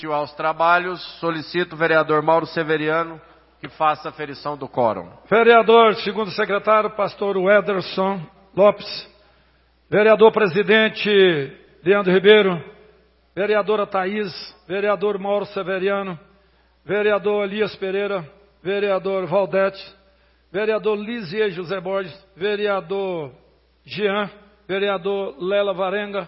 Aos trabalhos, solicito o vereador Mauro Severiano que faça a aferição do quórum. Vereador, segundo secretário, pastor Wederson Lopes. Vereador presidente, Leandro Ribeiro. Vereadora Thaís. Vereador Mauro Severiano. Vereador Elias Pereira. Vereador Valdete. Vereador Lisier José Borges. Vereador Jean. Vereador Lela Varenga.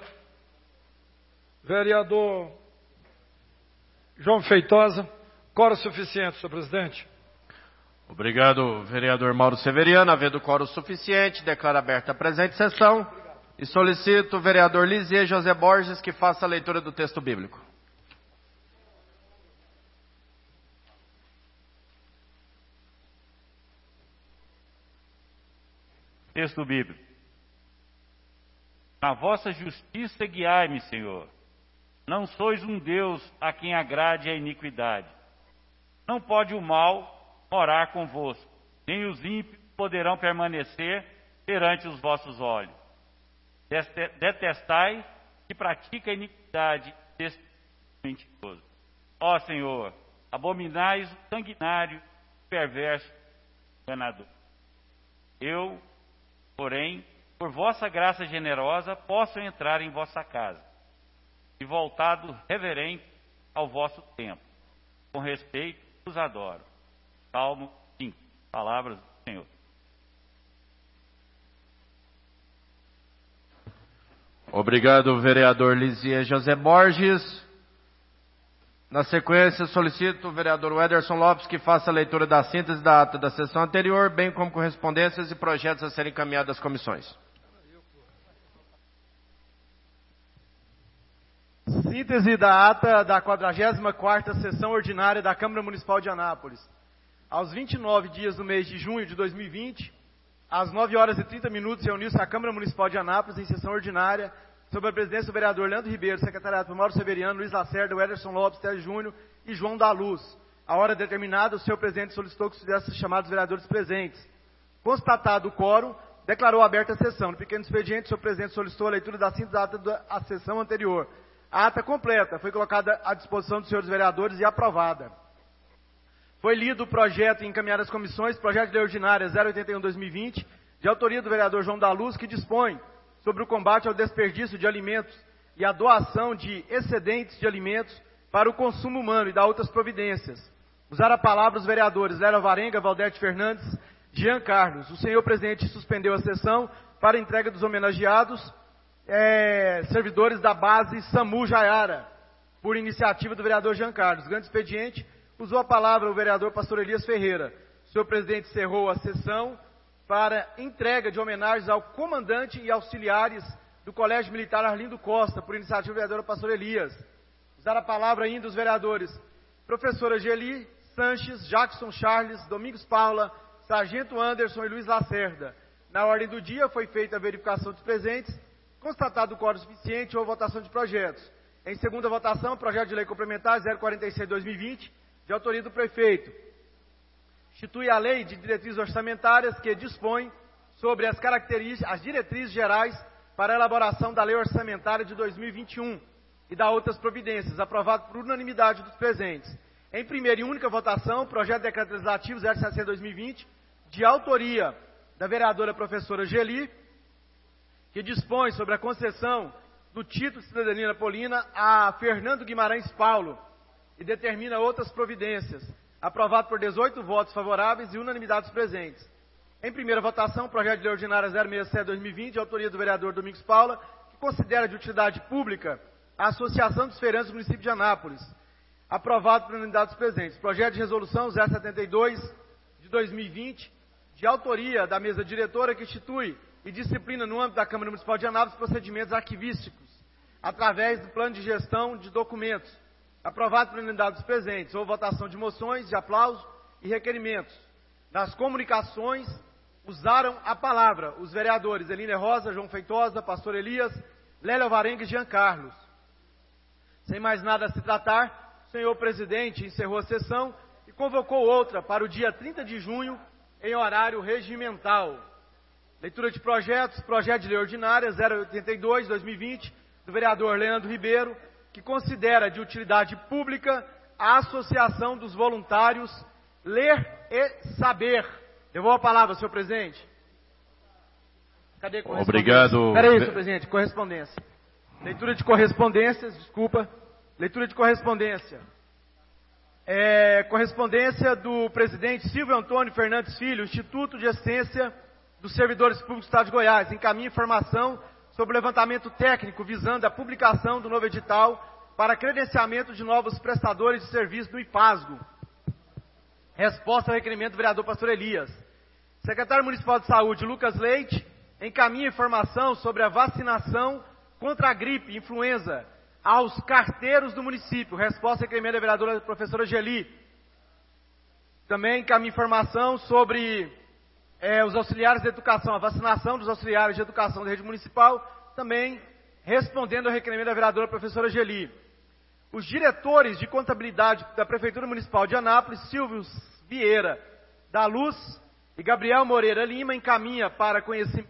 Vereador João Feitosa. Quórum suficiente, senhor presidente. Obrigado, vereador Mauro Severiano. Havendo quórum suficiente, declaro aberta a presente sessão e solicito o vereador Lisier José Borges que faça a leitura do texto bíblico. Texto bíblico. Na vossa justiça guiai-me, Senhor. Não sois um Deus a quem agrade a iniquidade. Não pode o mal morar convosco, nem os ímpios poderão permanecer perante os vossos olhos. Detestai que pratica a iniquidade deste mentiroso. Ó Senhor, abominais o sanguinário, o perverso, o enganador. Eu, porém, por vossa graça generosa, posso entrar em vossa casa, e voltado reverente ao vosso templo. Com respeito, os adoro. Salmo 5. Palavras do Senhor. Obrigado, vereador Lisier José Borges. Na sequência, solicito o vereador Wederson Lopes que faça a leitura da síntese da ata da sessão anterior, bem como correspondências e projetos a serem encaminhados às comissões. Síntese da ata da 44ª sessão ordinária da Câmara Municipal de Anápolis. Aos 29 dias do mês de junho de 2020, às 9 horas e 30 minutos, reuniu-se a Câmara Municipal de Anápolis em sessão ordinária, sob a presidência do vereador Leandro Ribeiro, secretariado por Mauro Severiano, Luiz Lacerda, Wederson Lopes, Tércio Júnior e João da Luz. A hora determinada, o senhor presidente solicitou que se chamados vereadores presentes. Constatado o quórum, declarou aberta a sessão. No pequeno expediente, o senhor presidente solicitou a leitura da síntese da ata da sessão anterior. A ata completa foi colocada à disposição dos senhores vereadores e aprovada. Foi lido o projeto e encaminhado às comissões, projeto de lei ordinária 081/2020, de autoria do vereador João da Luz, que dispõe sobre o combate ao desperdício de alimentos e a doação de excedentes de alimentos para o consumo humano e da outras providências. Usar a palavra os vereadores Lela Varenga, Valdete Fernandes, Jean Carlos. O senhor presidente suspendeu a sessão para a entrega dos homenageados servidores da base SAMU Jaiara, por iniciativa do vereador Jean Carlos. Grande expediente, usou a palavra o vereador pastor Elias Ferreira. O senhor presidente encerrou a sessão para entrega de homenagens ao comandante e auxiliares do Colégio Militar Arlindo Costa, por iniciativa do vereador pastor Elias. Usar a palavra ainda os vereadores professora Geli Sanches, Jackson Charles, Domingos Paula, Sargento Anderson e Luiz Lacerda. Na ordem do dia foi feita a verificação dos presentes. Constatado o quórum suficiente, houve votação de projetos. Em segunda votação, projeto de lei complementar 046/2020, de autoria do prefeito. Institui a lei de diretrizes orçamentárias que dispõe sobre as diretrizes gerais para a elaboração da lei orçamentária de 2021 e da outras providências, aprovado por unanimidade dos presentes. Em primeira e única votação, projeto de decreto legislativo 060/2020, de autoria da vereadora professora Geli, que dispõe sobre a concessão do título de cidadania napolina a Fernando Guimarães Paulo e determina outras providências, aprovado por 18 votos favoráveis e unanimidade dos presentes. Em primeira votação, projeto de lei ordinária 067/2020, de autoria do vereador Domingos Paula, que considera de utilidade pública a Associação dos Feirantes do município de Anápolis, aprovado por unanimidade dos presentes. Projeto de resolução 072/2020, de autoria da mesa diretora, que institui e disciplina no âmbito da Câmara Municipal de Anápolis procedimentos arquivísticos, através do plano de gestão de documentos, aprovado por unanimidade dos presentes. Houve votação de moções, de aplauso e requerimentos. Nas comunicações, usaram a palavra os vereadores Eline Rosa, João Feitosa, pastor Elias, Lélia Varenga e Jean Carlos. Sem mais nada a se tratar, o senhor presidente encerrou a sessão e convocou outra para o dia 30 de junho, em horário regimental. Leitura de projetos, projeto de lei ordinária 082/2020, do vereador Leandro Ribeiro, que considera de utilidade pública a Associação dos Voluntários Ler e Saber. Devolvo a palavra, senhor presidente. Cadê a correspondência? Obrigado. Espera aí, senhor presidente, correspondência. Leitura de correspondências, desculpa. Leitura de correspondência. Correspondência do presidente Silvio Antônio Fernandes Filho, Instituto de Assistência dos Servidores Públicos do Estado de Goiás. Encaminha informação sobre o levantamento técnico visando a publicação do novo edital para credenciamento de novos prestadores de serviço do IPASGO. Resposta ao requerimento do vereador Pastor Elias. Secretário Municipal de Saúde, Lucas Leite, encaminha informação sobre a vacinação contra a gripe e influenza aos carteiros do município. Resposta ao requerimento da vereadora professora Geli. Também encaminha informação sobre os auxiliares de educação, a vacinação dos auxiliares de educação da rede municipal, também respondendo ao requerimento da vereadora professora Geli. Os diretores de contabilidade da Prefeitura Municipal de Anápolis, Silvio Vieira da Luz e Gabriel Moreira Lima, encaminha para conhecimento.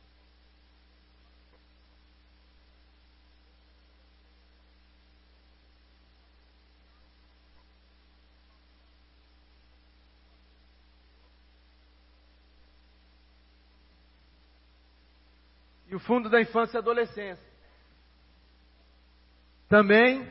E o Fundo da Infância e Adolescência. Também,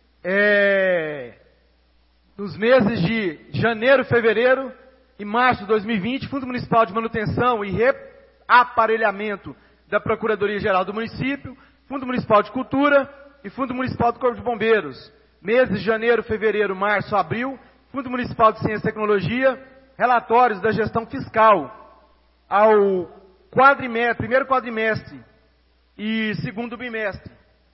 nos meses de janeiro, fevereiro e março de 2020, Fundo Municipal de Manutenção e Reaparelhamento da Procuradoria-Geral do Município, Fundo Municipal de Cultura e Fundo Municipal do Corpo de Bombeiros. Meses de janeiro, fevereiro, março, abril, Fundo Municipal de Ciência e Tecnologia, relatórios da gestão fiscal ao primeiro quadrimestre e segundo bimestre.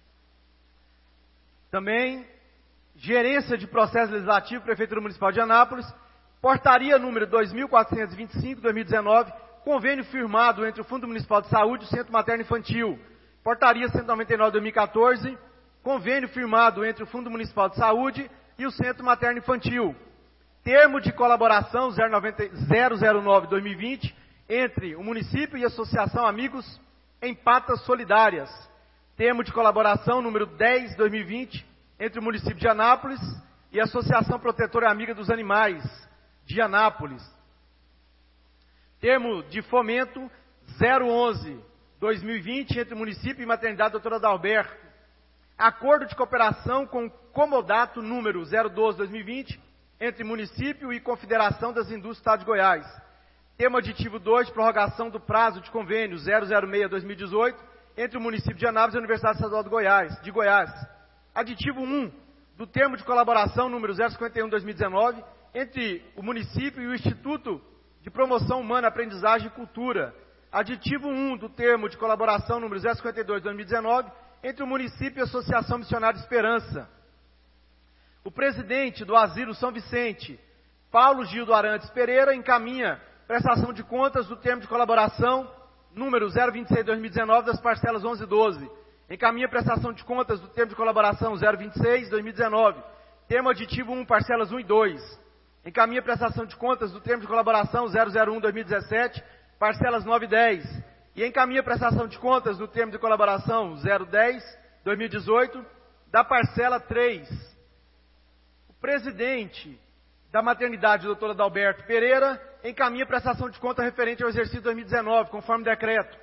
Também, gerência de processo legislativo, Prefeitura Municipal de Anápolis, portaria número 2425/2019, convênio firmado entre o Fundo Municipal de Saúde e o Centro Materno Infantil. Portaria 199/2014, convênio firmado entre o Fundo Municipal de Saúde e o Centro Materno Infantil. Termo de colaboração 009/2020, entre o município e a Associação Amigos em Patas Solidárias. Termo de colaboração número 10/2020, entre o município de Anápolis e a Associação Protetora Amiga dos Animais de Anápolis. Termo de fomento 011/2020, entre o município e Maternidade Doutora Adalberto. Acordo de cooperação com comodato número 012/2020, entre município e Confederação das Indústrias do Estado de Goiás. Termo aditivo 2, prorrogação do prazo de convênio 006/2018, entre o município de Anápolis e a Universidade Estadual de Goiás. Aditivo 1, do termo de colaboração número 051/2019, entre o município e o Instituto de Promoção Humana, Aprendizagem e Cultura. Aditivo 1, do termo de colaboração número 052/2019, entre o município e a Associação Missionária Esperança. O presidente do Asilo São Vicente, Paulo Gildo Arantes Pereira, encaminha prestação de contas do termo de colaboração número 026/2019 das parcelas 11 e 12. Encaminha prestação de contas do termo de colaboração 026/2019. Termo aditivo 1, parcelas 1 e 2. Encaminha prestação de contas do termo de colaboração 001/2017, parcelas 9 e 10. E encaminha prestação de contas do termo de colaboração 010/2018, da parcela 3. O presidente da maternidade, doutor Adalberto Pereira, encaminha prestação de conta referente ao exercício 2019, conforme decreto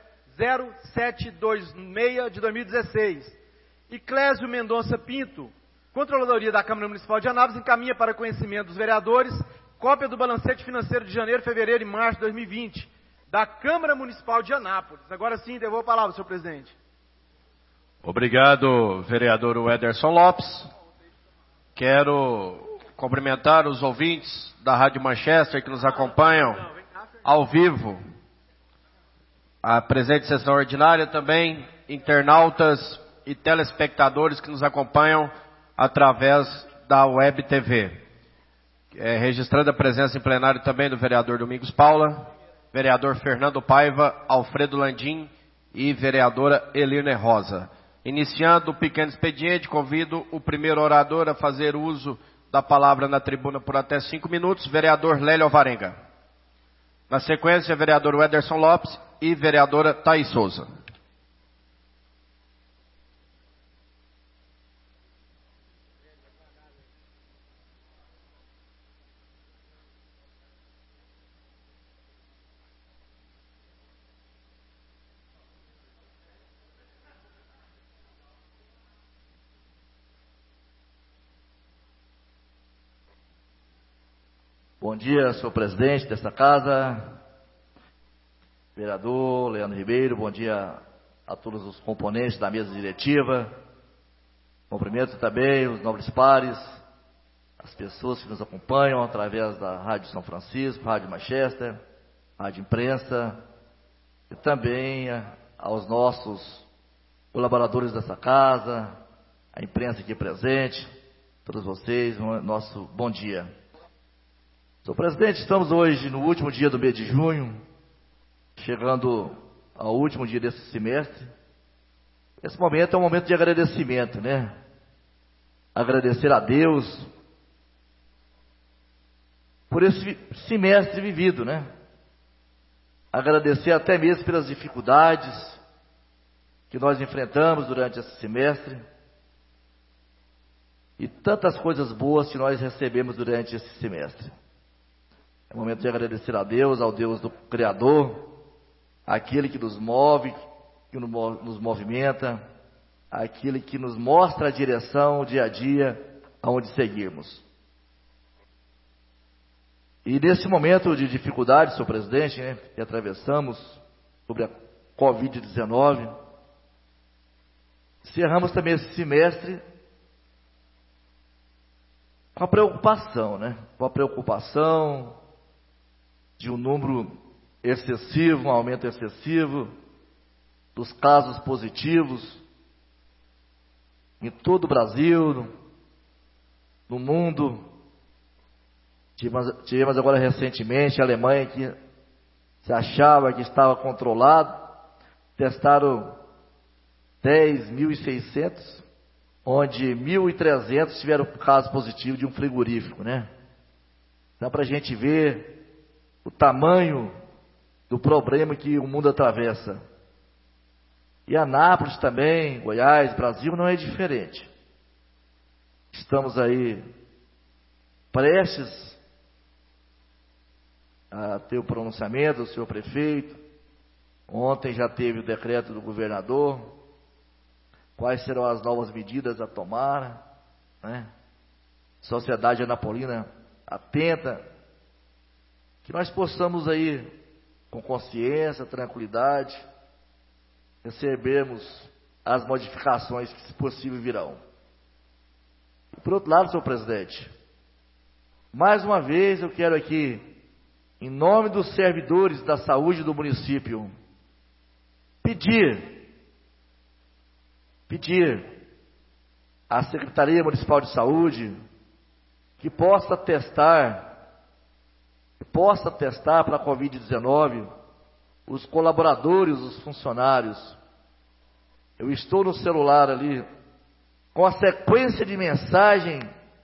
0726 de 2016. E Clésio Mendonça Pinto, Controladoria da Câmara Municipal de Anápolis, encaminha para conhecimento dos vereadores cópia do balancete financeiro de janeiro, fevereiro e março de 2020, da Câmara Municipal de Anápolis. Agora sim, devolvo a palavra, senhor presidente. Obrigado, vereador Ederson Lopes. Quero cumprimentar os ouvintes da Rádio Manchester que nos acompanham ao vivo. A presente sessão ordinária também, internautas e telespectadores que nos acompanham através da Web TV. Registrando a presença em plenário também do vereador Domingos Paula, vereador Fernando Paiva, Alfredo Landim e vereadora Elirne Rosa. Iniciando o pequeno expediente, convido o primeiro orador a fazer uso da palavra na tribuna por até 5 minutos, vereador Lélio Alvarenga. Na sequência, vereador Ederson Lopes e vereadora Thaís Souza. Bom dia, senhor presidente desta casa, vereador Leandro Ribeiro, bom dia a todos os componentes da mesa diretiva. Cumprimento também os nobres pares, as pessoas que nos acompanham através da Rádio São Francisco, Rádio Manchester, Rádio Imprensa, e também aos nossos colaboradores dessa casa, a imprensa aqui presente, todos vocês, nosso bom dia. Senhor presidente, estamos hoje no último dia do mês de junho, chegando ao último dia desse semestre. Esse momento é um momento de agradecimento, né? Agradecer a Deus por esse semestre vivido, né? Agradecer até mesmo pelas dificuldades que nós enfrentamos durante esse semestre e tantas coisas boas que nós recebemos durante esse semestre. É um momento de agradecer a Deus, ao Deus do Criador, aquele que nos move, que nos movimenta, aquele que nos mostra a direção dia a dia aonde seguirmos. E nesse momento de dificuldade, senhor presidente, né, que atravessamos sobre a Covid-19, encerramos também esse semestre com a preocupação, né? Com a preocupação de um número excessivo, um aumento excessivo dos casos positivos em todo o Brasil, no mundo. Tivemos agora recentemente a Alemanha, que se achava que estava controlado, testaram 10.600, onde 1.300 tiveram caso positivo de um frigorífico, né? Dá para a gente ver o tamanho do problema que o mundo atravessa. E Anápolis também, Goiás, Brasil, não é diferente. Estamos aí prestes a ter o pronunciamento do senhor prefeito. Ontem já teve o decreto do governador. Quais serão as novas medidas a tomar, né? Sociedade anapolina atenta, que nós possamos aí, com consciência, tranquilidade, recebermos as modificações que, se possível, virão. E por outro lado, senhor presidente, mais uma vez eu quero aqui, em nome dos servidores da saúde do município, pedir à Secretaria Municipal de Saúde que possa testar para a Covid-19 os colaboradores, os funcionários. Eu estou no celular ali com a sequência de mensagem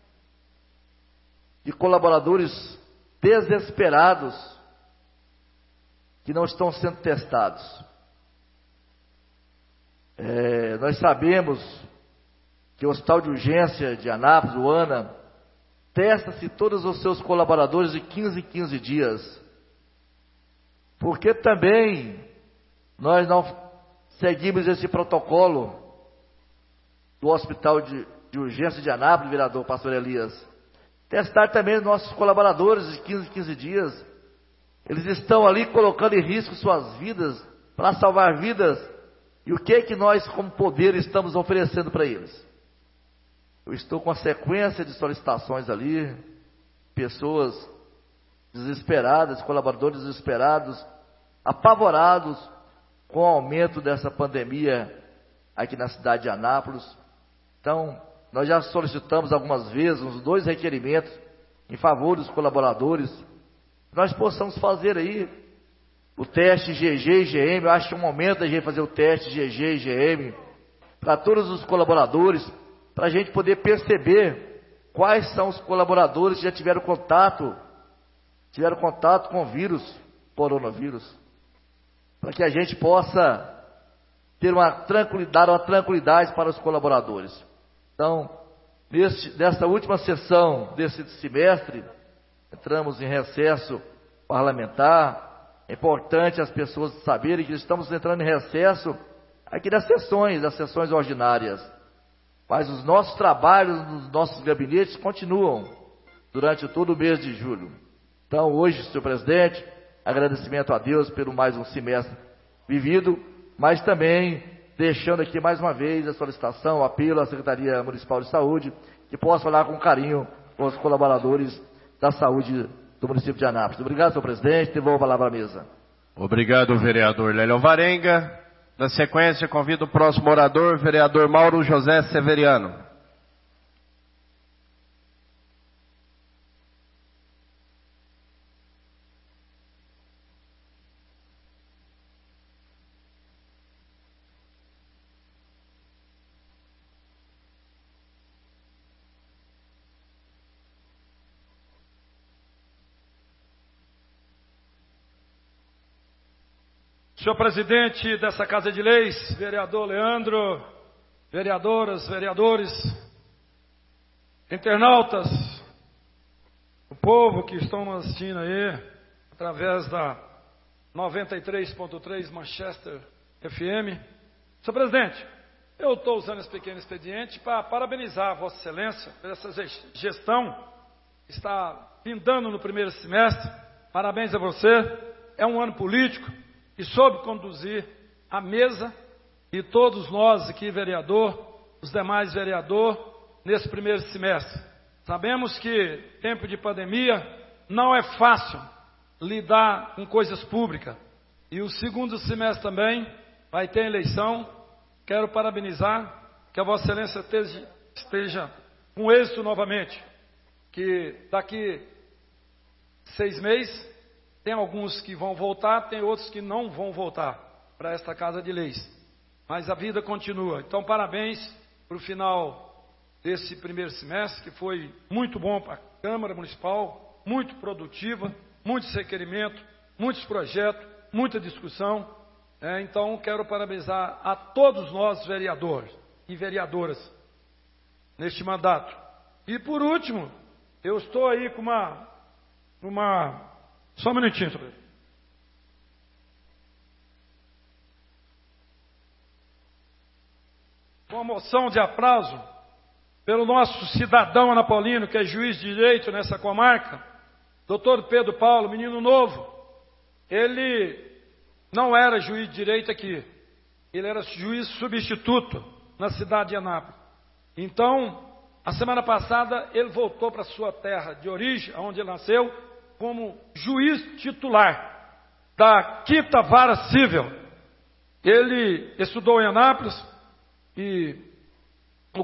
de colaboradores desesperados que não estão sendo testados. Nós sabemos que o Hospital de Urgência de Anápolis, o ANA, testa-se todos os seus colaboradores de 15 em 15 dias. Porque também nós não seguimos esse protocolo do Hospital de Urgência de Anápolis, vereador pastor Elias. Testar também os nossos colaboradores de 15 em 15 dias. Eles estão ali colocando em risco suas vidas para salvar vidas. E o que nós, como poder, estamos oferecendo para eles? Eu estou com a sequência de solicitações ali, pessoas desesperadas, colaboradores desesperados, apavorados com o aumento dessa pandemia aqui na cidade de Anápolis. Então, nós já solicitamos algumas vezes uns 2 requerimentos em favor dos colaboradores. Nós possamos fazer aí o teste GG e GM. Eu acho que é um momento da gente fazer o teste GG e GM para todos os colaboradores, para a gente poder perceber quais são os colaboradores que já tiveram contato com o vírus, coronavírus, para que a gente possa ter dar uma tranquilidade para os colaboradores. Então, nesta última sessão desse semestre, entramos em recesso parlamentar. É importante as pessoas saberem que estamos entrando em recesso aqui das sessões ordinárias. Mas os nossos trabalhos nos nossos gabinetes continuam durante todo o mês de julho. Então, hoje, senhor presidente, agradecimento a Deus pelo mais um semestre vivido, mas também deixando aqui mais uma vez a solicitação, o apelo à Secretaria Municipal de Saúde, que possa falar com carinho com os colaboradores da saúde do município de Anápolis. Obrigado, senhor presidente. Devolvo a palavra à mesa. Obrigado, vereador Lélio Alvarenga. Na sequência, convido o próximo orador, vereador Mauro José Severiano. Senhor presidente dessa Casa de Leis, vereador Leandro, vereadoras, vereadores, internautas, o povo que estão nos assistindo aí, através da 93.3 Manchester FM. Senhor presidente, eu estou usando esse pequeno expediente para parabenizar a Vossa Excelência por essa gestão que está findando no primeiro semestre. Parabéns a você. É um ano político e soube conduzir a mesa e todos nós aqui, vereador, os demais vereadores, nesse primeiro semestre. Sabemos que tempo de pandemia não é fácil lidar com coisas públicas. E o segundo semestre também vai ter eleição. Quero parabenizar, que a Vossa Excelência esteja com êxito novamente. Que daqui 6 meses, tem alguns que vão voltar, tem outros que não vão voltar para esta Casa de Leis. Mas a vida continua. Então, parabéns para o final desse primeiro semestre, que foi muito bom para a Câmara Municipal, muito produtiva, muitos requerimentos, muitos projetos, muita discussão. Então, quero parabenizar a todos nós, vereadores e vereadoras, neste mandato. E, por último, eu estou aí com uma... Só um minutinho, senhor presidente. Uma moção de aplauso pelo nosso cidadão anapolino, que é juiz de direito nessa comarca, doutor Pedro Paulo, menino novo. Ele não era juiz de direito aqui, ele era juiz substituto na cidade de Anápolis. Então, a semana passada, ele voltou para sua terra de origem, onde ele nasceu, como juiz titular da 5ª Vara Civil. Ele estudou em Anápolis e o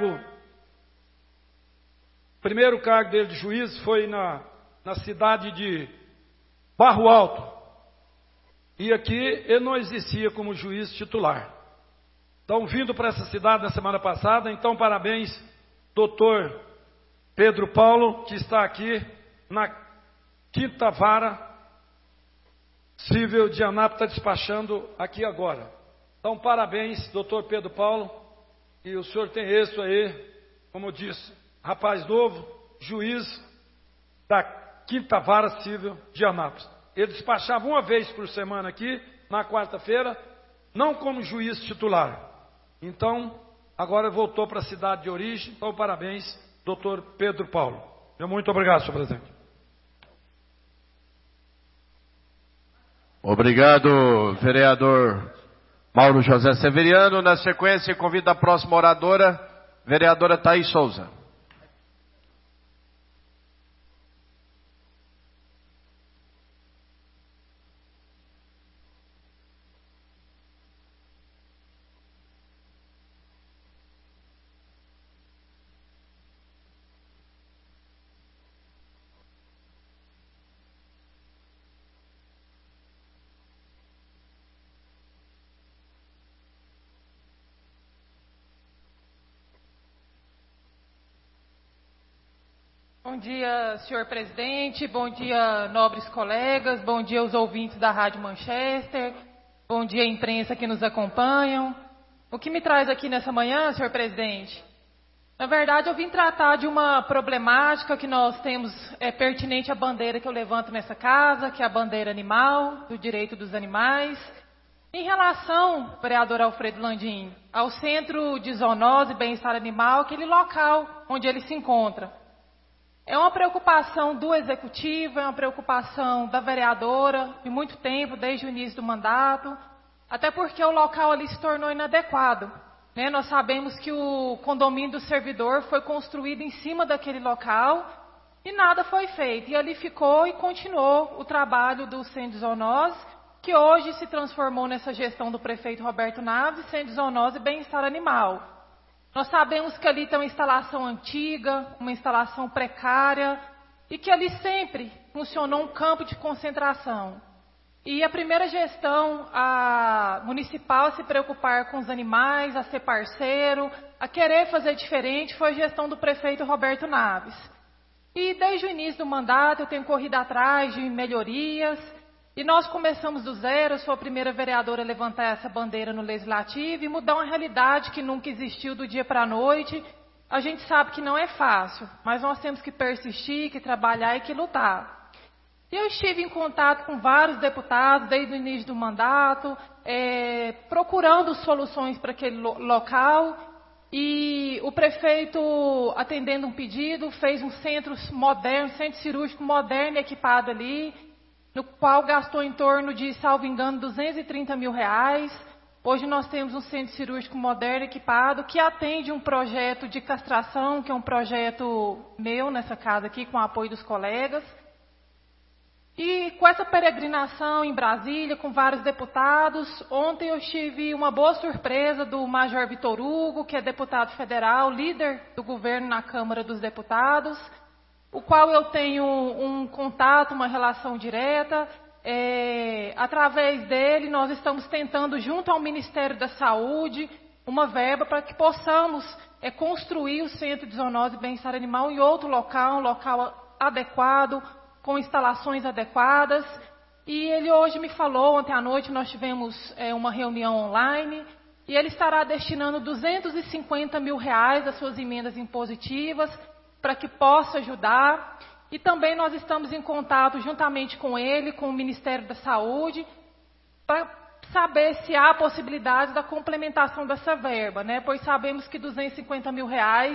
primeiro cargo dele de juiz foi na cidade de Barro Alto. E aqui ele não exercia como juiz titular. Então, vindo para essa cidade na semana passada, então parabéns, doutor Pedro Paulo, que está aqui na 5ª Vara Civil de Anápolis, está despachando aqui agora. Então, parabéns, doutor Pedro Paulo, e o senhor tem êxito aí, como eu disse, rapaz novo, juiz da 5ª Vara Civil de Anápolis. Ele despachava uma vez por semana aqui, na quarta-feira, não como juiz titular. Então, agora voltou para a cidade de origem. Então, parabéns, doutor Pedro Paulo. Muito obrigado, senhor presidente. Obrigado, vereador Mauro José Severiano. Na sequência, convido a próxima oradora, vereadora Thaís Souza. Bom dia, senhor presidente, bom dia, nobres colegas, bom dia aos ouvintes da Rádio Manchester, bom dia, imprensa que nos acompanham. O que me traz aqui nessa manhã, senhor presidente? Na verdade, eu vim tratar de uma problemática que nós temos, pertinente à bandeira que eu levanto nessa casa, que é a bandeira animal, do direito dos animais. Em relação, vereador Alfredo Landim, ao Centro de Zoonose e Bem-Estar Animal, aquele local onde ele se encontra. É uma preocupação do Executivo, é uma preocupação da vereadora de muito tempo, desde o início do mandato, até porque o local ali se tornou inadequado, né? Nós sabemos que o condomínio do servidor foi construído em cima daquele local e nada foi feito. E ali ficou e continuou o trabalho do Centro de Zoonose, que hoje se transformou nessa gestão do prefeito Roberto Naves, Centro de Zoonose e Bem-Estar Animal. Nós sabemos que ali tem uma instalação antiga, uma instalação precária, e que ali sempre funcionou um campo de concentração. E a primeira gestão municipal a se preocupar com os animais, a ser parceiro, a querer fazer diferente, foi a gestão do prefeito Roberto Naves. E desde o início do mandato eu tenho corrido atrás de melhorias, e nós começamos do zero. Eu sou a primeira vereadora a levantar essa bandeira no Legislativo e mudar uma realidade que nunca existiu do dia para a noite. A gente sabe que não é fácil, mas nós temos que persistir, que trabalhar e que lutar. Eu estive em contato com vários deputados desde o início do mandato, procurando soluções para aquele local, e o prefeito, atendendo um pedido, fez um centro moderno, centro cirúrgico moderno e equipado ali, no qual gastou em torno de, salvo engano, 230 mil reais. Hoje nós temos um centro cirúrgico moderno equipado que atende um projeto de castração, que é um projeto meu nessa casa aqui, com o apoio dos colegas. E com essa peregrinação em Brasília, com vários deputados, ontem eu tive uma boa surpresa do Major Vitor Hugo, que é deputado federal, líder do governo na Câmara dos Deputados, o qual eu tenho um contato, uma relação direta. Através dele, nós estamos tentando, junto ao Ministério da Saúde, uma verba para que possamos construir o Centro de Zoonose e Bem-Estar Animal em outro local, um local adequado, com instalações adequadas. E ele hoje me falou, ontem à noite nós tivemos uma reunião online, e ele estará destinando 250 mil reais das suas emendas impositivas, para que possa ajudar. E também nós estamos em contato juntamente com ele, com o Ministério da Saúde, para saber se há possibilidade da complementação dessa verba, né? Pois sabemos que 250 mil reais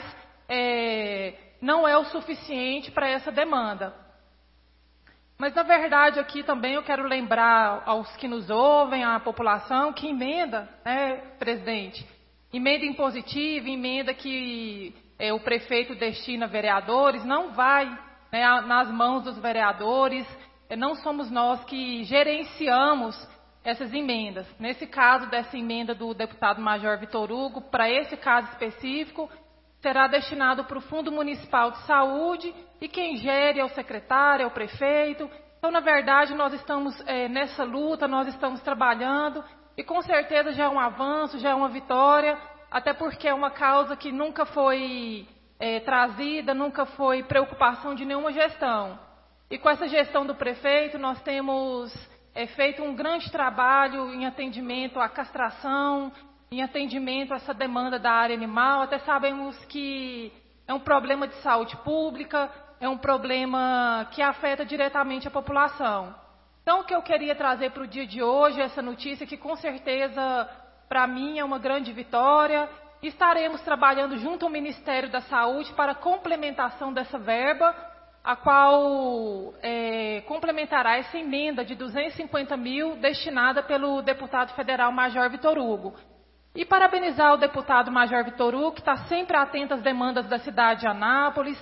não é o suficiente para essa demanda. Mas, na verdade, aqui também eu quero lembrar aos que nos ouvem, à população, que emenda, né, presidente? Emenda impositiva, emenda que o prefeito destina a vereadores, não vai, né, nas mãos dos vereadores, não somos nós que gerenciamos essas emendas. Nesse caso, dessa emenda do deputado Major Vitor Hugo, para esse caso específico, será destinado para o Fundo Municipal de Saúde, e quem gere é o secretário, é o prefeito. Então, na verdade, nós estamos nessa luta, nós estamos trabalhando, e com certeza já é um avanço, já é uma vitória, até porque é uma causa que nunca foi trazida, nunca foi preocupação de nenhuma gestão. E com essa gestão do prefeito, nós temos feito um grande trabalho em atendimento à castração, em atendimento a essa demanda da área animal. Até sabemos que é um problema de saúde pública, é um problema que afeta diretamente a população. Então, o que eu queria trazer para o dia de hoje, essa notícia que com certeza para mim é uma grande vitória. Estaremos trabalhando junto ao Ministério da Saúde para a complementação dessa verba, a qual complementará essa emenda de 250 mil destinada pelo deputado federal Major Vitor Hugo. E parabenizar o deputado Major Vitor Hugo, que está sempre atento às demandas da cidade de Anápolis,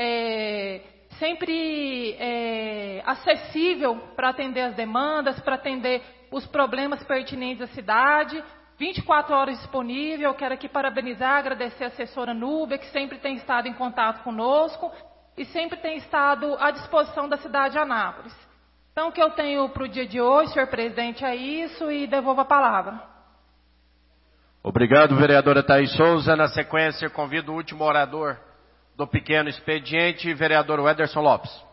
sempre acessível para atender as demandas, para atender os problemas pertinentes à cidade, 24 horas disponível. Eu quero aqui parabenizar, agradecer a assessora Núbia, que sempre tem estado em contato conosco e sempre tem estado à disposição da cidade de Anápolis. Então, o que eu tenho para o dia de hoje, senhor presidente, é isso, e devolvo a palavra. Obrigado, vereadora Thaís Souza. Na sequência, convido o último orador do pequeno expediente, vereador Wederson Lopes.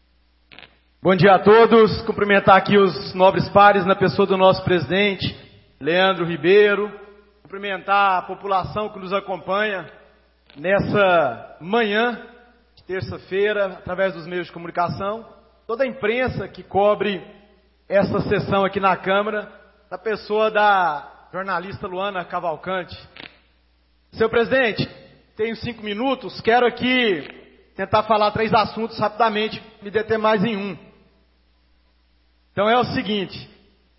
Bom dia a todos, cumprimentar aqui os nobres pares na pessoa do nosso presidente, Leandro Ribeiro, cumprimentar a população que nos acompanha nessa manhã de terça-feira, através dos meios de comunicação, toda a imprensa que cobre essa sessão aqui na Câmara, na pessoa da jornalista Luana Cavalcante. Senhor presidente, tenho 5 minutos, quero aqui tentar falar 3 assuntos rapidamente, me deter mais em um. Então é o seguinte,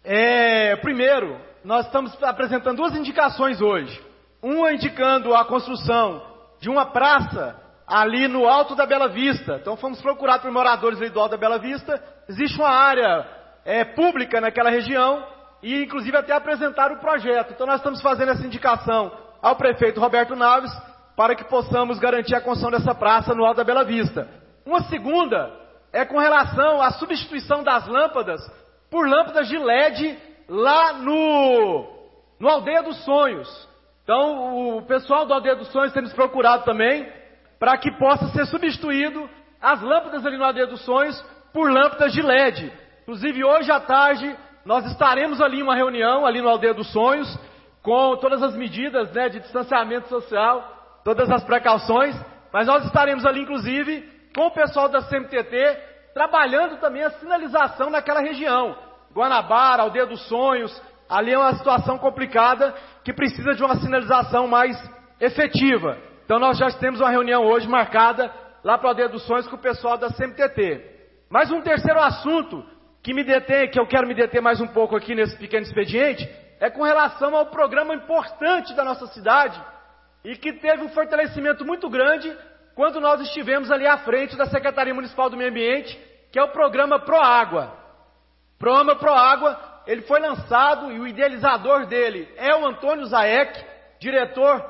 primeiro, nós estamos apresentando 2 indicações hoje. Uma indicando a construção de uma praça ali no Alto da Bela Vista. Então fomos procurados por moradores ali do Alto da Bela Vista. Existe uma área pública naquela região e inclusive até apresentaram o projeto. Então nós estamos fazendo essa indicação ao prefeito Roberto Naves para que possamos garantir a construção dessa praça no Alto da Bela Vista. Uma segunda é com relação à substituição das lâmpadas por lâmpadas de LED lá no Aldeia dos Sonhos. Então o pessoal do Aldeia dos Sonhos tem nos procurado também para que possa ser substituído as lâmpadas ali no Aldeia dos Sonhos por lâmpadas de LED. Inclusive hoje à tarde nós estaremos ali em uma reunião ali no Aldeia dos Sonhos com todas as medidas, né, de distanciamento social, todas as precauções, mas nós estaremos ali inclusive com o pessoal da CMTT trabalhando também a sinalização naquela região. Guanabara, Aldeia dos Sonhos, ali é uma situação complicada que precisa de uma sinalização mais efetiva. Então nós já temos uma reunião hoje marcada lá para a Aldeia dos Sonhos com o pessoal da CMTT. Mas um terceiro assunto que eu quero me deter mais um pouco aqui nesse pequeno expediente, é com relação ao programa importante da nossa cidade e que teve um fortalecimento muito grande quando nós estivemos ali à frente da Secretaria Municipal do Meio Ambiente, que é o programa Proágua. O programa Proágua, ele foi lançado e o idealizador dele é o Antônio Zaek, diretor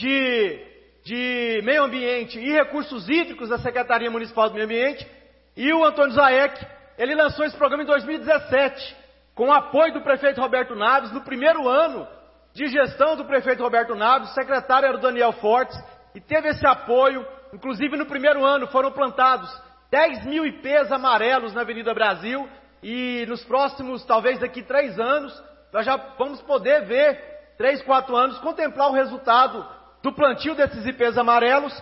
de Meio Ambiente e Recursos Hídricos da Secretaria Municipal do Meio Ambiente. E o Antônio Zaek, ele lançou esse programa em 2017, com o apoio do prefeito Roberto Naves. No primeiro ano de gestão do prefeito Roberto Naves, o secretário era o Daniel Fortes, e teve esse apoio. Inclusive no primeiro ano foram plantados 10 mil ipês amarelos na Avenida Brasil, e nos próximos, talvez daqui 3 anos, nós já vamos poder ver, 3, 4 anos, contemplar o resultado do plantio desses ipês amarelos.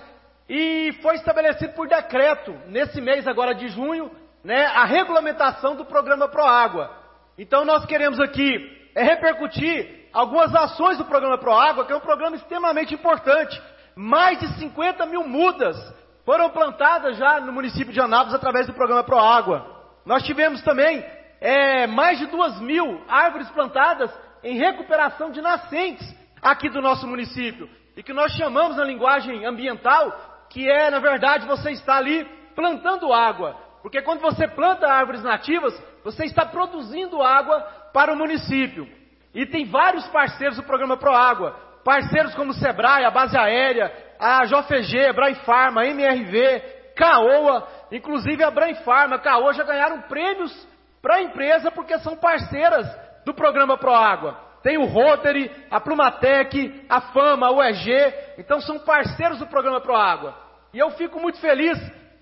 E foi estabelecido por decreto, nesse mês agora de junho, né, a regulamentação do programa Proágua. Então nós queremos aqui repercutir algumas ações do programa Proágua, que é um programa extremamente importante. Mais de 50 mil mudas foram plantadas já no município de Anápolis através do programa Proágua. Nós tivemos também mais de 2.000 árvores plantadas em recuperação de nascentes aqui do nosso município, e que nós chamamos na linguagem ambiental, que é, na verdade, você está ali plantando água, porque quando você planta árvores nativas, você está produzindo água para o município. E tem vários parceiros do programa Proágua, parceiros como o Sebrae, a Base Aérea, a JFG, Brainfarma, MRV, Caoa, inclusive a Brainfarma, a Caoa já ganharam prêmios para a empresa porque são parceiras do programa Proágua. Tem o Rotary, a Plumatec, a Fama, a UEG, então são parceiros do programa Proágua. E eu fico muito feliz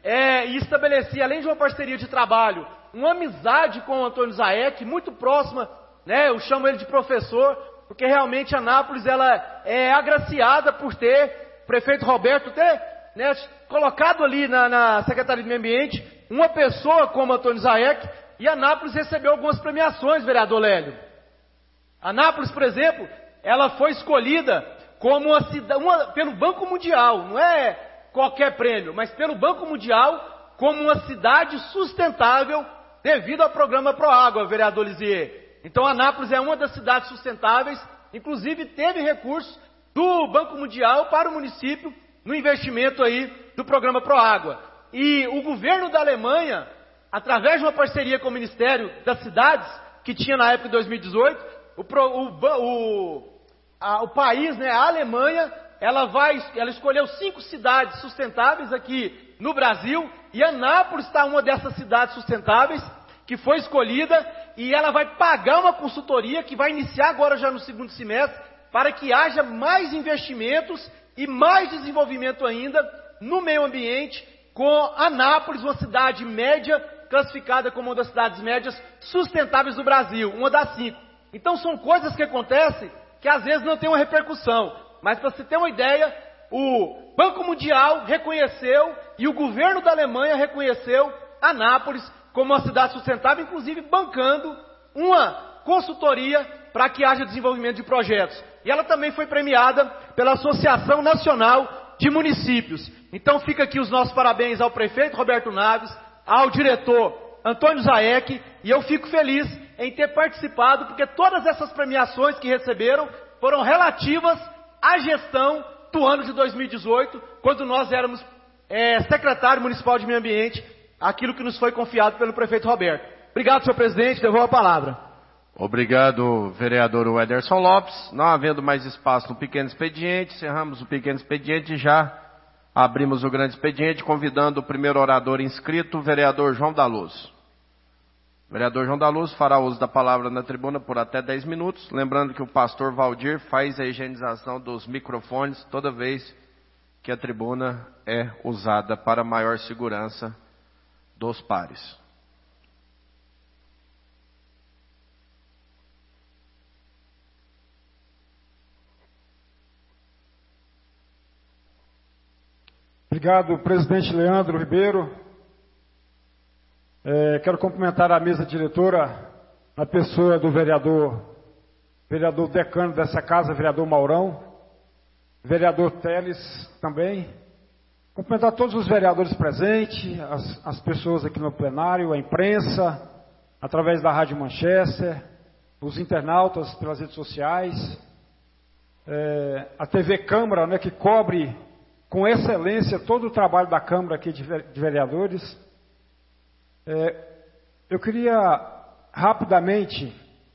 e estabeleci, além de uma parceria de trabalho, uma amizade com o Antônio Zaek, muito próxima, né? Eu chamo ele de professor, porque realmente Anápolis ela é agraciada por ter o prefeito Roberto né, colocado ali na Secretaria do Meio Ambiente uma pessoa como Antônio Zaek, e Anápolis recebeu algumas premiações, vereador Lélio. Anápolis, por exemplo, ela foi escolhida como pelo Banco Mundial, não é qualquer prêmio, mas pelo Banco Mundial como uma cidade sustentável devido ao programa Proágua, vereador Lisier. Então Anápolis é uma das cidades sustentáveis, inclusive teve recursos do Banco Mundial para o município no investimento aí do programa Proágua. E o governo da Alemanha, através de uma parceria com o Ministério das Cidades, que tinha na época de 2018, o país, né, a Alemanha, ela escolheu 5 cidades sustentáveis aqui no Brasil, e Anápolis está uma dessas cidades sustentáveis que foi escolhida, e ela vai pagar uma consultoria que vai iniciar agora já no segundo semestre, para que haja mais investimentos e mais desenvolvimento ainda no meio ambiente, com Anápolis, uma cidade média, classificada como uma das cidades médias sustentáveis do Brasil, uma das 5. Então são coisas que acontecem que às vezes não tem uma repercussão. Mas para você ter uma ideia, o Banco Mundial reconheceu e o governo da Alemanha reconheceu Anápolis como uma cidade sustentável, inclusive bancando uma consultoria para que haja desenvolvimento de projetos. E ela também foi premiada pela Associação Nacional de Municípios. Então fica aqui os nossos parabéns ao prefeito Roberto Naves, ao diretor Antônio Zaek, e eu fico feliz em ter participado, porque todas essas premiações que receberam foram relativas à gestão do ano de 2018, quando nós éramos secretário municipal de meio ambiente, aquilo que nos foi confiado pelo prefeito Roberto. Obrigado, senhor presidente, devolvo a palavra. Obrigado, vereador Wederson Lopes. Não havendo mais espaço no pequeno expediente, encerramos o pequeno expediente e já abrimos o grande expediente, convidando o primeiro orador inscrito, o vereador João da Luz. O vereador João da Luz fará uso da palavra na tribuna por até 10 minutos, lembrando que o pastor Valdir faz a higienização dos microfones toda vez que a tribuna é usada para maior segurança dos pares. Obrigado, presidente Leandro Ribeiro. Quero cumprimentar a mesa diretora, na pessoa do vereador decano dessa casa, vereador Maurão, vereador Teles também. Cumprimentar todos os vereadores presentes, as pessoas aqui no plenário, a imprensa, através da Rádio Manchester, os internautas pelas redes sociais, a TV Câmara, né, que cobre com excelência todo o trabalho da Câmara aqui de vereadores. Eu queria rapidamente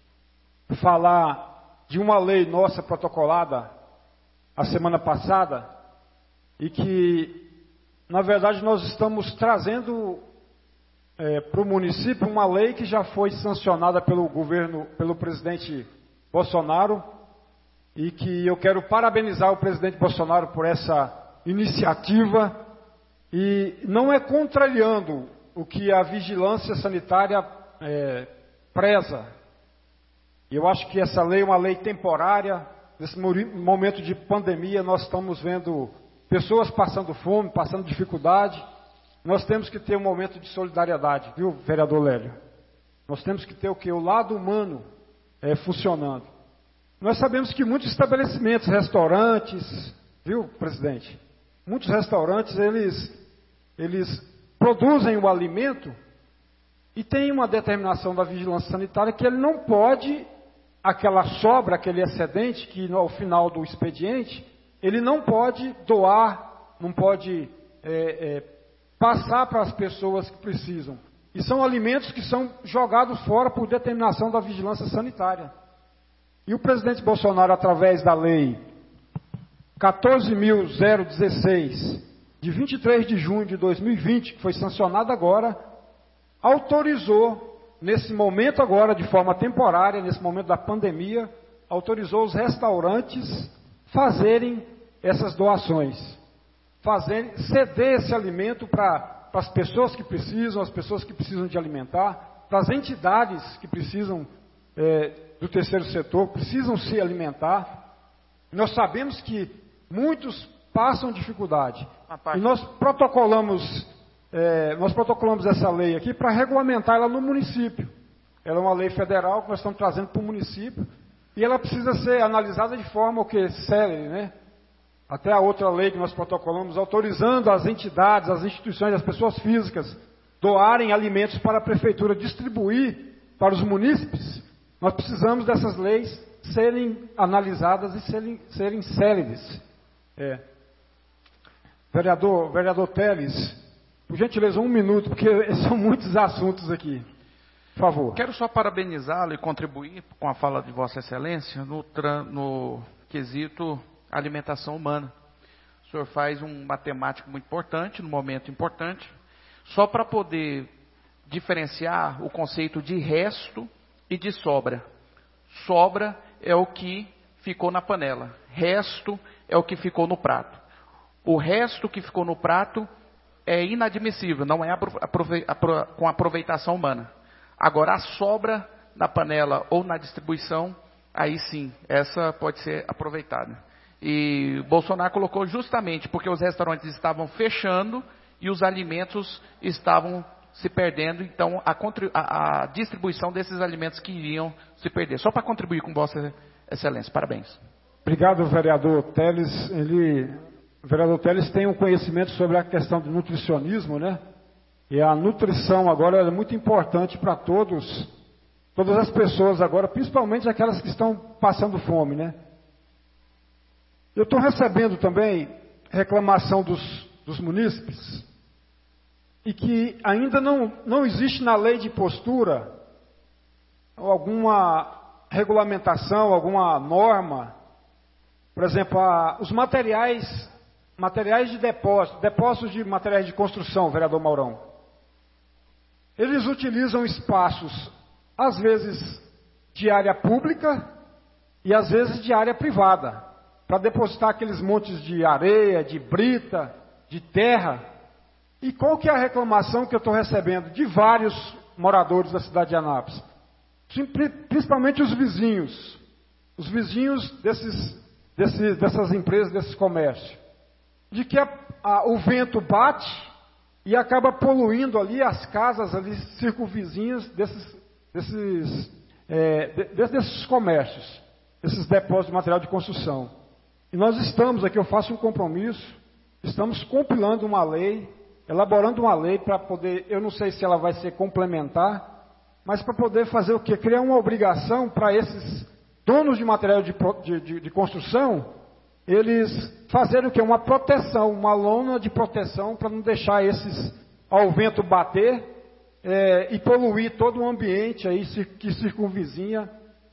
falar de uma lei nossa protocolada a semana passada e que, na verdade, nós estamos trazendo para o município uma lei que já foi sancionada pelo governo, pelo presidente Bolsonaro, e que eu quero parabenizar o presidente Bolsonaro por essa iniciativa, e não é contrariando o que a vigilância sanitária preza. Eu acho que essa lei é uma lei temporária. Nesse momento de pandemia, nós estamos vendo pessoas passando fome, passando dificuldade. Nós temos que ter um momento de solidariedade, viu, vereador Lélio? Nós temos que ter o quê? O lado humano funcionando. Nós sabemos que muitos estabelecimentos, restaurantes, viu, presidente? Muitos restaurantes, eles produzem o alimento e tem uma determinação da vigilância sanitária que ele não pode, aquela sobra, aquele excedente, que ao final do expediente, ele não pode doar, não pode passar para as pessoas que precisam. E são alimentos que são jogados fora por determinação da vigilância sanitária. E o presidente Bolsonaro, através da lei 14.016, de 23 de junho de 2020, que foi sancionada agora, autorizou, nesse momento agora, de forma temporária, nesse momento da pandemia, autorizou os restaurantes fazerem essas doações, ceder esse alimento para as pessoas que precisam, as pessoas que precisam de alimentar, para as entidades que precisam do terceiro setor, precisam se alimentar. Nós sabemos que muitos passam dificuldade. E nós protocolamos essa lei aqui para regulamentar ela no município. Ela é uma lei federal que nós estamos trazendo para o município e ela precisa ser analisada de forma célere, né? Até a outra lei que nós protocolamos, autorizando as entidades, as instituições, as pessoas físicas doarem alimentos para a prefeitura distribuir para os munícipes. Nós precisamos dessas leis serem analisadas e serem céleres. Vereador Teles, por gentileza, 1 minuto, porque são muitos assuntos aqui. Por favor. Quero só parabenizá-lo e contribuir com a fala de Vossa Excelência no quesito alimentação humana. O senhor faz uma temática muito importante, num momento importante, só para poder diferenciar o conceito de resto e de sobra. Sobra é o que ficou na panela, resto é o que ficou no prato. O resto que ficou no prato é inadmissível, não é com aproveitação humana. Agora, a sobra na panela ou na distribuição, aí sim, essa pode ser aproveitada. E Bolsonaro colocou justamente porque os restaurantes estavam fechando e os alimentos estavam se perdendo, então a distribuição desses alimentos que iriam se perder. Só para contribuir com Vossa Excelência. Parabéns. Obrigado, vereador Teles. O vereador Teles tem um conhecimento sobre a questão do nutricionismo, né? E a nutrição agora é muito importante para todas as pessoas agora, principalmente aquelas que estão passando fome, né? Eu estou recebendo também reclamação dos munícipes e que ainda não existe na lei de postura alguma regulamentação, alguma norma. Por exemplo, os materiais de depósitos de materiais de construção, vereador Maurão. Eles utilizam espaços, às vezes, de área pública e às vezes de área privada, para depositar aqueles montes de areia, de brita, de terra. E qual que é a reclamação que eu estou recebendo de vários moradores da cidade de Anápolis? Principalmente os vizinhos dessas empresas, desses comércios, de que o vento bate e acaba poluindo ali as casas ali circunvizinhas desses comércios, desses depósitos de material de construção. E nós estamos aqui, eu faço um compromisso, estamos compilando uma lei, elaborando uma lei para poder, eu não sei se ela vai ser complementar, mas para poder fazer o quê? Criar uma obrigação para esses donos de material de construção, eles fazerem o quê? Uma proteção, uma lona de proteção para não deixar ao vento bater e poluir todo o ambiente aí que circunvizinha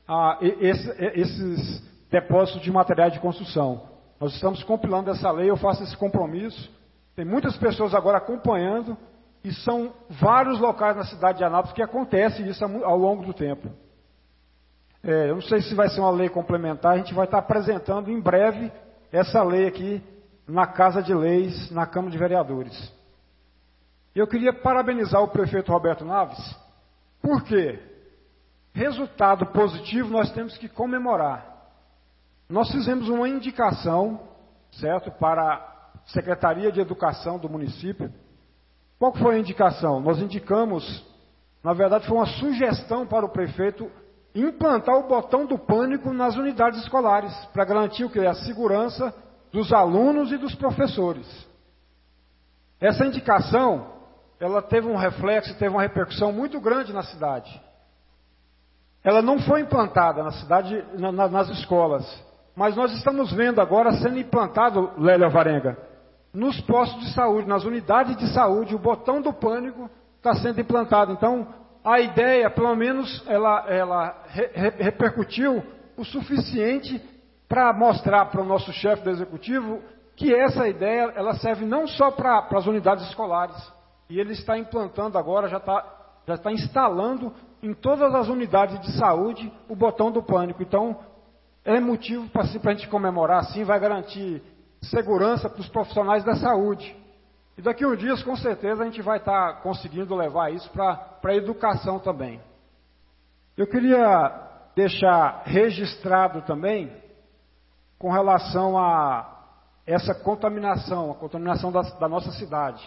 esses depósitos de materiais de construção. Nós estamos compilando essa lei, eu faço esse compromisso. Tem muitas pessoas agora acompanhando e são vários locais na cidade de Anápolis que acontece isso ao longo do tempo. Eu não sei se vai ser uma lei complementar, a gente vai estar apresentando em breve essa lei aqui na Casa de Leis, na Câmara de Vereadores. Eu queria parabenizar o prefeito Roberto Naves, porque resultado positivo nós temos que comemorar. Nós fizemos uma indicação, certo, para a Secretaria de Educação do município. Qual foi a indicação? Nós indicamos, na verdade foi uma sugestão para o prefeito implantar o botão do pânico nas unidades escolares, para garantir o quê? A segurança dos alunos e dos professores. Essa indicação, ela teve um reflexo, teve uma repercussão muito grande na cidade. Ela não foi implantada na cidade, nas escolas, mas nós estamos vendo agora sendo implantado, Lélia Varenga, nos postos de saúde, nas unidades de saúde, o botão do pânico está sendo implantado. Então, a ideia, pelo menos, ela repercutiu o suficiente para mostrar para o nosso chefe do executivo que essa ideia ela serve não só para as unidades escolares, e ele está implantando agora, já está instalando em todas as unidades de saúde o botão do pânico. Então, é motivo para a gente comemorar, assim, vai garantir segurança para os profissionais da saúde. E daqui a uns dias, com certeza, a gente vai estar conseguindo levar isso para a educação também. Eu queria deixar registrado também, com relação a essa contaminação, a contaminação da nossa cidade.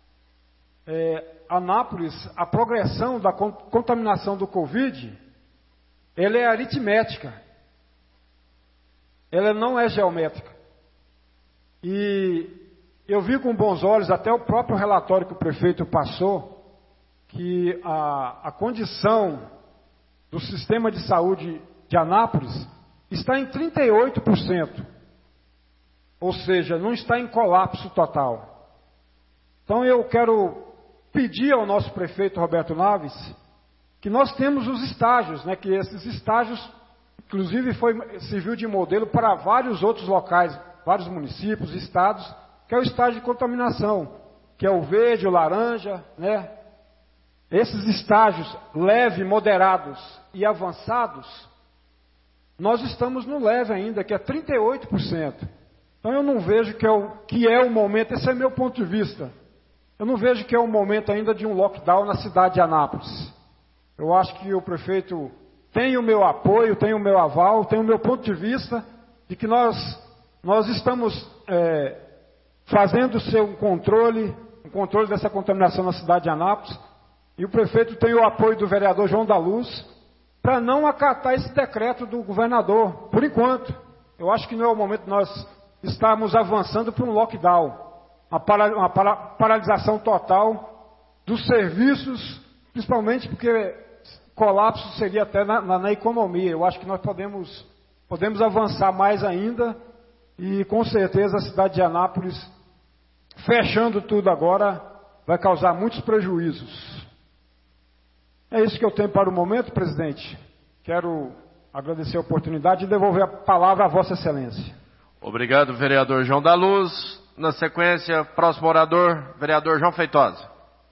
Anápolis, a progressão da contaminação do Covid, ela é aritmética. Ela não é geométrica. E eu vi com bons olhos, até o próprio relatório que o prefeito passou, que a condição do sistema de saúde de Anápolis está em 38%. Ou seja, não está em colapso total. Então eu quero pedir ao nosso prefeito Roberto Naves que nós temos os estágios, né, que esses estágios, inclusive, serviu de modelo para vários outros locais, vários municípios, estados, que é o estágio de contaminação, que é o verde, o laranja, né? Esses estágios leve, moderados e avançados, nós estamos no leve ainda, que é 38%. Então eu não vejo que é o momento, esse é meu ponto de vista, eu não vejo que é o momento ainda de um lockdown na cidade de Anápolis. Eu acho que o prefeito tem o meu apoio, tem o meu aval, tem o meu ponto de vista de que nós estamos fazendo um controle dessa contaminação na cidade de Anápolis, e o prefeito tem o apoio do vereador João da Luz para não acatar esse decreto do governador, por enquanto. Eu acho que não é o momento de nós estarmos avançando para um lockdown, uma paralisação total dos serviços, principalmente porque colapso seria até na economia. Eu acho que nós podemos avançar mais ainda, e com certeza a cidade de Anápolis, fechando tudo agora, vai causar muitos prejuízos. É isso que eu tenho para o momento, presidente. Quero agradecer a oportunidade e devolver a palavra a Vossa Excelência. Obrigado, vereador João da Luz. Na sequência, próximo orador, vereador João Feitosa.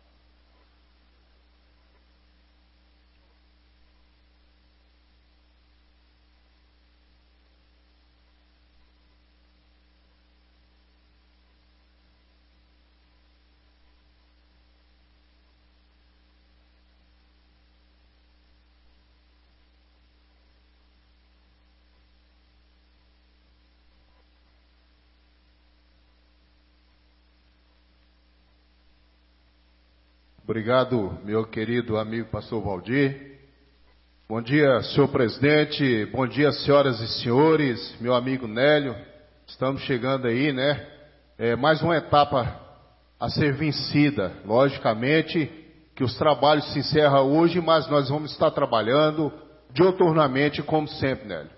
Obrigado, meu querido amigo pastor Valdir. Bom dia, senhor presidente. Bom dia, senhoras e senhores. Meu amigo Nélio. Estamos chegando aí, né? Mais uma etapa a ser vencida. Logicamente que os trabalhos se encerram hoje, mas nós vamos estar trabalhando diuturnamente, como sempre, Nélio.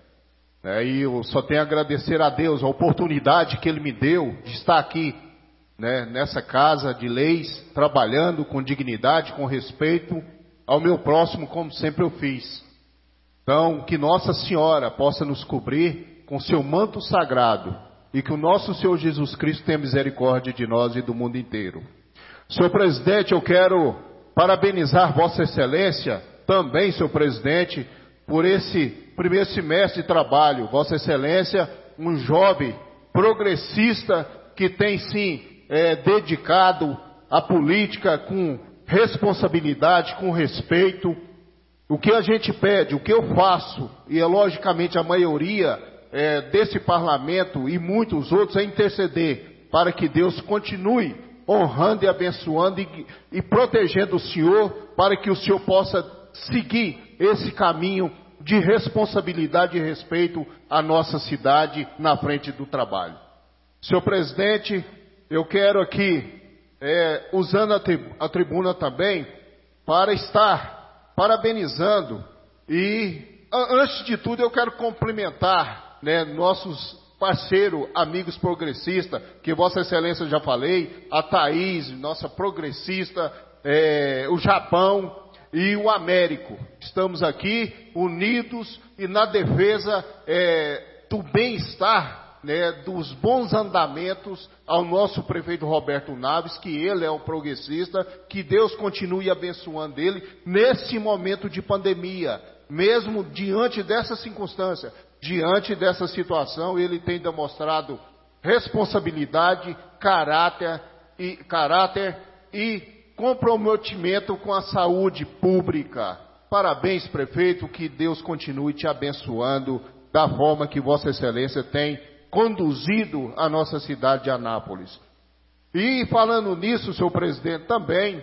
E eu só tenho a agradecer a Deus a oportunidade que Ele me deu de estar aqui, né, nessa casa de leis, trabalhando com dignidade, com respeito ao meu próximo, como sempre eu fiz. Então, que Nossa Senhora possa nos cobrir com seu manto sagrado e que o nosso Senhor Jesus Cristo tenha misericórdia de nós e do mundo inteiro. Senhor presidente, eu quero parabenizar Vossa Excelência, também, senhor presidente, por esse primeiro semestre de trabalho. Vossa Excelência, um jovem progressista que tem sim dedicado à política com responsabilidade, com respeito. O que a gente pede, o que eu faço, e é logicamente a maioria desse parlamento e muitos outros, é interceder para que Deus continue honrando e abençoando e protegendo o Senhor, para que o Senhor possa seguir esse caminho de responsabilidade e respeito à nossa cidade na frente do trabalho. Senhor presidente, eu quero aqui, usando a tribuna também, para estar parabenizando e, antes de tudo, eu quero cumprimentar, né, nossos parceiros, amigos progressistas, que Vossa Excelência já falei, a Thaís, nossa progressista, o Japão e o Américo. Estamos aqui unidos e na defesa do bem-estar, né, dos bons andamentos ao nosso prefeito Roberto Naves, que ele é um progressista, que Deus continue abençoando ele nesse momento de pandemia, mesmo diante dessa circunstância, diante dessa situação, ele tem demonstrado responsabilidade, caráter e comprometimento com a saúde pública. Parabéns, prefeito, que Deus continue te abençoando da forma que Vossa Excelência tem conduzido a nossa cidade de Anápolis. E falando nisso, senhor presidente, também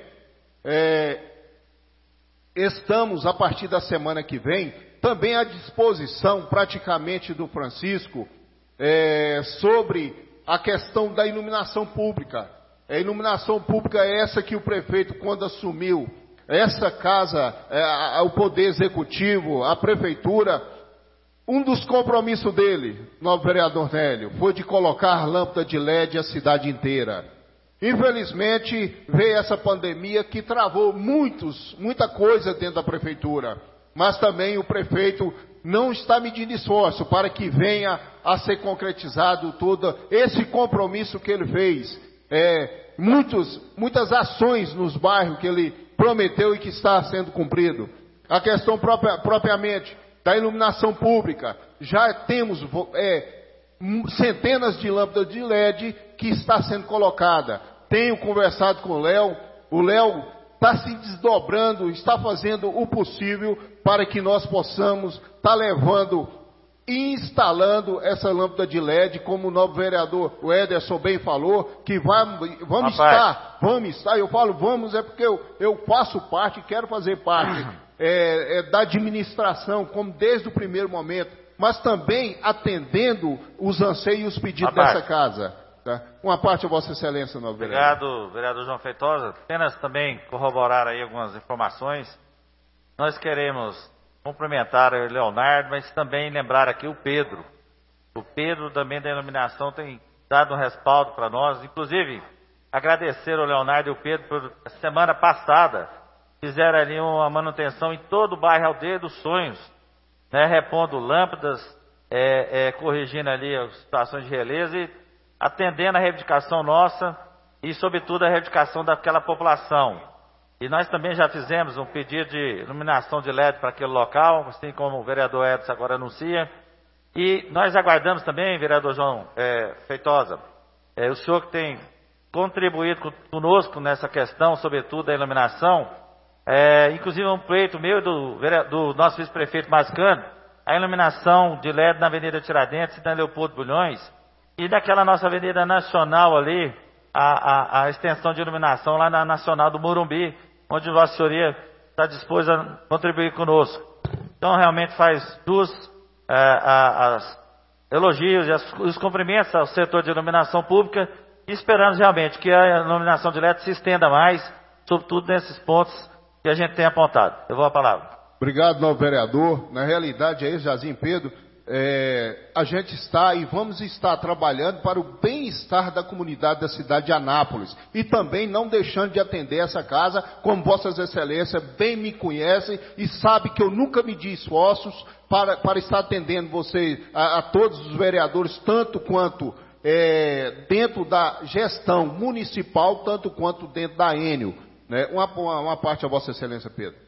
estamos, a partir da semana que vem, também à disposição praticamente do Francisco sobre a questão da iluminação pública. A iluminação pública é essa que o prefeito, quando assumiu essa casa, o poder executivo, a prefeitura, um dos compromissos dele, novo vereador Nélio, foi de colocar lâmpada de LED a cidade inteira. Infelizmente, veio essa pandemia que travou muita coisa dentro da prefeitura. Mas também o prefeito não está medindo esforço para que venha a ser concretizado todo esse compromisso que ele fez. Muitas ações nos bairros que ele prometeu e que está sendo cumprido. A questão propriamente da iluminação pública, já temos centenas de lâmpadas de LED que está sendo colocada. Tenho conversado com o Léo está se desdobrando, está fazendo o possível para que nós possamos estar levando e instalando essa lâmpada de LED, como o novo vereador o Ederson bem falou, que vamos estar, eu falo vamos, é porque eu faço parte, quero fazer parte da administração, como desde o primeiro momento, mas também atendendo os anseios e os pedidos dessa casa. Tá? Uma parte a Vossa Excelência, novo vereador. Obrigado, vereador João Feitosa. Apenas também corroborar aí algumas informações. Nós queremos cumprimentar o Leonardo, mas também lembrar aqui o Pedro. O Pedro também da iluminação tem dado um respaldo para nós. Inclusive, agradecer ao Leonardo e o Pedro por semana passada fizeram ali uma manutenção em todo o bairro Aldeia dos Sonhos, né, repondo lâmpadas, corrigindo ali as situações de releza e atendendo a reivindicação nossa e, sobretudo, a reivindicação daquela população. E nós também já fizemos um pedido de iluminação de LED para aquele local, assim como o vereador Edson agora anuncia. E nós aguardamos também, vereador João Feitosa, o senhor que tem contribuído conosco nessa questão, sobretudo da iluminação, inclusive um pleito meu do nosso vice-prefeito Mascano, a iluminação de LED na Avenida Tiradentes e na Leopoldo Bulhões, e daquela nossa Avenida Nacional ali, a extensão de iluminação lá na Nacional do Morumbi, onde Vossa Senhoria está disposta a contribuir conosco. Então, realmente faz jus elogios e os cumprimentos ao setor de iluminação pública e esperamos realmente que a iluminação de LED se estenda mais, sobretudo nesses pontos que a gente tem apontado. Eu vou à palavra. Obrigado, novo vereador. Na realidade, aí, Jazinho Pedro, a gente está e vamos estar trabalhando para o bem-estar da comunidade da cidade de Anápolis e também não deixando de atender essa casa, como Vossas Excelências bem me conhecem e sabe que eu nunca medi esforços para estar atendendo vocês, a todos os vereadores, tanto quanto dentro da gestão municipal, tanto quanto dentro da Enel. Né? Uma parte a Vossa Excelência, Pedro.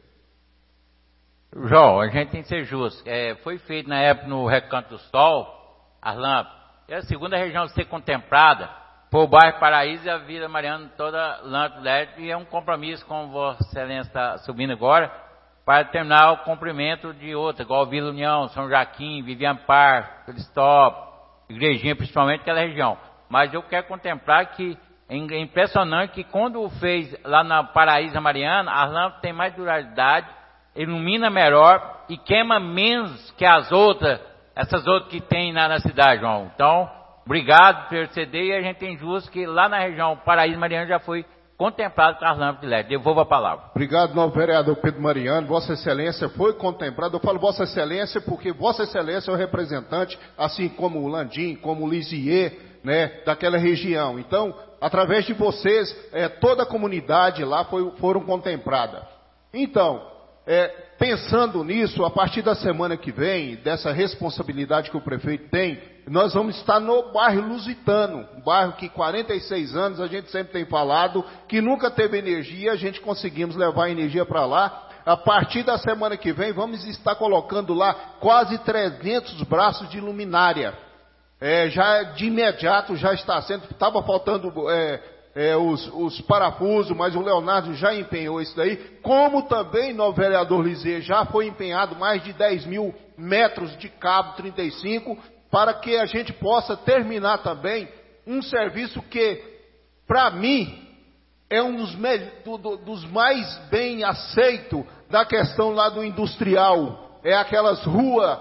João, a gente tem que ser justo. Foi feito na época no Recanto do Sol, as lâmpadas. É a segunda região a ser contemplada foi o bairro Paraíso e a Vila Mariana, toda lâmpada LED. E é um compromisso, como Vossa Excelência está subindo agora, para terminar o cumprimento de outra, igual Vila União, São Joaquim, Vivian Park, Cristópolis, Igrejinha, principalmente aquela região. Mas eu quero contemplar que é impressionante que quando fez lá na Paraíso Mariana, as lâmpadas têm mais durabilidade, ilumina melhor e queima menos que as outras, essas outras que tem na cidade, João. Então, obrigado por ceder e a gente tem justo que lá na região Paraíso Mariano já foi contemplado com as lâmpadas de LED. Devolvo a palavra. Obrigado, novo vereador Pedro Mariano. Vossa Excelência foi contemplado. Eu falo Vossa Excelência porque Vossa Excelência é o representante, assim como o Landim, como o Lisier, né, daquela região. Então, através de vocês, toda a comunidade lá foram contemplada. Então, pensando nisso, a partir da semana que vem, dessa responsabilidade que o prefeito tem, nós vamos estar no bairro Lusitano, um bairro que 46 anos a gente sempre tem falado, que nunca teve energia, a gente conseguimos levar a energia para lá. A partir da semana que vem, vamos estar colocando lá quase 300 braços de luminária. Já de imediato já está sendo, estava faltando os parafusos, mas o Leonardo já empenhou isso daí, como também no vereador Lisier já foi empenhado mais de 10 mil metros de cabo 35, para que a gente possa terminar também um serviço que, para mim, é um dos mais bem aceitos da questão lá do industrial, aquelas ruas,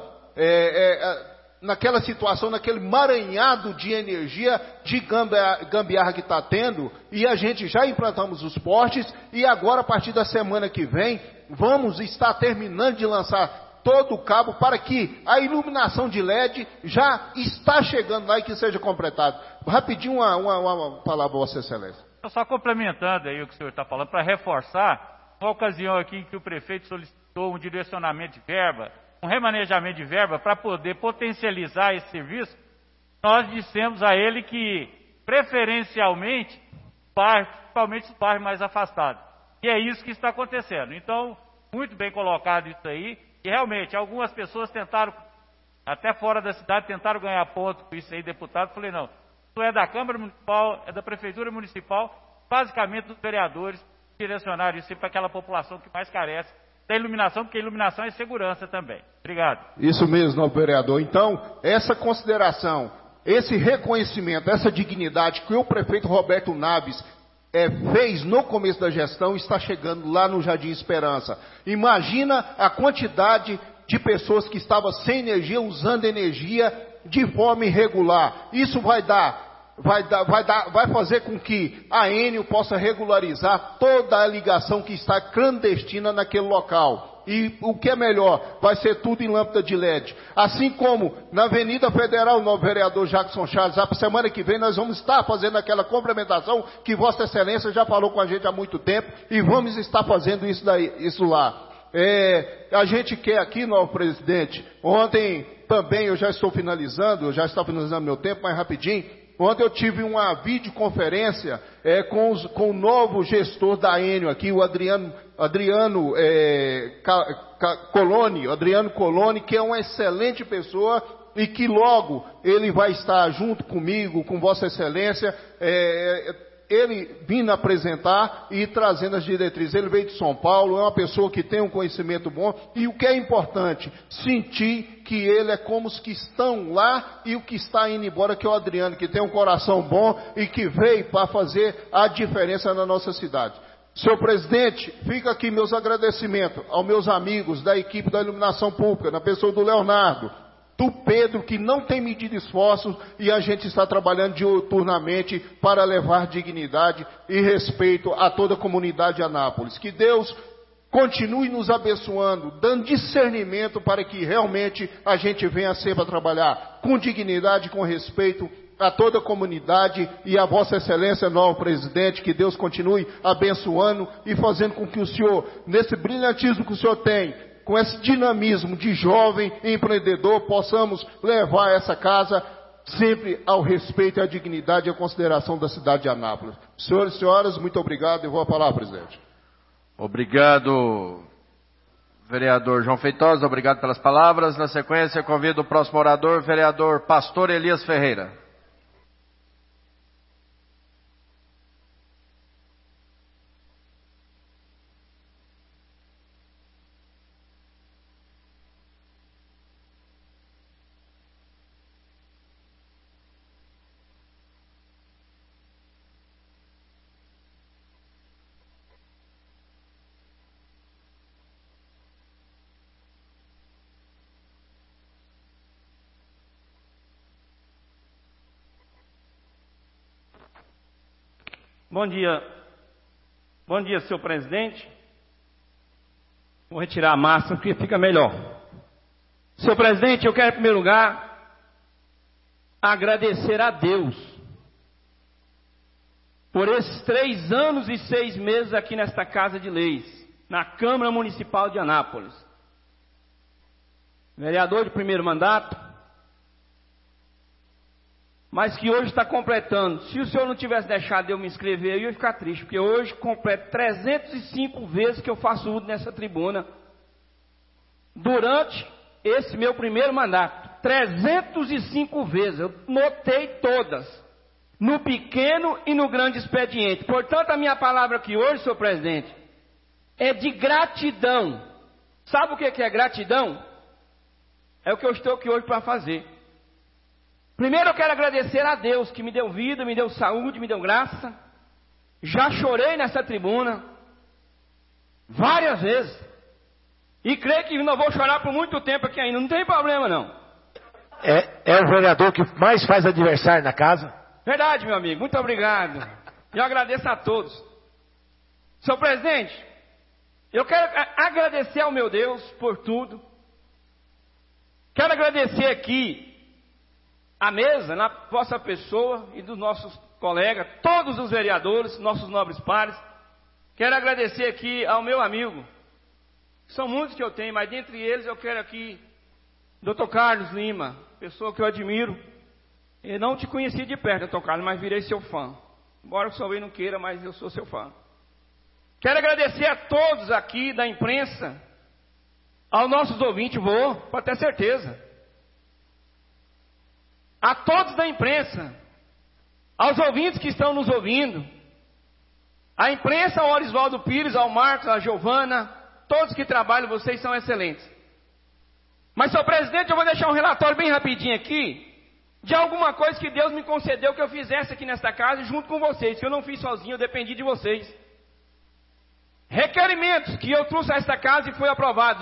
naquela situação, naquele maranhado de energia de gambiarra que está tendo, e a gente já implantamos os postes, e agora, a partir da semana que vem, vamos estar terminando de lançar todo o cabo para que a iluminação de LED já está chegando lá e que seja completado. Rapidinho uma palavra, Vossa Excelência. Só complementando aí o que o senhor está falando, para reforçar, uma ocasião aqui em que o prefeito solicitou um direcionamento de verba, um remanejamento de verba para poder potencializar esse serviço, nós dissemos a ele que, preferencialmente, principalmente os bairros mais afastados. E é isso que está acontecendo. Então, muito bem colocado isso aí, e realmente, algumas pessoas tentaram, até fora da cidade, tentaram ganhar ponto com isso aí, deputado. Falei, não, isso é da Câmara Municipal, é da Prefeitura Municipal, basicamente dos vereadores, direcionar isso para aquela população que mais carece da iluminação, porque a iluminação é segurança também. Obrigado. Isso mesmo, nobre vereador. Então, essa consideração, esse reconhecimento, essa dignidade que o prefeito Roberto Naves fez no começo da gestão, está chegando lá no Jardim Esperança. Imagina a quantidade de pessoas que estavam sem energia, usando energia de forma irregular. Isso vai fazer com que a Enel possa regularizar toda a ligação que está clandestina naquele local. E o que é melhor, vai ser tudo em lâmpada de LED. Assim como na Avenida Federal, o novo vereador Jackson Charles, a semana que vem nós vamos estar fazendo aquela complementação que Vossa Excelência já falou com a gente há muito tempo, e vamos estar fazendo isso lá. A gente quer aqui, novo presidente, ontem também eu já estou finalizando meu tempo, mas rapidinho. Ontem eu tive uma videoconferência com o novo gestor da Enel aqui, o Adriano Coloni, que é uma excelente pessoa e que logo ele vai estar junto comigo, com Vossa Excelência, ele vindo apresentar e trazendo as diretrizes. Ele veio de São Paulo, é uma pessoa que tem um conhecimento bom, e o que é importante, sentir que ele é como os que estão lá e o que está indo embora, que é o Adriano, que tem um coração bom e que veio para fazer a diferença na nossa cidade. Senhor presidente, fica aqui meus agradecimentos aos meus amigos da equipe da iluminação pública, na pessoa do Leonardo, do Pedro, que não tem medido esforços, e a gente está trabalhando diuturnamente para levar dignidade e respeito a toda a comunidade de Anápolis. Que Deus continue nos abençoando, dando discernimento para que realmente a gente venha sempre a trabalhar com dignidade, com respeito a toda a comunidade e a Vossa Excelência, novo presidente. Que Deus continue abençoando e fazendo com que o senhor, nesse brilhantismo que o senhor tem, com esse dinamismo de jovem empreendedor, possamos levar essa casa sempre ao respeito, à dignidade e à consideração da cidade de Anápolis. Senhores e senhoras, muito obrigado. Eu vou falar, presidente. Obrigado, vereador João Feitosa. Obrigado pelas palavras. Na sequência, convido o próximo orador, vereador Pastor Elias Ferreira. Bom dia, senhor presidente. Vou retirar a máscara porque fica melhor. Senhor presidente, eu quero em primeiro lugar agradecer a Deus por esses 3 anos e 6 meses aqui nesta Casa de Leis, na Câmara Municipal de Anápolis. Vereador de primeiro mandato, mas que hoje está completando. Se o senhor não tivesse deixado eu me inscrever, eu ia ficar triste, porque hoje completo 305 vezes que eu faço uso nessa tribuna, durante esse meu primeiro mandato. 305 vezes, eu notei todas, no pequeno e no grande expediente. Portanto, a minha palavra aqui hoje, senhor presidente, é de gratidão. Sabe o que é gratidão? É o que eu estou aqui hoje para fazer. Primeiro eu quero agradecer a Deus que me deu vida, me deu saúde, me deu graça. Já chorei nessa tribuna várias vezes. E creio que não vou chorar por muito tempo aqui ainda, não tem problema não. É o vereador que mais faz aniversário na casa? Verdade, meu amigo, muito obrigado. Eu agradeço a todos. Senhor presidente, eu quero agradecer ao meu Deus por tudo. Quero agradecer aqui a mesa, na vossa pessoa e dos nossos colegas, todos os vereadores, nossos nobres pares. Quero agradecer aqui ao meu amigo, são muitos que eu tenho, mas dentre eles eu quero aqui, Dr. Carlos Lima, pessoa que eu admiro. Eu não te conheci de perto, Dr. Carlos, mas virei seu fã. Embora o senhor não queira, mas eu sou seu fã. Quero agradecer a todos aqui da imprensa, aos nossos ouvintes, pode ter certeza. A todos da imprensa, aos ouvintes que estão nos ouvindo, A imprensa, ao Orisvaldo Pires, ao Marcos, à Giovana, todos que trabalham, vocês são excelentes. Mas, senhor presidente, eu vou deixar um relatório bem rapidinho aqui, de alguma coisa que Deus me concedeu que eu fizesse aqui nesta casa, junto com vocês, que eu não fiz sozinho, eu dependi de vocês. Requerimentos que eu trouxe a esta casa e foi aprovado,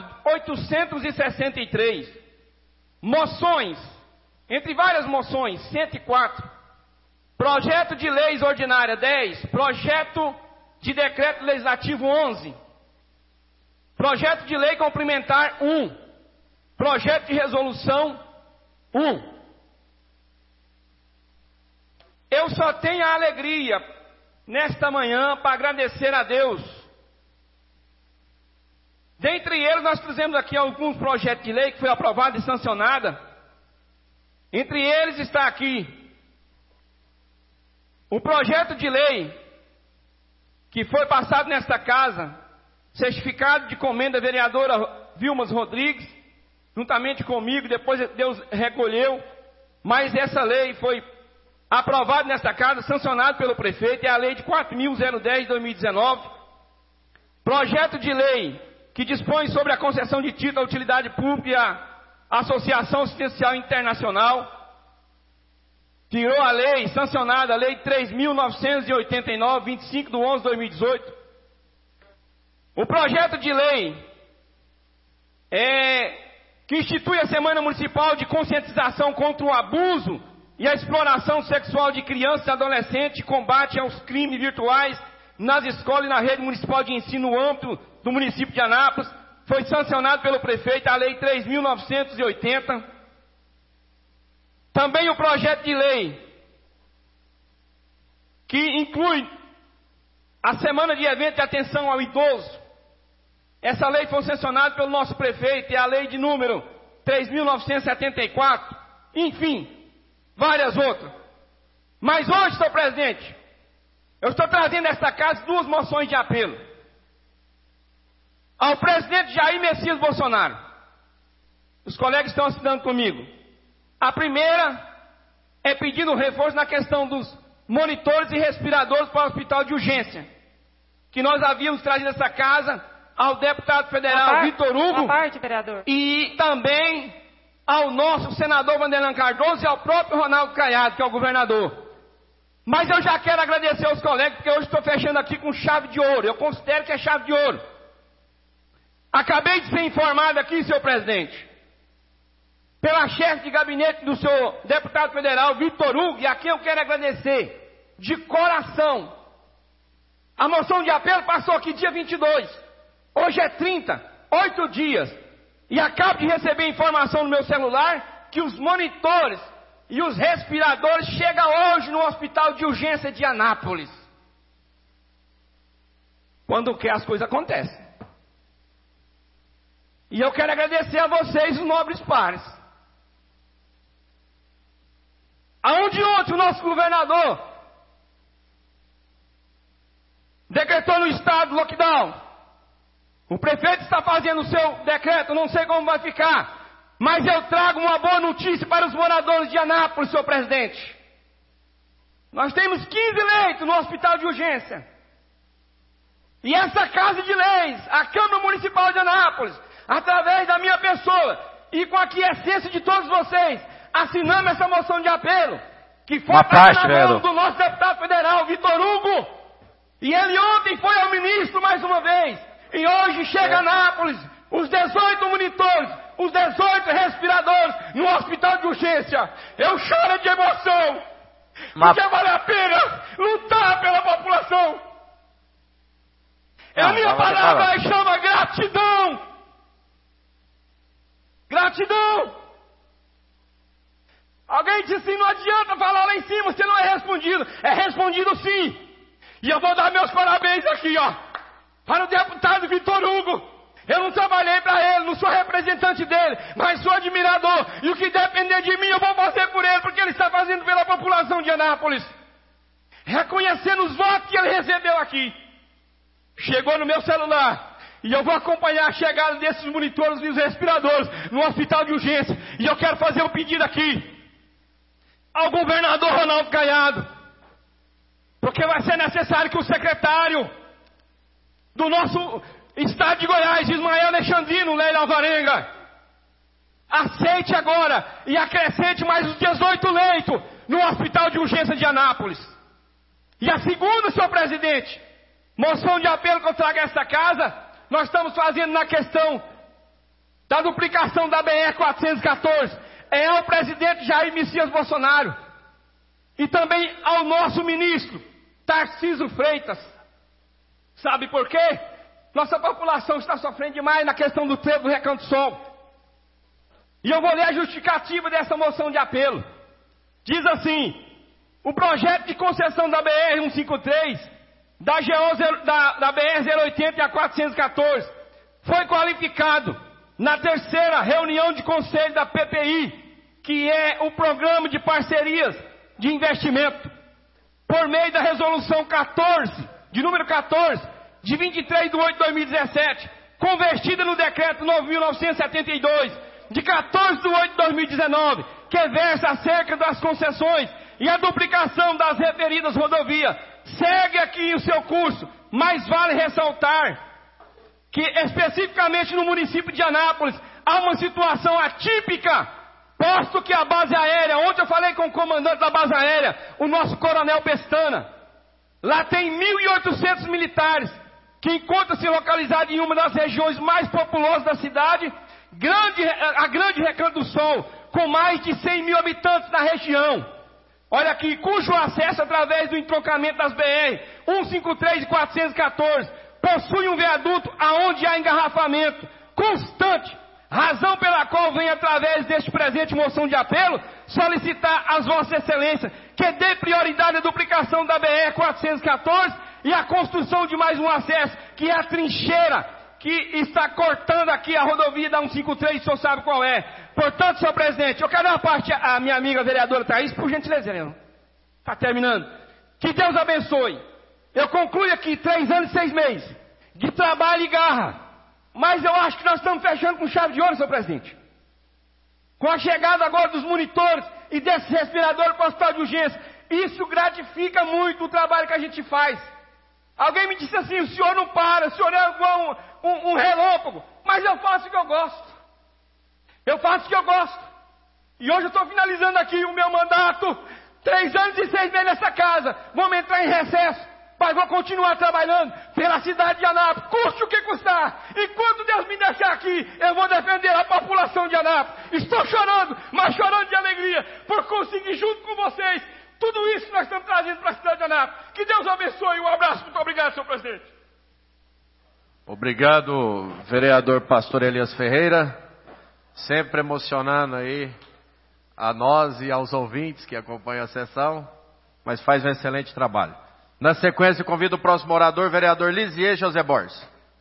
863. Moções, entre várias moções, 104. Projeto de leis ordinária, 10. Projeto de decreto legislativo, 11. Projeto de lei complementar, 1. Projeto de resolução, 1. Eu só tenho a alegria, nesta manhã, para agradecer a Deus. Dentre eles, nós fizemos aqui alguns projetos de lei que foi aprovado e sancionada. Entre eles está aqui o projeto de lei que foi passado nesta casa, certificado de comenda da vereadora Vilmas Rodrigues, juntamente comigo, depois Deus recolheu, mas essa lei foi aprovada nesta casa, sancionada pelo prefeito, é a lei de 4.010 de 2019. Projeto de lei que dispõe sobre a concessão de título à utilidade pública e à Associação Assistencial Internacional. Tirou a lei, sancionada, a lei 3.989, 25 de 11 de 2018. O projeto de lei que institui a Semana Municipal de Conscientização contra o Abuso e a Exploração Sexual de Crianças e Adolescentes, combate aos crimes virtuais nas escolas e na rede municipal de ensino no âmbito do município de Anápolis, foi sancionado pelo prefeito a lei 3.980. Também o projeto de lei que inclui a semana de evento de atenção ao idoso. Essa lei foi sancionada pelo nosso prefeito, é a lei de número 3.974. Enfim, várias outras. Mas hoje, senhor presidente, eu estou trazendo a esta casa duas moções de apelo ao presidente Jair Messias Bolsonaro. Os colegas estão assinando comigo. A primeira é pedindo reforço na questão dos monitores e respiradores para o hospital de urgência, que nós havíamos trazido essa casa ao deputado federal Vitor Hugo, vereador, e também ao nosso senador Vanderlan Cardoso e ao próprio Ronaldo Caiado, que é o governador. Mas eu já quero agradecer aos colegas, porque hoje estou fechando aqui com chave de ouro. Eu considero que é chave de ouro. Acabei de ser informado aqui, senhor presidente, pela chefe de gabinete do senhor deputado federal Vitor Hugo, e a quem eu quero agradecer de coração. A moção de apelo passou aqui dia 22. Hoje é 30, 8 dias. E acabo de receber informação no meu celular que os monitores e os respiradores chegam hoje no hospital de urgência de Anápolis. Quando quer, as coisas acontecem. E eu quero agradecer a vocês, os nobres pares. Aonde ontem o nosso governador decretou no estado lockdown, o prefeito está fazendo o seu decreto, não sei como vai ficar, mas eu trago uma boa notícia para os moradores de Anápolis, senhor presidente. Nós temos 15 leitos no hospital de urgência. E essa Casa de Leis, a Câmara Municipal de Anápolis, através da minha pessoa e com a aquiescência de todos vocês, assinamos essa moção de apelo, que foi na mão do nosso deputado federal, Vitor Hugo. E ele ontem foi ao ministro mais uma vez. E hoje chega a Anápolis, os 18 monitores, os 18 respiradores no hospital de urgência. Eu choro de emoção, porque vale a pena lutar pela população. A minha palavra chama gratidão. Gratidão. Alguém disse assim, não adianta falar lá em cima, você não é respondido. É respondido sim. E eu vou dar meus parabéns aqui, ó, para o deputado Vitor Hugo. Eu não trabalhei para ele, não sou representante dele, mas sou admirador. E o que depender de mim, eu vou fazer por ele, porque ele está fazendo pela população de Anápolis. Reconhecendo os votos que ele recebeu aqui. Chegou no meu celular. E eu vou acompanhar a chegada desses monitores e os respiradores no hospital de urgência. E eu quero fazer um pedido aqui ao governador Ronaldo Caiado. Porque vai ser necessário que o secretário do nosso estado de Goiás, Ismael Alexandrino Leila Alvarenga, aceite agora e acrescente mais os 18 leitos no Hospital de Urgência de Anápolis. E a segunda, senhor presidente, moção de apelo que eu trago a esta casa, nós estamos fazendo na questão da duplicação da BR-414, é ao presidente Jair Messias Bolsonaro e também ao nosso ministro Tarcísio Freitas. Sabe por quê? Nossa população está sofrendo demais na questão do trevo do Recanto Sol. E eu vou ler a justificativa dessa moção de apelo. Diz assim: o projeto de concessão da BR-153, da BR-080 e a 414 foi qualificado na terceira reunião de conselho da PPI, que é o Programa de Parcerias de Investimento, por meio da resolução 14, de número 14, de 23 de 8 de 2017, convertida no decreto 9.972, de 14 de 8 de 2019, que versa acerca das concessões e a duplicação das referidas rodovias. Segue aqui o seu curso, mas vale ressaltar que especificamente no município de Anápolis há uma situação atípica, posto que a base aérea, ontem eu falei com o comandante da base aérea, o nosso coronel Pestana, lá tem 1.800 militares, que encontra-se localizado em uma das regiões mais populosas da cidade, a Grande Recanto do Sol, com mais de 100 mil habitantes na região. Olha aqui, cujo acesso através do entroncamento das BR 153 e 414 possui um viaduto aonde há engarrafamento constante, razão pela qual vem através deste presente moção de apelo solicitar às vossas excelências que dê prioridade à duplicação da BR 414 e a construção de mais um acesso, que é a trincheira que está cortando aqui a rodovia da 153, o senhor sabe qual é. Portanto, senhor presidente, eu quero dar uma parte à minha amiga vereadora Thaís, por gentileza, está terminando. Que Deus abençoe. Eu concluo aqui 3 anos e 6 meses de trabalho e garra, mas eu acho que nós estamos fechando com chave de ouro, senhor presidente. Com a chegada agora dos monitores e desses respiradores para o hospital de urgência, isso gratifica muito o trabalho que a gente faz. Alguém me disse assim: o senhor não para, o senhor é igual um relâmpago. Mas eu faço o que eu gosto. Eu faço o que eu gosto. E hoje eu estou finalizando aqui o meu mandato. 3 anos e 6 meses nessa casa. Vamos entrar em recesso. Mas vou continuar trabalhando pela cidade de Anápolis, custe o que custar. E quando Deus me deixar aqui, eu vou defender a população de Anápolis. Estou chorando, mas chorando de alegria, por conseguir junto com vocês tudo isso que nós estamos trazendo para a cidade de Anápolis. Que Deus abençoe. Um abraço. Muito obrigado, senhor presidente. Obrigado, vereador Pastor Elias Ferreira. Sempre emocionando aí a nós e aos ouvintes que acompanham a sessão, mas faz um excelente trabalho. Na sequência, convido o próximo orador, vereador Lisier José Borges.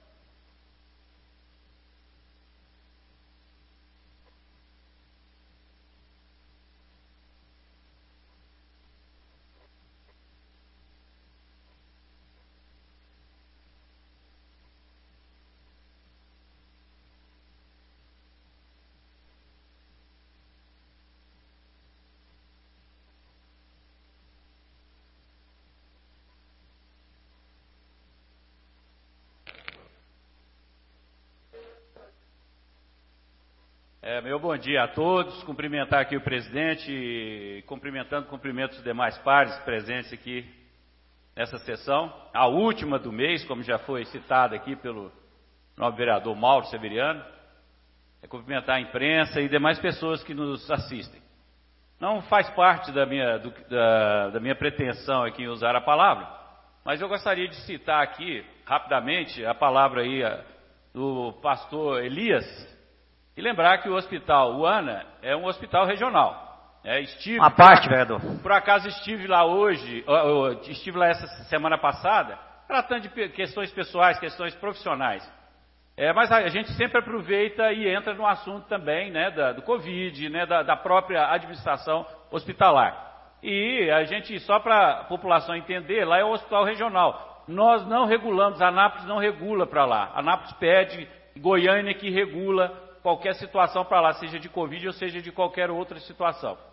Meu bom dia a todos, cumprimentar aqui o presidente, cumprimento os demais pares presentes aqui nessa sessão, a última do mês, como já foi citada aqui pelo nobre vereador Mauro Severiano, cumprimentar a imprensa e demais pessoas que nos assistem. Não faz parte da minha pretensão aqui em usar a palavra, mas eu gostaria de citar aqui, rapidamente, a palavra aí do pastor Elias, e lembrar que o hospital UANA é um hospital regional. Uma parte, vereador. Por acaso estive lá estive lá essa semana passada, tratando de questões pessoais, questões profissionais. Mas a gente sempre aproveita e entra no assunto também, né, do Covid, né, da própria administração hospitalar. E a gente, só para a população entender, lá é um hospital regional. Nós não regulamos, Anápolis não regula para lá. Anápolis pede, Goiânia que regula qualquer situação para lá, seja de Covid ou seja de qualquer outra situação.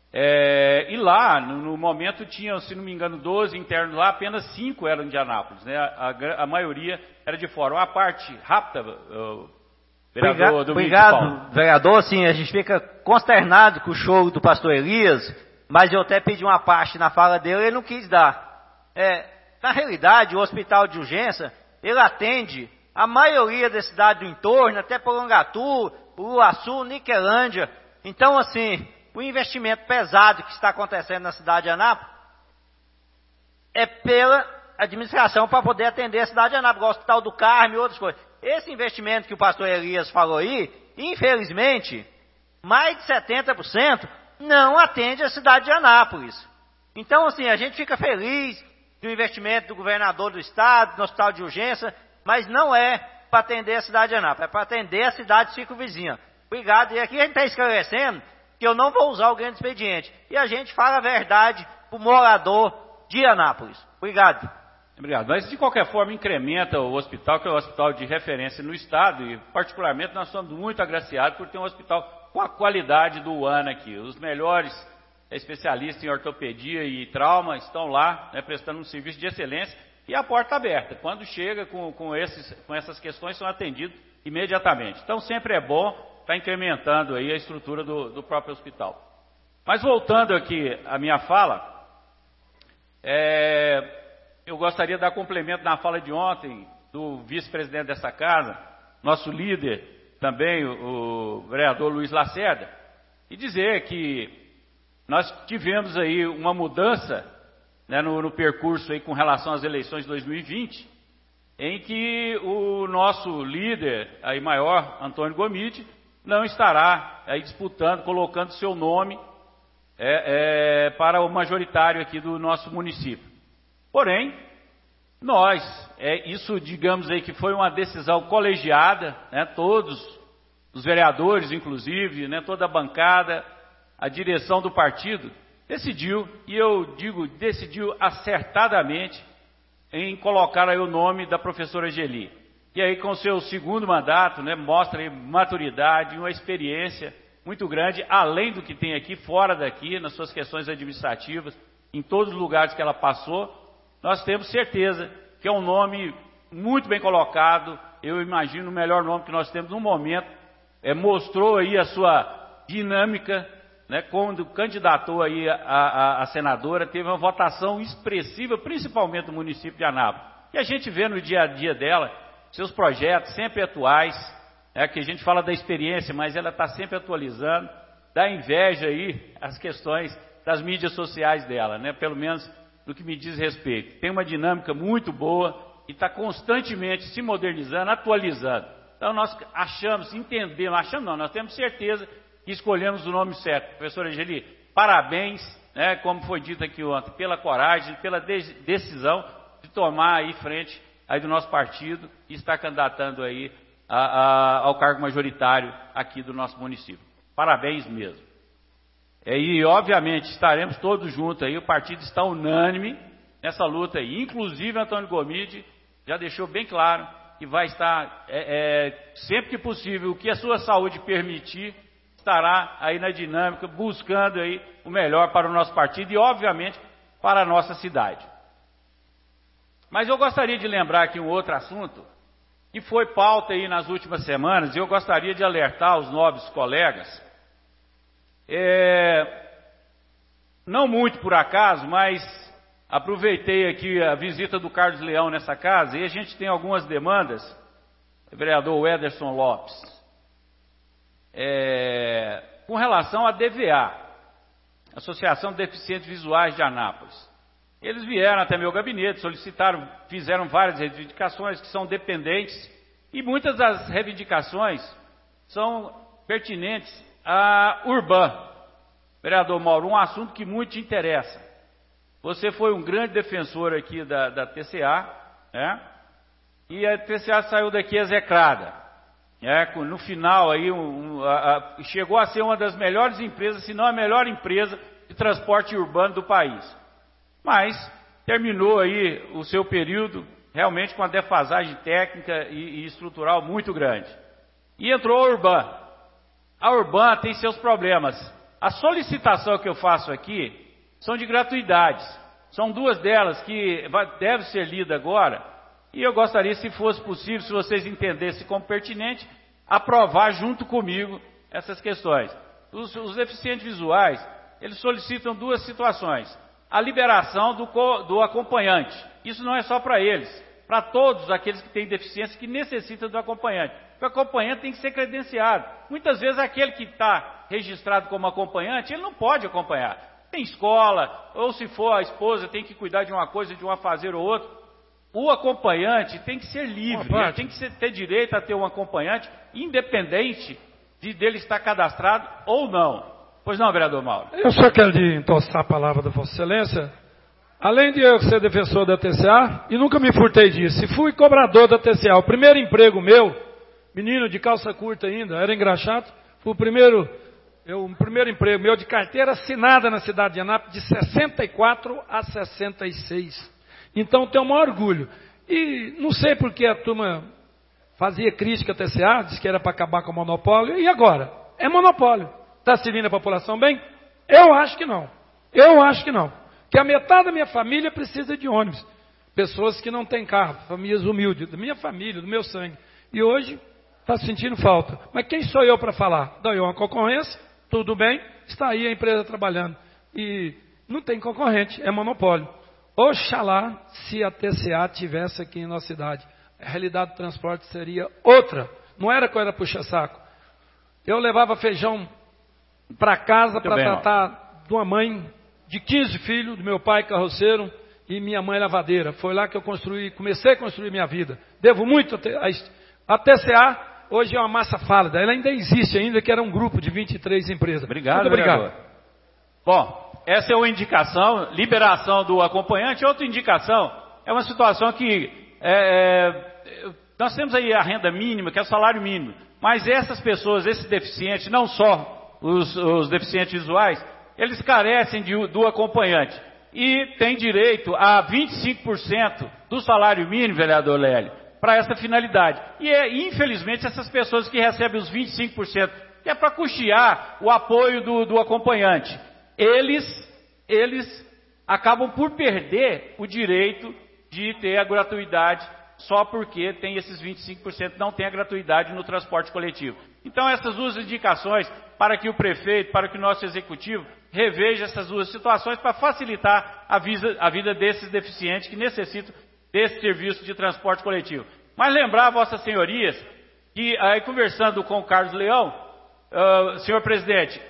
E lá, no momento, tinham, se não me engano, 12 internos lá, apenas 5 eram de Anápolis, né? A maioria era de fora. Uma parte rápida, vereador Obrigado, vereador. Sim, a gente fica consternado com o choro do pastor Elias, mas eu até pedi uma parte na fala dele e ele não quis dar. Na realidade, o hospital de urgência, ele atende a maioria da cidade do entorno, até Porangatu, Uruaçu, Niquelândia. Então, assim, o investimento pesado que está acontecendo na cidade de Anápolis é pela administração para poder atender a cidade de Anápolis, o Hospital do Carmo e outras coisas. Esse investimento que o pastor Elias falou aí, infelizmente, mais de 70% não atende a cidade de Anápolis. Então, assim, a gente fica feliz do investimento do governador do estado, no hospital de urgência, mas não é para atender a cidade de Anápolis, é para atender a cidade circunvizinha. Obrigado. E aqui a gente está esclarecendo que eu não vou usar o grande expediente. E a gente fala a verdade para o morador de Anápolis. Obrigado. Obrigado. Mas, de qualquer forma, incrementa o hospital, que é o hospital de referência no estado, e, particularmente, nós somos muito agraciados por ter um hospital com a qualidade do UANA aqui. Os melhores especialistas em ortopedia e trauma estão lá, né, prestando um serviço de excelência, e a porta aberta. Quando chega com essas questões, são atendidos imediatamente. Então, sempre é bom estar incrementando aí a estrutura do próprio hospital. Mas, voltando aqui à minha fala, eu gostaria de dar complemento na fala de ontem do vice-presidente dessa casa, nosso líder também, o vereador Luiz Lacerda, e dizer que nós tivemos aí uma mudança, né, no percurso aí com relação às eleições de 2020, em que o nosso líder aí maior, Antônio Gomide, não estará aí disputando, colocando seu nome para o majoritário aqui do nosso município. Porém, nós, isso digamos aí que foi uma decisão colegiada, né, todos os vereadores, inclusive, né, toda a bancada, a direção do partido, decidiu, e eu digo, decidiu acertadamente em colocar aí o nome da professora Geli. E aí com seu segundo mandato, né, mostra aí maturidade, uma experiência muito grande, além do que tem aqui, fora daqui, nas suas questões administrativas, em todos os lugares que ela passou. Nós temos certeza que é um nome muito bem colocado, eu imagino o melhor nome que nós temos no momento, mostrou aí a sua dinâmica, né, quando candidatou aí a senadora, teve uma votação expressiva, principalmente no município de Anápolis. E a gente vê no dia a dia dela, seus projetos sempre atuais, que a gente fala da experiência, mas ela está sempre atualizando, dá inveja aí as questões das mídias sociais dela, né, pelo menos no que me diz respeito. Tem uma dinâmica muito boa e está constantemente se modernizando, atualizando. Então nós nós temos certeza que escolhemos o nome certo. Professora Geli, parabéns, né, como foi dito aqui ontem, pela coragem, pela decisão de tomar aí frente aí do nosso partido e estar candidatando aí ao cargo majoritário aqui do nosso município. Parabéns mesmo. E, obviamente, estaremos todos juntos aí, o partido está unânime nessa luta aí. Inclusive, Antônio Gomide já deixou bem claro que vai estar, sempre que possível, o que a sua saúde permitir, estará aí na dinâmica, buscando aí o melhor para o nosso partido e, obviamente, para a nossa cidade. Mas eu gostaria de lembrar aqui um outro assunto, que foi pauta aí nas últimas semanas, e eu gostaria de alertar os nobres colegas. Não muito por acaso, mas aproveitei aqui a visita do Carlos Leão nessa casa e a gente tem algumas demandas, vereador Ederson Lopes, com relação à DVA, Associação de Deficientes Visuais de Anápolis. Eles vieram até meu gabinete, solicitaram, fizeram várias reivindicações que são dependentes e muitas das reivindicações são pertinentes a Urban. Vereador Mauro, um assunto que muito te interessa. Você foi um grande defensor aqui da TCA, né? E a TCA saiu daqui execrada. No final, aí, chegou a ser uma das melhores empresas, se não a melhor empresa de transporte urbano do país. Mas terminou aí o seu período realmente com uma defasagem técnica e estrutural muito grande. E entrou a Urban. A Urban tem seus problemas A solicitação que eu faço aqui são de gratuidades. São duas delas que devem ser lidas agora. E eu gostaria, se fosse possível, se vocês entendessem como pertinente, aprovar junto comigo essas questões. Os deficientes visuais, eles solicitam duas situações. A liberação do acompanhante. Isso não é só para eles, para todos aqueles que têm deficiência que necessitam do acompanhante. O acompanhante tem que ser credenciado. Muitas vezes aquele que está registrado como acompanhante, ele não pode acompanhar. Tem escola, ou se for a esposa, tem que cuidar de uma coisa, de um afazer ou outro. O acompanhante tem que ser livre, ele tem que ter direito a ter um acompanhante, independente dele estar cadastrado ou não. Pois não, vereador Mauro? Eu só quero entossar a palavra da Vossa Excelência. Além de eu ser defensor da TCA, e nunca me furtei disso, e fui cobrador da TCA. O primeiro emprego meu, menino de calça curta ainda, era engraxado, foi o primeiro emprego meu de carteira assinada na cidade de Anápolis, de 64 a 66. Então tenho o maior orgulho. E não sei porque a turma fazia crítica à TCA, disse que era para acabar com o monopólio, e agora? É monopólio. Está servindo a população bem? Eu acho que não. Eu acho que não. Que a metade da minha família precisa de ônibus. Pessoas que não têm carro, famílias humildes, da minha família, do meu sangue. E hoje está sentindo falta. Mas quem sou eu para falar? Daí uma concorrência, tudo bem, está aí a empresa trabalhando. E não tem concorrente, é monopólio. Oxalá se a TCA tivesse aqui em nossa cidade. A realidade do transporte seria outra. Não era coisa puxa-saco. Eu levava feijão para casa para tratar de uma mãe de 15 filhos, do meu pai carroceiro e minha mãe lavadeira. Foi lá que eu comecei a construir minha vida. Devo muito a TCA, hoje é uma massa fálida. Ela ainda existe, ainda que era um grupo de 23 empresas. Muito obrigado. Bom, essa é uma indicação, liberação do acompanhante. Outra indicação é uma situação que nós temos aí a renda mínima, que é o salário mínimo. Mas essas pessoas, esses deficientes, não só os deficientes visuais, eles carecem do acompanhante. E tem direito a 25% do salário mínimo, vereador Lélio, para essa finalidade. E infelizmente, essas pessoas que recebem os 25%, que é para custear o apoio do acompanhante, eles acabam por perder o direito de ter a gratuidade, só porque tem esses 25%, não tem a gratuidade no transporte coletivo. Então, essas duas indicações para que o prefeito, para que o nosso executivo reveja essas duas situações para facilitar a vida desses deficientes que necessitam desse serviço de transporte coletivo. Mas lembrar, vossas senhorias, que aí conversando com o Carlos Leão, senhor presidente,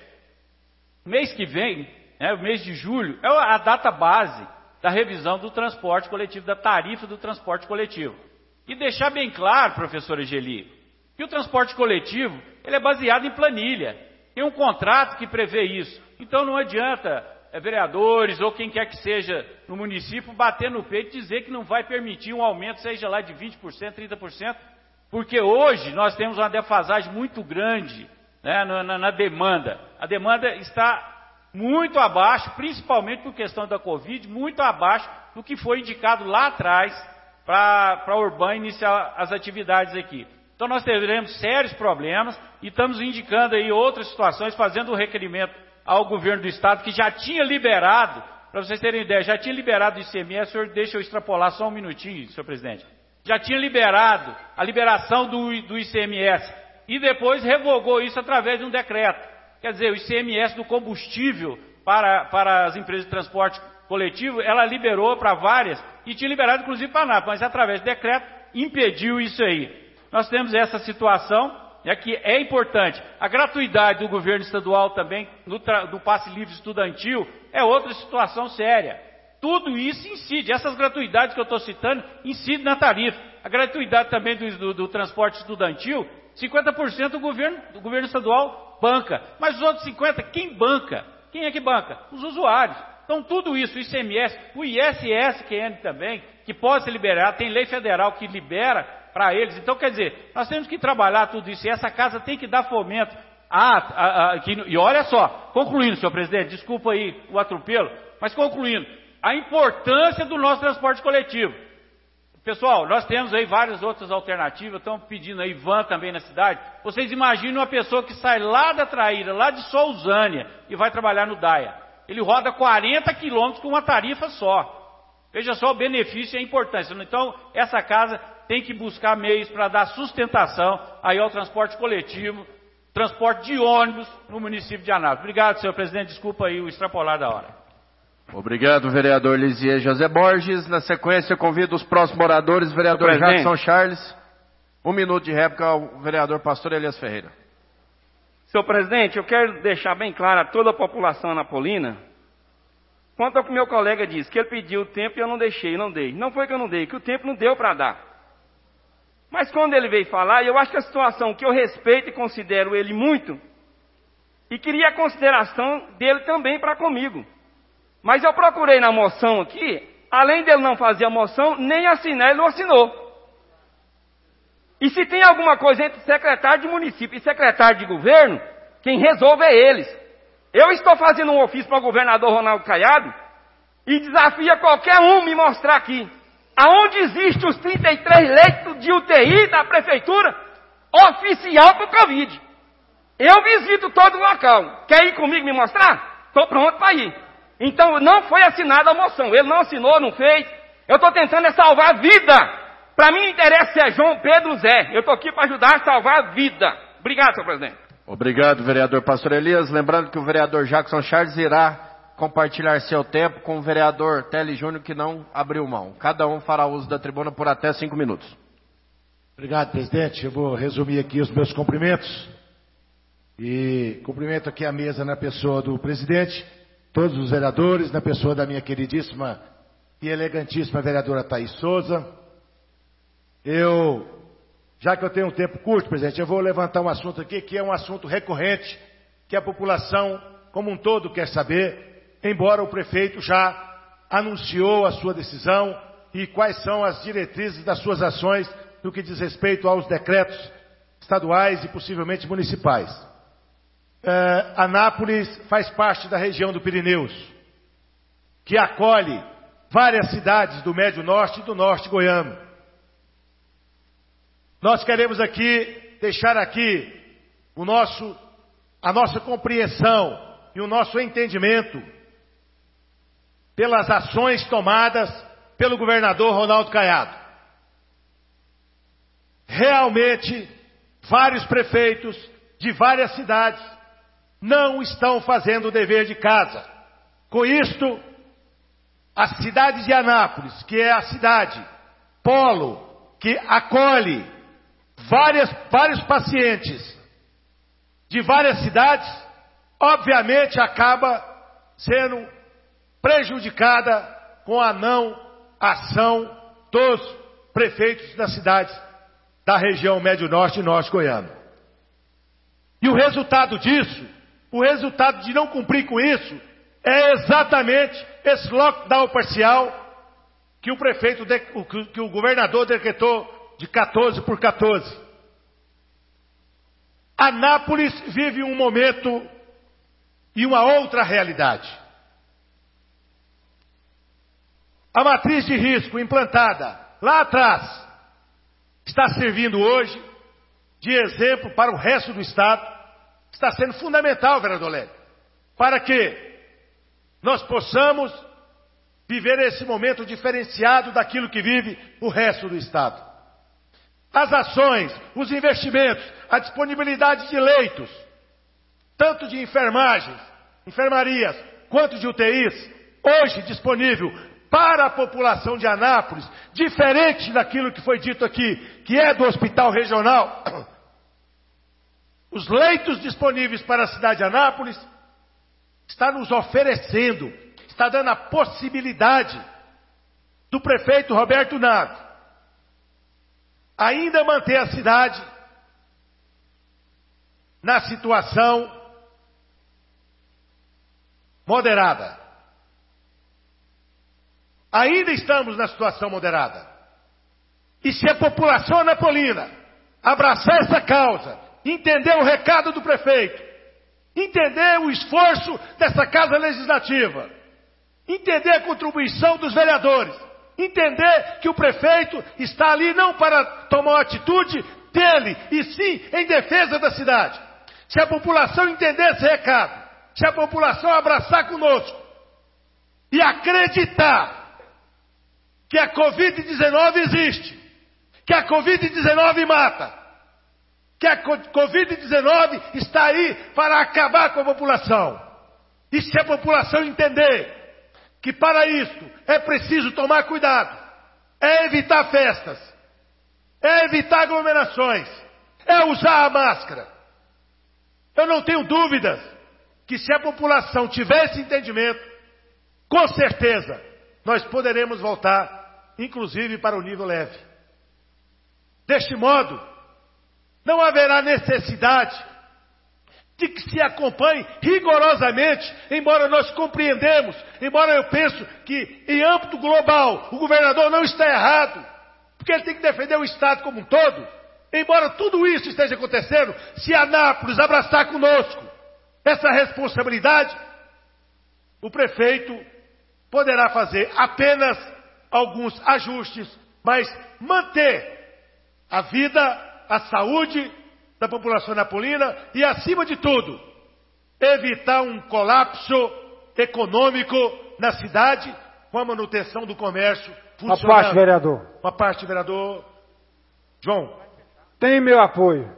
mês que vem, o mês de julho, é a data base da revisão do transporte coletivo, da tarifa do transporte coletivo. E deixar bem claro, professor Egeli, que o transporte coletivo ele é baseado em planilha. Tem um contrato que prevê isso. Então não adianta vereadores ou quem quer que seja no município bater no peito e dizer que não vai permitir um aumento, seja lá de 20%, 30%, porque hoje nós temos uma defasagem muito grande, né, na demanda. A demanda está muito abaixo, principalmente por questão da Covid, muito abaixo do que foi indicado lá atrás para a Urban iniciar as atividades aqui. Então nós teremos sérios problemas e estamos indicando aí outras situações, fazendo um requerimento ao governo do estado que já tinha liberado, para vocês terem ideia, já tinha liberado o ICMS, senhor, deixa eu extrapolar só um minutinho, senhor presidente. Já tinha liberado a liberação do ICMS e depois revogou isso através de um decreto. Quer dizer, o ICMS do combustível para as empresas de transporte coletivo, ela liberou para várias e tinha liberado inclusive para a ANAP, mas através de decreto impediu isso aí. Nós temos essa situação, que é importante. A gratuidade do governo estadual também, do passe livre estudantil, é outra situação séria. Tudo isso incide, essas gratuidades que eu estou citando, incidem na tarifa. A gratuidade também do transporte estudantil, 50% do governo estadual banca. Mas os outros 50%, quem banca? Quem é que banca? Os usuários. Então tudo isso, o ICMS, o ISSQN também, que pode ser liberado, tem lei federal que libera para eles. Então, quer dizer, nós temos que trabalhar tudo isso, e essa casa tem que dar fomento. E olha só, concluindo, senhor presidente, desculpa aí o atropelo, mas concluindo, a importância do nosso transporte coletivo. Pessoal, nós temos aí várias outras alternativas, estão pedindo aí van também na cidade. Vocês imaginam uma pessoa que sai lá da Traíra, lá de Sousânia, e vai trabalhar no DAIA. Ele roda 40 quilômetros com uma tarifa só. Veja só o benefício e a importância. Então, essa casa tem que buscar meios para dar sustentação aí ao transporte coletivo, transporte de ônibus no município de Anápolis. Obrigado, senhor presidente. Desculpa aí o extrapolar da hora. Obrigado, vereador Lisier José Borges. Na sequência, eu convido os próximos oradores, vereador Jackson Charles. 1 minuto de réplica ao vereador pastor Elias Ferreira. Senhor presidente, eu quero deixar bem claro a toda a população anapolina, quanto ao que meu colega disse, que ele pediu o tempo e eu não deixei, não dei. Não foi que eu não dei, que o tempo não deu para dar. Mas quando ele veio falar, eu acho que a situação que eu respeito e considero ele muito, e queria a consideração dele também para comigo. Mas eu procurei na moção aqui, além dele não fazer a moção, nem assinar, ele não assinou. E se tem alguma coisa entre secretário de município e secretário de governo, quem resolve é eles. Eu estou fazendo um ofício para o governador Ronaldo Caiado e desafio a qualquer um me mostrar aqui, aonde existe os 33 leitos de UTI da prefeitura oficial para o Covid. Eu visito todo o local. Quer ir comigo me mostrar? Estou pronto para ir. Então não foi assinada a moção. Ele não assinou, não fez. Eu estou tentando salvar a vida. Para mim, o interesse é João Pedro Zé. Eu estou aqui para ajudar a salvar a vida. Obrigado, senhor presidente. Obrigado, vereador pastor Elias. Lembrando que o vereador Jackson Charles irá compartilhar seu tempo com o vereador Tele Júnior, que não abriu mão. Cada um fará uso da tribuna por até 5 minutos. Obrigado, presidente. Eu vou resumir aqui os meus cumprimentos. E cumprimento aqui a mesa na pessoa do presidente, todos os vereadores, na pessoa da minha queridíssima e elegantíssima vereadora Thaís Souza. Já que eu tenho um tempo curto, presidente, eu vou levantar um assunto aqui que é um assunto recorrente, que a população como um todo quer saber, embora o prefeito já anunciou a sua decisão e quais são as diretrizes das suas ações no que diz respeito aos decretos estaduais e possivelmente municipais. Anápolis faz parte da região do Pirineus, que acolhe várias cidades do Médio Norte e do Norte goiano. Nós queremos aqui, deixar aqui a nossa compreensão e o nosso entendimento pelas ações tomadas pelo governador Ronaldo Caiado. Realmente, vários prefeitos de várias cidades não estão fazendo o dever de casa. Com isto, a cidade de Anápolis, que é a cidade polo, que acolhe vários pacientes de várias cidades, obviamente acaba sendo prejudicada com a não ação dos prefeitos das cidades da região Médio Norte e Norte Goiano. E o resultado disso, o resultado de não cumprir com isso, é exatamente esse lockdown parcial que que o governador decretou de 14 por 14. Anápolis vive um momento e uma outra realidade. A matriz de risco implantada lá atrás está servindo hoje de exemplo para o resto do Estado. Está sendo fundamental, vereador Lélio, para que nós possamos viver esse momento diferenciado daquilo que vive o resto do Estado. As ações, os investimentos, a disponibilidade de leitos, tanto de enfermarias, quanto de UTIs, hoje disponível para a população de Anápolis, diferente daquilo que foi dito aqui, que é do hospital regional. Os leitos disponíveis para a cidade de Anápolis está nos oferecendo, está dando a possibilidade do prefeito Roberto Nato ainda manter a cidade na situação moderada. Ainda estamos na situação moderada. E se a população anapolina abraçar essa causa, entender o recado do prefeito, entender o esforço dessa Casa Legislativa, entender a contribuição dos vereadores, Entender que o prefeito está ali não para tomar uma atitude dele, e sim em defesa da cidade. Se a população entender esse recado, se a população abraçar conosco e acreditar que a Covid-19 existe, que a Covid-19 mata, que a Covid-19 está aí para acabar com a população. E se a população entender que para isso é preciso tomar cuidado, é evitar festas, é evitar aglomerações, é usar a máscara. Eu não tenho dúvidas que se a população tiver esse entendimento, com certeza nós poderemos voltar, inclusive para o nível leve. Deste modo, não haverá necessidade de que se acompanhe rigorosamente, embora nós compreendemos, embora eu penso que em âmbito global o governador não está errado, porque ele tem que defender o Estado como um todo, embora tudo isso esteja acontecendo, se Anápolis abraçar conosco essa responsabilidade, o prefeito poderá fazer apenas alguns ajustes, mas manter a vida, a saúde da população napolina e, acima de tudo, evitar um colapso econômico na cidade com a manutenção do comércio funcionando. Uma parte, vereador. Uma parte, vereador. João. Tem meu apoio.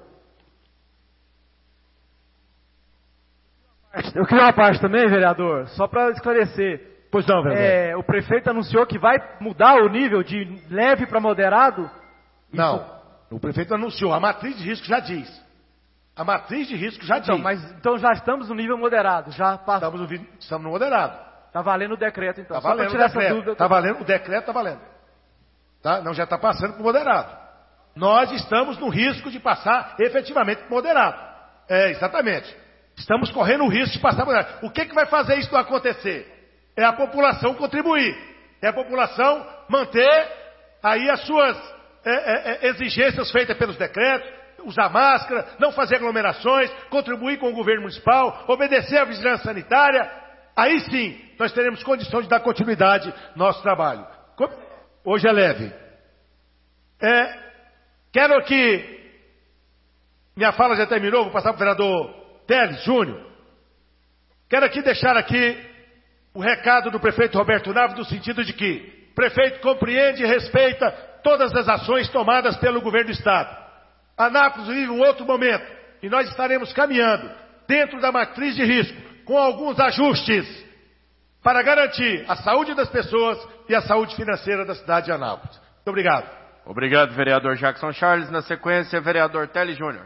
Eu queria uma parte também, vereador, só para esclarecer. Pois não, vereador. O prefeito anunciou que vai mudar o nível de leve para moderado? Não. O prefeito anunciou, a matriz de risco já diz. A matriz de risco já diz. Então já estamos no nível moderado, já passamos. Estamos no moderado. Está valendo o decreto, então. Está valendo o decreto. Está valendo, o decreto está valendo. Tá? Não, já está passando para o moderado. Nós estamos no risco de passar efetivamente para o moderado. Exatamente. Estamos correndo o risco de passar para o moderado. O que vai fazer isso não acontecer? É a população contribuir. É a população manter aí as suas exigências feitas pelos decretos, usar máscara, não fazer aglomerações, contribuir com o governo municipal, obedecer à vigilância sanitária. Aí sim, nós teremos condições de dar continuidade ao nosso trabalho. Hoje é leve. Quero aqui, minha fala já terminou, vou passar para o vereador Teles Júnior. Quero aqui deixar aqui o recado do prefeito Roberto Naves, no sentido de que o prefeito compreende e respeita todas as ações tomadas pelo governo do Estado. Anápolis vive um outro momento e nós estaremos caminhando dentro da matriz de risco com alguns ajustes para garantir a saúde das pessoas e a saúde financeira da cidade de Anápolis. Muito obrigado. Obrigado, vereador Jackson Charles. Na sequência, vereador Teles Júnior.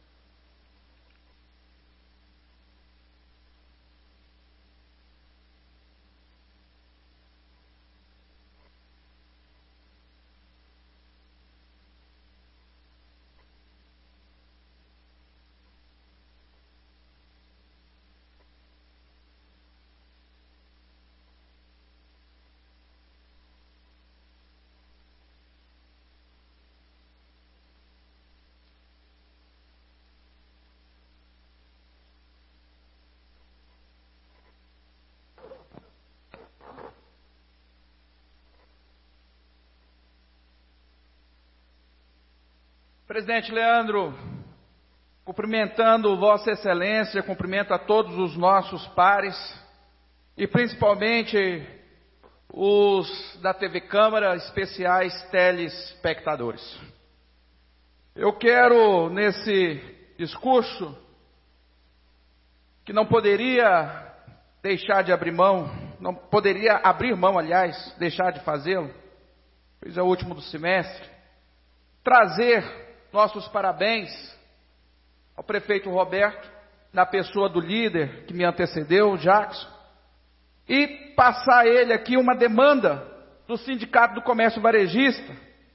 Presidente Leandro, cumprimentando Vossa Excelência, cumprimento a todos os nossos pares e principalmente os da TV Câmara, especiais telespectadores. Eu quero, nesse discurso, que não poderia deixar de abrir mão, não poderia abrir mão, aliás, deixar de fazê-lo, pois é o último do semestre, trazer nossos parabéns ao prefeito Roberto, na pessoa do líder que me antecedeu, o Jackson, e passar a ele aqui uma demanda do Sindicato do Comércio Varejista,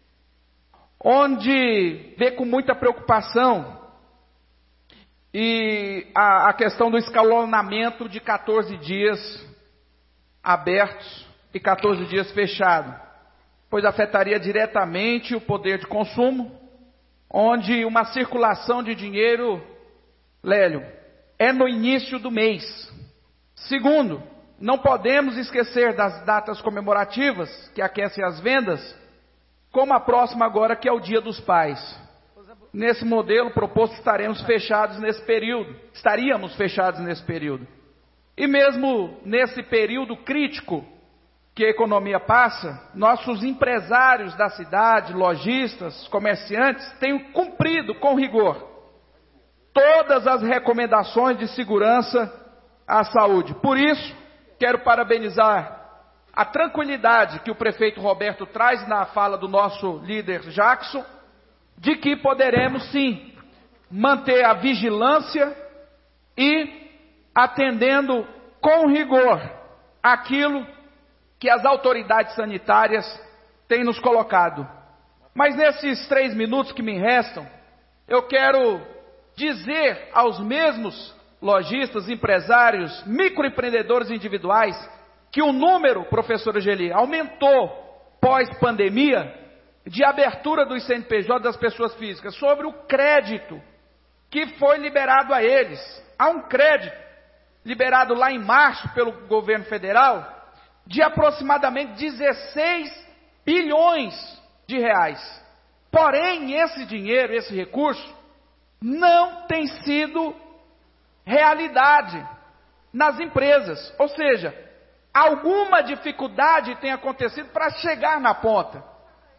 onde vê com muita preocupação e a questão do escalonamento de 14 dias abertos e 14 dias fechados, pois afetaria diretamente o poder de consumo, onde uma circulação de dinheiro, Lélio, é no início do mês. Segundo, não podemos esquecer das datas comemorativas que aquecem as vendas, como a próxima agora, que é o Dia dos Pais. Nesse modelo proposto, estaríamos fechados nesse período. E mesmo nesse período crítico que a economia passa, nossos empresários da cidade, lojistas, comerciantes, têm cumprido com rigor todas as recomendações de segurança à saúde. Por isso, quero parabenizar a tranquilidade que o prefeito Roberto traz na fala do nosso líder Jackson, de que poderemos sim manter a vigilância e atendendo com rigor aquilo que as autoridades sanitárias têm nos colocado. Mas nesses 3 minutos que me restam, eu quero dizer aos mesmos lojistas, empresários, microempreendedores individuais, que o número, professor Angeli, aumentou pós-pandemia de abertura do CNPJ das pessoas físicas, sobre o crédito que foi liberado a eles. Há um crédito liberado lá em março pelo governo federal, de aproximadamente 16 bilhões de reais. Porém, esse dinheiro, esse recurso, não tem sido realidade nas empresas. Ou seja, alguma dificuldade tem acontecido para chegar na ponta.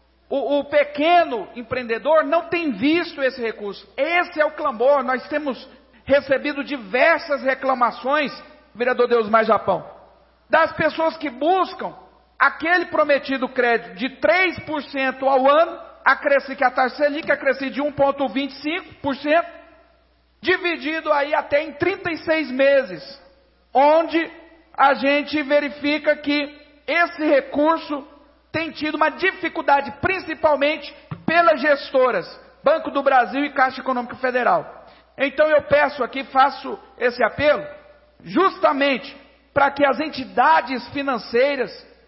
O pequeno empreendedor não tem visto esse recurso. Esse é o clamor. Nós temos recebido diversas reclamações, vereador Deusmar Japão, das pessoas que buscam aquele prometido crédito de 3% ao ano, acresce que a taxa Selic acresce de 1,25%, dividido aí até em 36 meses, onde a gente verifica que esse recurso tem tido uma dificuldade, principalmente pelas gestoras, Banco do Brasil e Caixa Econômica Federal. Então eu peço aqui, faço esse apelo, justamente para que as entidades financeiras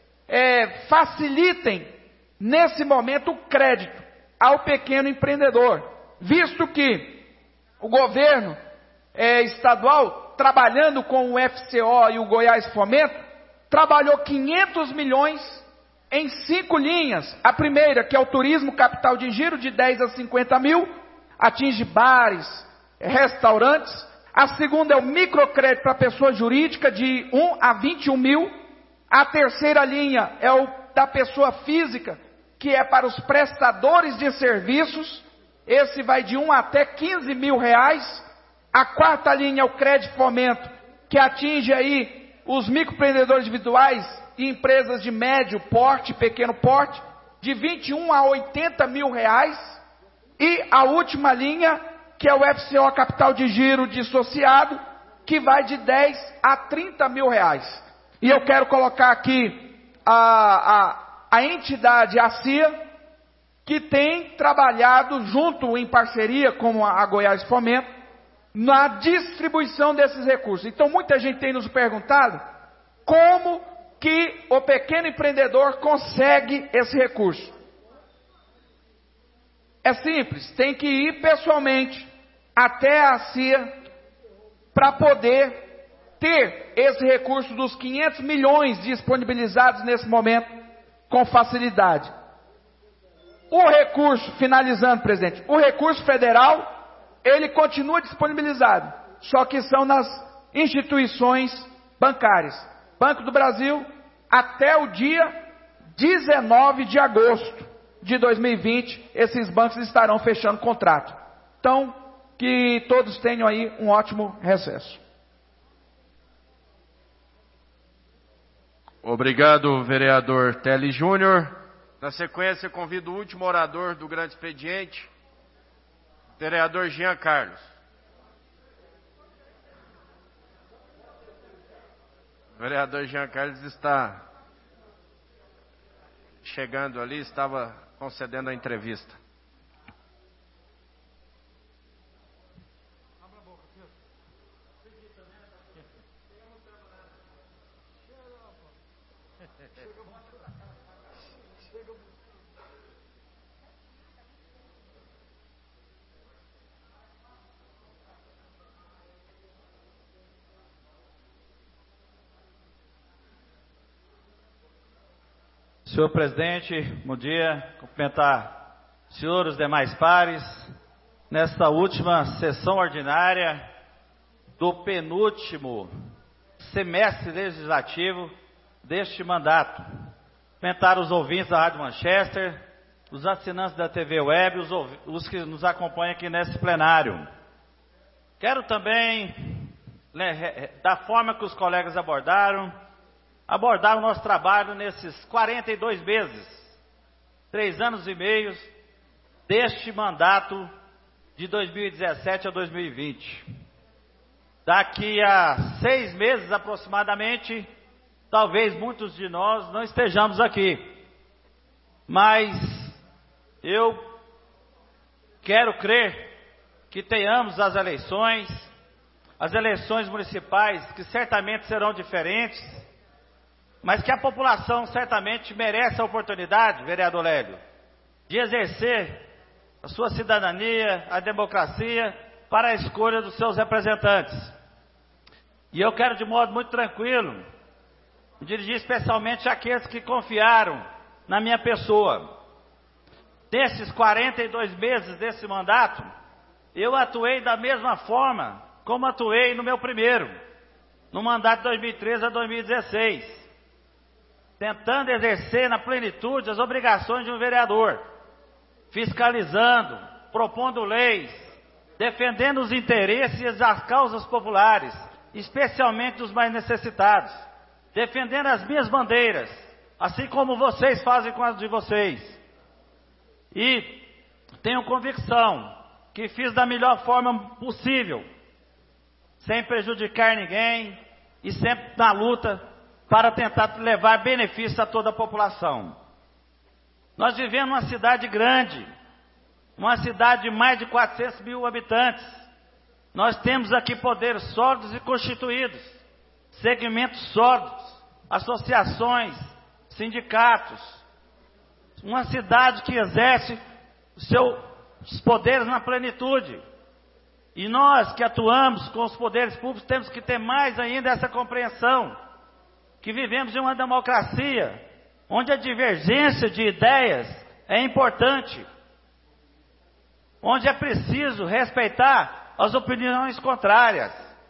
facilitem, nesse momento, o crédito ao pequeno empreendedor, visto que o governo estadual, trabalhando com o FCO e o Goiás Fomento, trabalhou 500 milhões em 5 linhas. A primeira, que é o turismo capital de giro, de 10 a 50 mil, atinge bares, restaurantes. A segunda é o microcrédito para pessoa jurídica, de 1 a 21 mil. A terceira linha é o da pessoa física, que é para os prestadores de serviços. Esse vai de 1 até 15 mil reais. A quarta linha é o crédito fomento, que atinge aí os microempreendedores individuais e empresas de médio porte, pequeno porte, de 21 a 80 mil reais. E a última linha, que é o FCO Capital de Giro dissociado, que vai de 10 a 30 mil reais. E eu quero colocar aqui a entidade, a CIA, que tem trabalhado junto, em parceria com a Goiás Fomento, na distribuição desses recursos. Então muita gente tem nos perguntado como que o pequeno empreendedor consegue esse recurso. É simples, tem que ir pessoalmente até a CIA para poder ter esse recurso dos 500 milhões disponibilizados nesse momento com facilidade. O recurso, finalizando, presidente, o recurso federal, ele continua disponibilizado, só que são nas instituições bancárias. Banco do Brasil, até o dia 19 de agosto de 2020, esses bancos estarão fechando contrato. Então, que todos tenham aí um ótimo recesso. Obrigado, vereador Tele Júnior. Na sequência, convido o último orador do grande expediente, vereador Jean Carlos. O vereador Jean Carlos está chegando ali, estava concedendo a entrevista. Senhor presidente, bom dia. Cumprimentar o senhor e os demais pares nesta última sessão ordinária do penúltimo semestre legislativo deste mandato. Cumprimentar os ouvintes da Rádio Manchester, os assinantes da TV Web, os que nos acompanham aqui nesse plenário. Quero também, da forma que os colegas abordaram o nosso trabalho nesses 42 meses, 3 anos e meio deste mandato de 2017 a 2020. Daqui a 6 meses aproximadamente, talvez muitos de nós não estejamos aqui, mas eu quero crer que tenhamos as eleições municipais, que certamente serão diferentes, mas que a população certamente merece a oportunidade, vereador Lélio, de exercer a sua cidadania, a democracia, para a escolha dos seus representantes. E eu quero, de modo muito tranquilo, me dirigir especialmente àqueles que confiaram na minha pessoa. Desses 42 meses desse mandato, eu atuei da mesma forma como atuei no meu primeiro, no mandato de 2013 a 2016, tentando exercer na plenitude as obrigações de um vereador, fiscalizando, propondo leis, defendendo os interesses e as causas populares, especialmente dos mais necessitados, defendendo as minhas bandeiras, assim como vocês fazem com as de vocês. E tenho convicção que fiz da melhor forma possível, sem prejudicar ninguém e sempre na luta para tentar levar benefício a toda a população. Nós vivemos numa cidade grande, uma cidade de mais de 400 mil habitantes. Nós temos aqui poderes sólidos e constituídos, segmentos sólidos, associações, sindicatos. Uma cidade que exerce os seus poderes na plenitude. E nós que atuamos com os poderes públicos temos que ter mais ainda essa compreensão, que vivemos em uma democracia, onde a divergência de ideias é importante, onde é preciso respeitar as opiniões contrárias,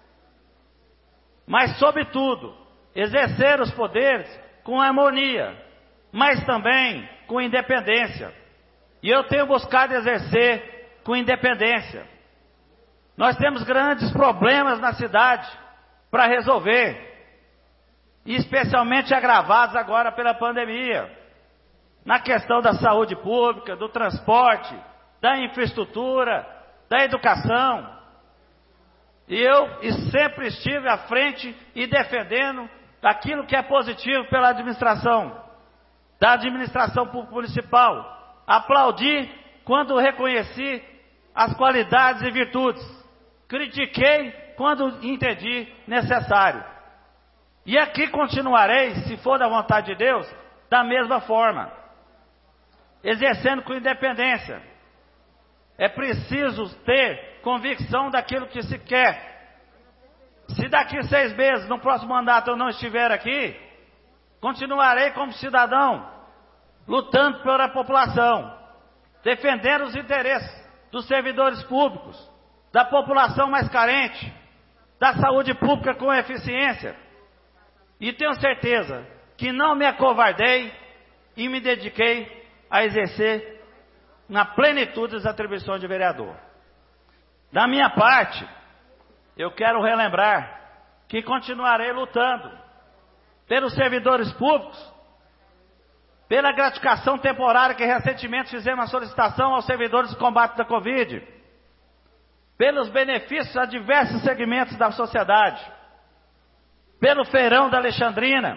mas, sobretudo, exercer os poderes com harmonia, mas também com independência. E eu tenho buscado exercer com independência. Nós temos grandes problemas na cidade para resolver, e especialmente agravados agora pela pandemia, na questão da saúde pública, do transporte, da infraestrutura, da educação. E eu sempre estive à frente e defendendo aquilo que é positivo pela administração, da administração pública municipal. Aplaudi quando reconheci as qualidades e virtudes. Critiquei quando entendi necessário. E aqui continuarei, se for da vontade de Deus, da mesma forma, exercendo com independência. É preciso ter convicção daquilo que se quer. Se daqui 6 meses, no próximo mandato, eu não estiver aqui, continuarei como cidadão, lutando pela população, defendendo os interesses dos servidores públicos, da população mais carente, da saúde pública com eficiência. E tenho certeza que não me acovardei e me dediquei a exercer na plenitude das atribuições de vereador. Da minha parte, eu quero relembrar que continuarei lutando pelos servidores públicos, pela gratificação temporária que recentemente fizemos a solicitação aos servidores de combate da Covid, pelos benefícios a diversos segmentos da sociedade, pelo feirão da Alexandrina,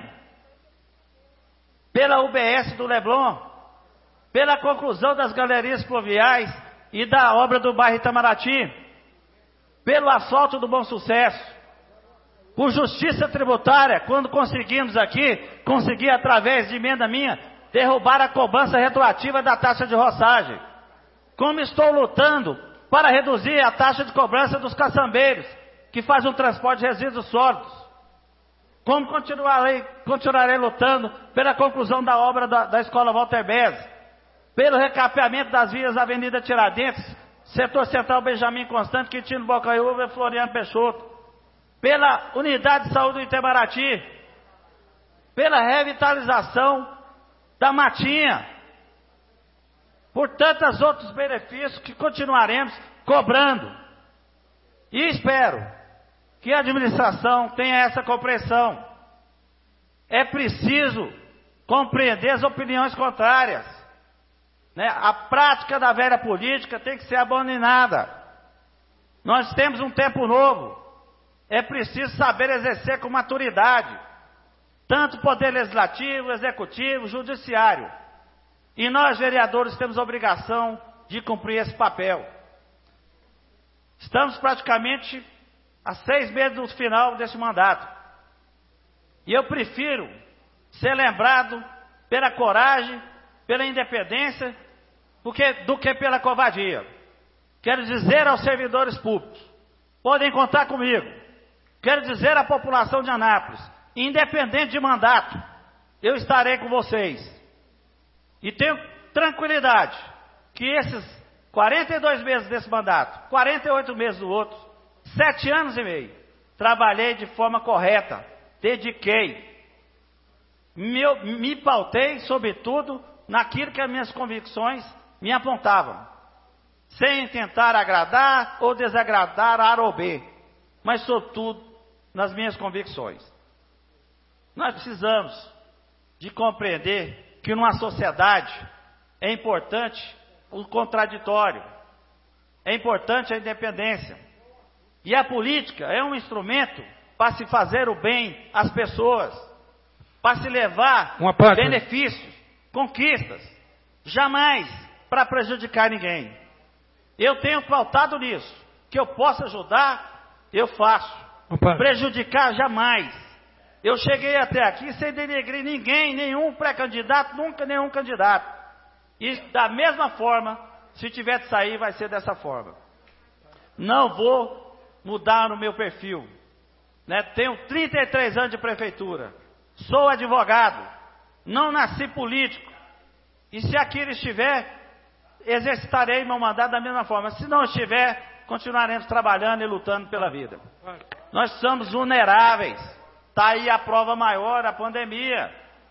pela UBS do Leblon, pela conclusão das galerias fluviais e da obra do bairro Itamaraty, pelo asfalto do Bom Sucesso, por justiça tributária, quando conseguimos consegui através de emenda minha, derrubar a cobrança retroativa da taxa de roçagem. Como estou lutando para reduzir a taxa de cobrança dos caçambeiros, que fazem o transporte de resíduos sólidos. como continuarei lutando pela conclusão da obra da Escola Walter Bezzi, pelo recapeamento das vias Avenida Tiradentes, Setor Central Benjamin Constante, Quintino Bocaiúva e Floriano Peixoto, pela Unidade de Saúde do Itamaraty, pela revitalização da Matinha, por tantos outros benefícios que continuaremos cobrando. E espero que a administração tenha essa compreensão. É preciso compreender as opiniões contrárias, né? A prática da velha política tem que ser abominada. Nós temos um tempo novo. É preciso saber exercer com maturidade, tanto o poder legislativo, executivo, judiciário. E nós, vereadores, temos a obrigação de cumprir esse papel. Estamos praticamente a 6 meses do final desse mandato. E eu prefiro ser lembrado pela coragem, pela independência, do que pela covardia. Quero dizer aos servidores públicos, podem contar comigo. Quero dizer à população de Anápolis, independente de mandato, eu estarei com vocês. E tenho tranquilidade que esses 42 meses desse mandato, 48 meses do outro, 7 anos e meio, trabalhei de forma correta, dediquei, me pautei, sobretudo, naquilo que as minhas convicções me apontavam, sem tentar agradar ou desagradar A ou B, mas sobretudo nas minhas convicções. Nós precisamos de compreender que numa sociedade é importante o contraditório, é importante a independência. E a política é um instrumento para se fazer o bem às pessoas, para se levar benefícios, conquistas, jamais para prejudicar ninguém. Eu tenho pautado nisso, que eu possa ajudar, eu faço. Prejudicar jamais. Eu cheguei até aqui sem denegrir ninguém, nenhum pré-candidato, nunca nenhum candidato. E da mesma forma, se tiver de sair, vai ser dessa forma. Não vou mudar no meu perfil, né? Tenho 33 anos de prefeitura, sou advogado, não nasci político. E se aquilo estiver, exercitarei meu mandato da mesma forma. Se não estiver, continuaremos trabalhando e lutando pela vida. Nós somos vulneráveis. Está aí a prova maior, a pandemia.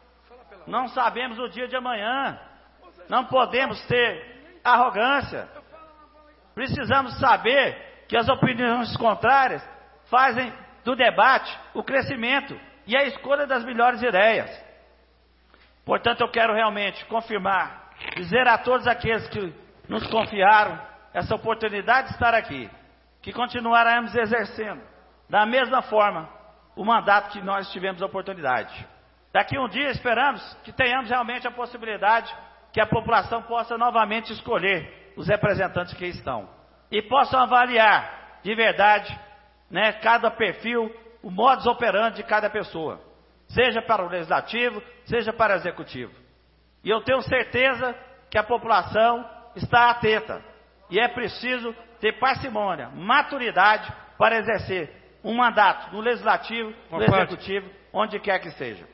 Não sabemos o dia de amanhã. Não podemos ter arrogância. Precisamos saber que as opiniões contrárias fazem do debate o crescimento e a escolha das melhores ideias. Portanto, eu quero realmente confirmar, dizer a todos aqueles que nos confiaram essa oportunidade de estar aqui, que continuaremos exercendo da mesma forma o mandato que nós tivemos a oportunidade. Daqui um dia esperamos que tenhamos realmente a possibilidade que a população possa novamente escolher os representantes que estão e possam avaliar de verdade, né, cada perfil, o modus operandi de cada pessoa, seja para o legislativo, seja para o executivo. E eu tenho certeza que a população está atenta e é preciso ter parcimônia, maturidade para exercer um mandato no legislativo, no executivo, onde quer que seja.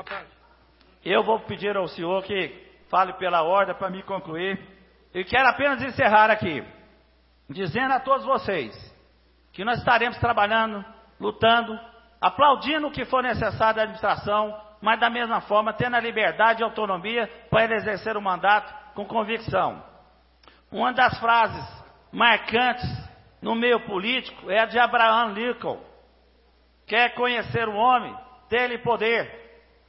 Eu vou pedir ao senhor que fale pela ordem para me concluir. E quero apenas encerrar aqui, dizendo a todos vocês que nós estaremos trabalhando, lutando, aplaudindo o que for necessário da administração, mas da mesma forma tendo a liberdade e autonomia para exercer o mandato com convicção. Uma das frases marcantes no meio político é a de Abraham Lincoln: quer conhecer o homem, dê-lhe poder.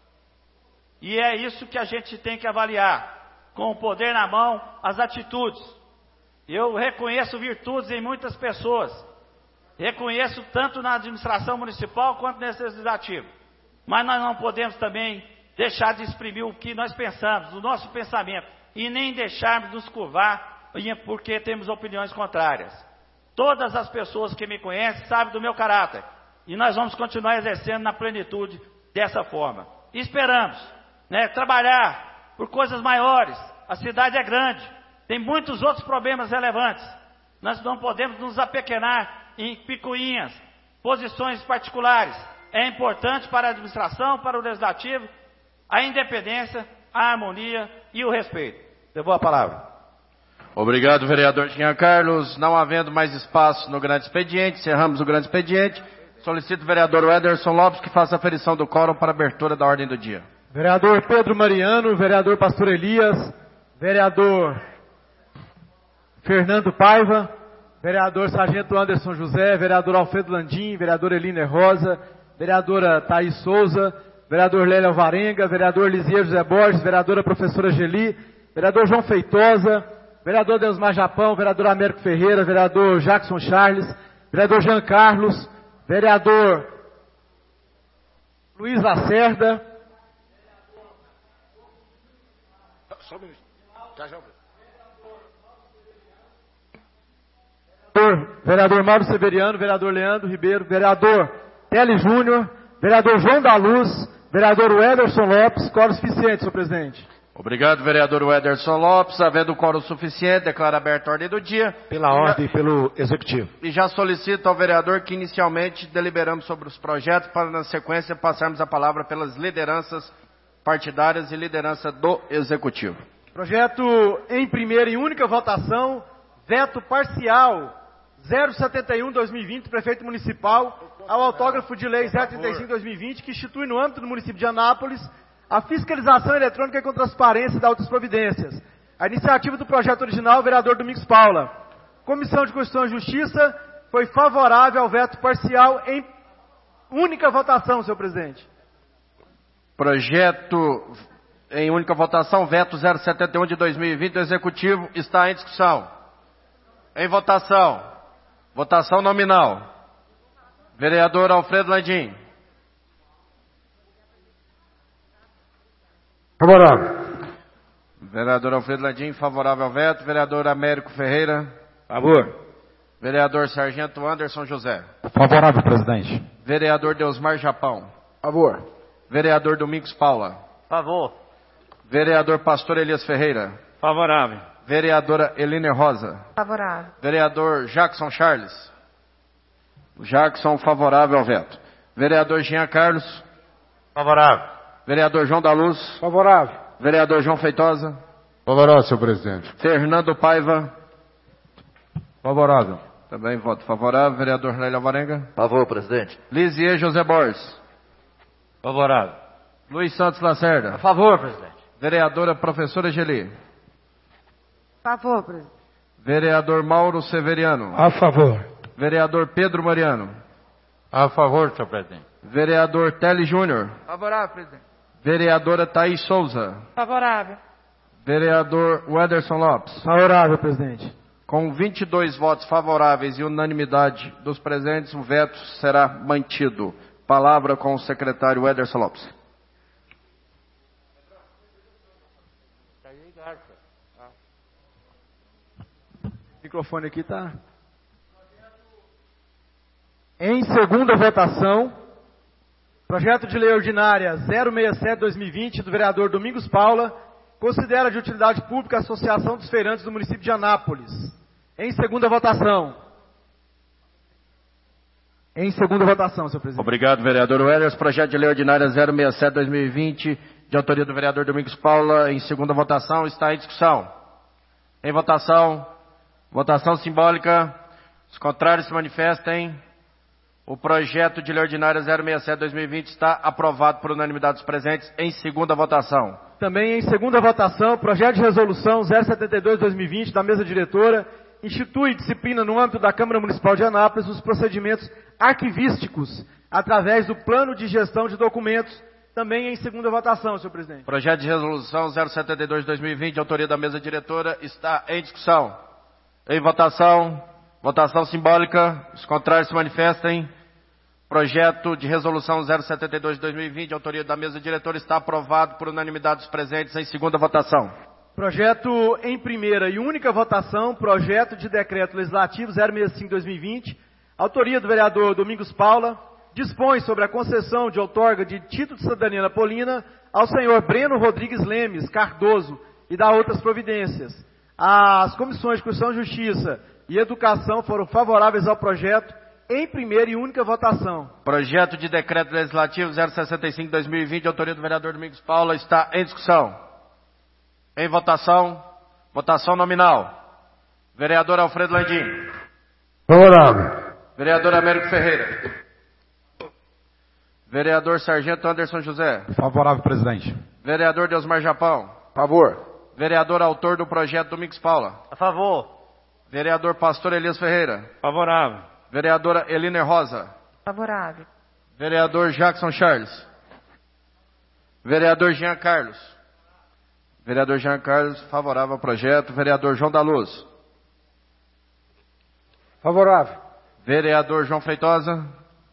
E é isso que a gente tem que avaliar, com o poder na mão, as atitudes. Eu reconheço virtudes em muitas pessoas, reconheço tanto na administração municipal quanto no legislativo, mas nós não podemos também deixar de exprimir o que nós pensamos, o nosso pensamento, e nem deixarmos nos curvar porque temos opiniões contrárias. Todas as pessoas que me conhecem sabem do meu caráter. E nós vamos continuar exercendo na plenitude dessa forma. E esperamos, né, trabalhar por coisas maiores. A cidade é grande. Tem muitos outros problemas relevantes. Nós não podemos nos apequenar em picuinhas, posições particulares. é importante para a administração, para o legislativo, a independência, a harmonia e o respeito. Devolvo a palavra. Obrigado, vereador Jean Carlos. Não havendo mais espaço no grande expediente, encerramos o grande expediente. Solicito o vereador Ederson Lopes que faça a aferição do quórum para abertura da ordem do dia. Vereador Pedro Mariano, vereador Pastor Elias, vereador Fernando Paiva, vereador Sargento Anderson José, vereador Alfredo Landim, vereador Eliner Rosa, vereadora Thaís Souza, vereador Lélia Alvarenga, vereador Lisier José Borges, vereadora professora Geli, vereador João Feitosa, vereador Deusmar Japão, vereador Américo Ferreira, vereador Jackson Charles, vereador Jean Carlos, vereador Luiz Lacerda, vereador Mauro Severiano, vereador Leandro Ribeiro, vereador Tele Júnior, vereador João da Luz, vereador Ederson Lopes, quórum suficiente, senhor presidente. Obrigado, vereador Ederson Lopes. Havendo quórum suficiente, declaro aberta a ordem do dia. Pela ordem e pelo executivo. E já solicito ao vereador que inicialmente deliberamos sobre os projetos para, na sequência, passarmos a palavra pelas lideranças partidárias e liderança do executivo. Projeto em primeira e única votação, veto parcial 071-2020, prefeito municipal, ao autógrafo de lei 035-2020, que institui no âmbito do município de Anápolis a fiscalização eletrônica e com transparência das outras providências. A iniciativa do projeto original, vereador Domingos Paula. Comissão de Constituição e Justiça foi favorável ao veto parcial em única votação, senhor presidente. Projeto em única votação, veto 071 de 2020 do Executivo, está em discussão. Em votação. Votação nominal. Vereador Alfredo Landim. Favorável. Vereador Alfredo Landim, favorável ao veto. Vereador Américo Ferreira. Favor. Vereador Sargento Anderson José. Favorável, presidente. Vereador Deusmar Japão. Favor. Vereador Domingos Paula. Favor. Vereador Pastor Elias Ferreira. Favorável. Vereadora Eliner Rosa. Favorável. Vereador Jackson Charles. Jackson, favorável ao veto. Vereador Jean Carlos. Favorável. Vereador João da Luz. Favorável. Vereador João Feitosa. Favorável, senhor presidente. Fernando Paiva. Favorável. Também voto favorável. Vereador Lélia Alvarenga. Favor, presidente. Lisier José Borges. Favorável. Luiz Santos Lacerda. A favor, presidente. Vereadora professora Geli. Favor, presidente. Vereador Mauro Severiano. A favor. Vereador Pedro Mariano. A favor, senhor presidente. Vereador Tele Júnior. Favorável, presidente. Vereadora Thaís Souza. Favorável. Vereador Ederson Lopes. Favorável, presidente. Com 22 votos favoráveis e unanimidade dos presentes, o veto será mantido. Palavra com o secretário Ederson Lopes. O microfone aqui está. Em segunda votação, projeto de lei ordinária 067-2020 do vereador Domingos Paula, considera de utilidade pública a Associação dos Feirantes do município de Anápolis. Em segunda votação. Em segunda votação, senhor presidente. Obrigado, vereador Wellers. Projeto de lei ordinária 067-2020, de autoria do vereador Domingos Paula, em segunda votação, está em discussão. Em votação, votação simbólica. Os contrários se manifestem. O projeto de lei ordinária 067-2020 está aprovado por unanimidade dos presentes em segunda votação. Também em segunda votação, projeto de resolução 072-2020 da mesa diretora institui disciplina no âmbito da Câmara Municipal de Anápolis os procedimentos arquivísticos através do plano de gestão de documentos, também em segunda votação, senhor presidente. Projeto de resolução 072-2020, de autoria da mesa diretora, está em discussão. Em votação, votação simbólica, os contrários se manifestem. Projeto de resolução 072-2020, de autoria da mesa diretora, está aprovado por unanimidade dos presentes em segunda votação. Projeto em primeira e única votação, projeto de decreto legislativo 065-2020, autoria do vereador Domingos Paula, dispõe sobre a concessão de outorga de título de cidadania napolina ao senhor Breno Rodrigues Lemes Cardoso e da outras providências. As comissões de Constituição e Justiça e Educação foram favoráveis ao projeto em primeira e única votação. Projeto de decreto legislativo 065/2020, de autoria do vereador Domingos Paula, está em discussão. Em votação, votação nominal. Vereador Alfredo Landim. Favorável. Vereador Américo Ferreira. Vereador Sargento Anderson José. Favorável, presidente. Vereador Deusmar Japão. Favor. Vereador autor do projeto Domingos Paula. A favor. Vereador Pastor Elias Ferreira. Favorável. Vereadora Eliner Rosa. Favorável. Vereador Jackson Charles. Vereador Jean Carlos. Vereador Jean Carlos, favorável ao projeto. Vereador João da Luz. Favorável. Vereador João Feitosa.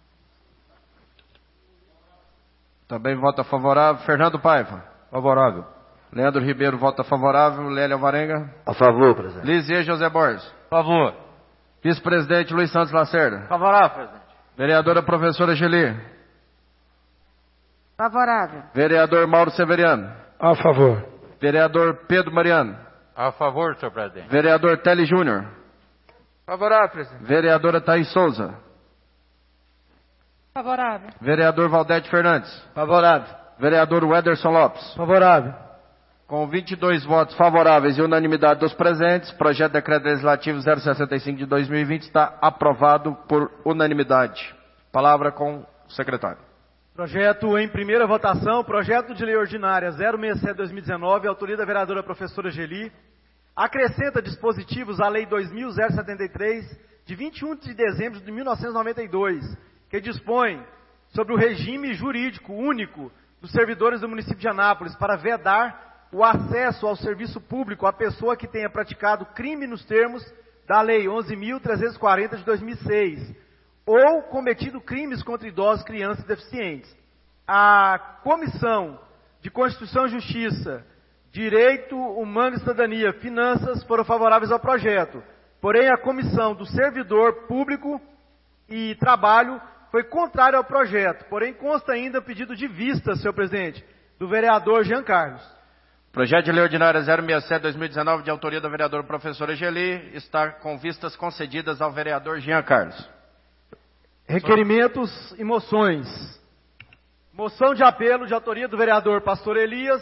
Também vota favorável. Fernando Paiva. Favorável. Leandro Ribeiro vota favorável. Lélia Alvarenga. A favor, presidente. Lisier José Borges. Favor. Vice-presidente Luiz Santos Lacerda. Favorável, presidente. Vereadora professora Geli. Favorável. Vereador Mauro Severiano. A favor. Vereador Pedro Mariano. A favor, senhor presidente. Vereador Tele Júnior. Favorável, presidente. Vereadora Thaís Souza. Favorável. Vereador Valdete Fernandes. Favorável. Vereador Wederson Lopes. Favorável. Com 22 votos favoráveis e unanimidade dos presentes, projeto de decreto legislativo 065 de 2020 está aprovado por unanimidade. Palavra com o secretário. Projeto em primeira votação, projeto de lei ordinária 067/2019, autoria da vereadora professora Geli, acrescenta dispositivos à lei 2000-073, de 21 de dezembro de 1992, que dispõe sobre o regime jurídico único dos servidores do município de Anápolis para vedar o acesso ao serviço público à pessoa que tenha praticado crime nos termos da lei 11.340 de 2006, ou cometido crimes contra idosos, crianças e deficientes. A Comissão de Constituição e Justiça, Direito Humano e Cidadania, Finanças foram favoráveis ao projeto. Porém, a Comissão do Servidor Público e Trabalho foi contrária ao projeto. Porém, consta ainda pedido de vista, senhor presidente, do vereador Jean Carlos. Projeto de lei ordinária 067/2019, de autoria da vereadora professora Geli, está com vistas concedidas ao vereador Jean Carlos. Requerimentos e moções. Moção de apelo de autoria do vereador Pastor Elias,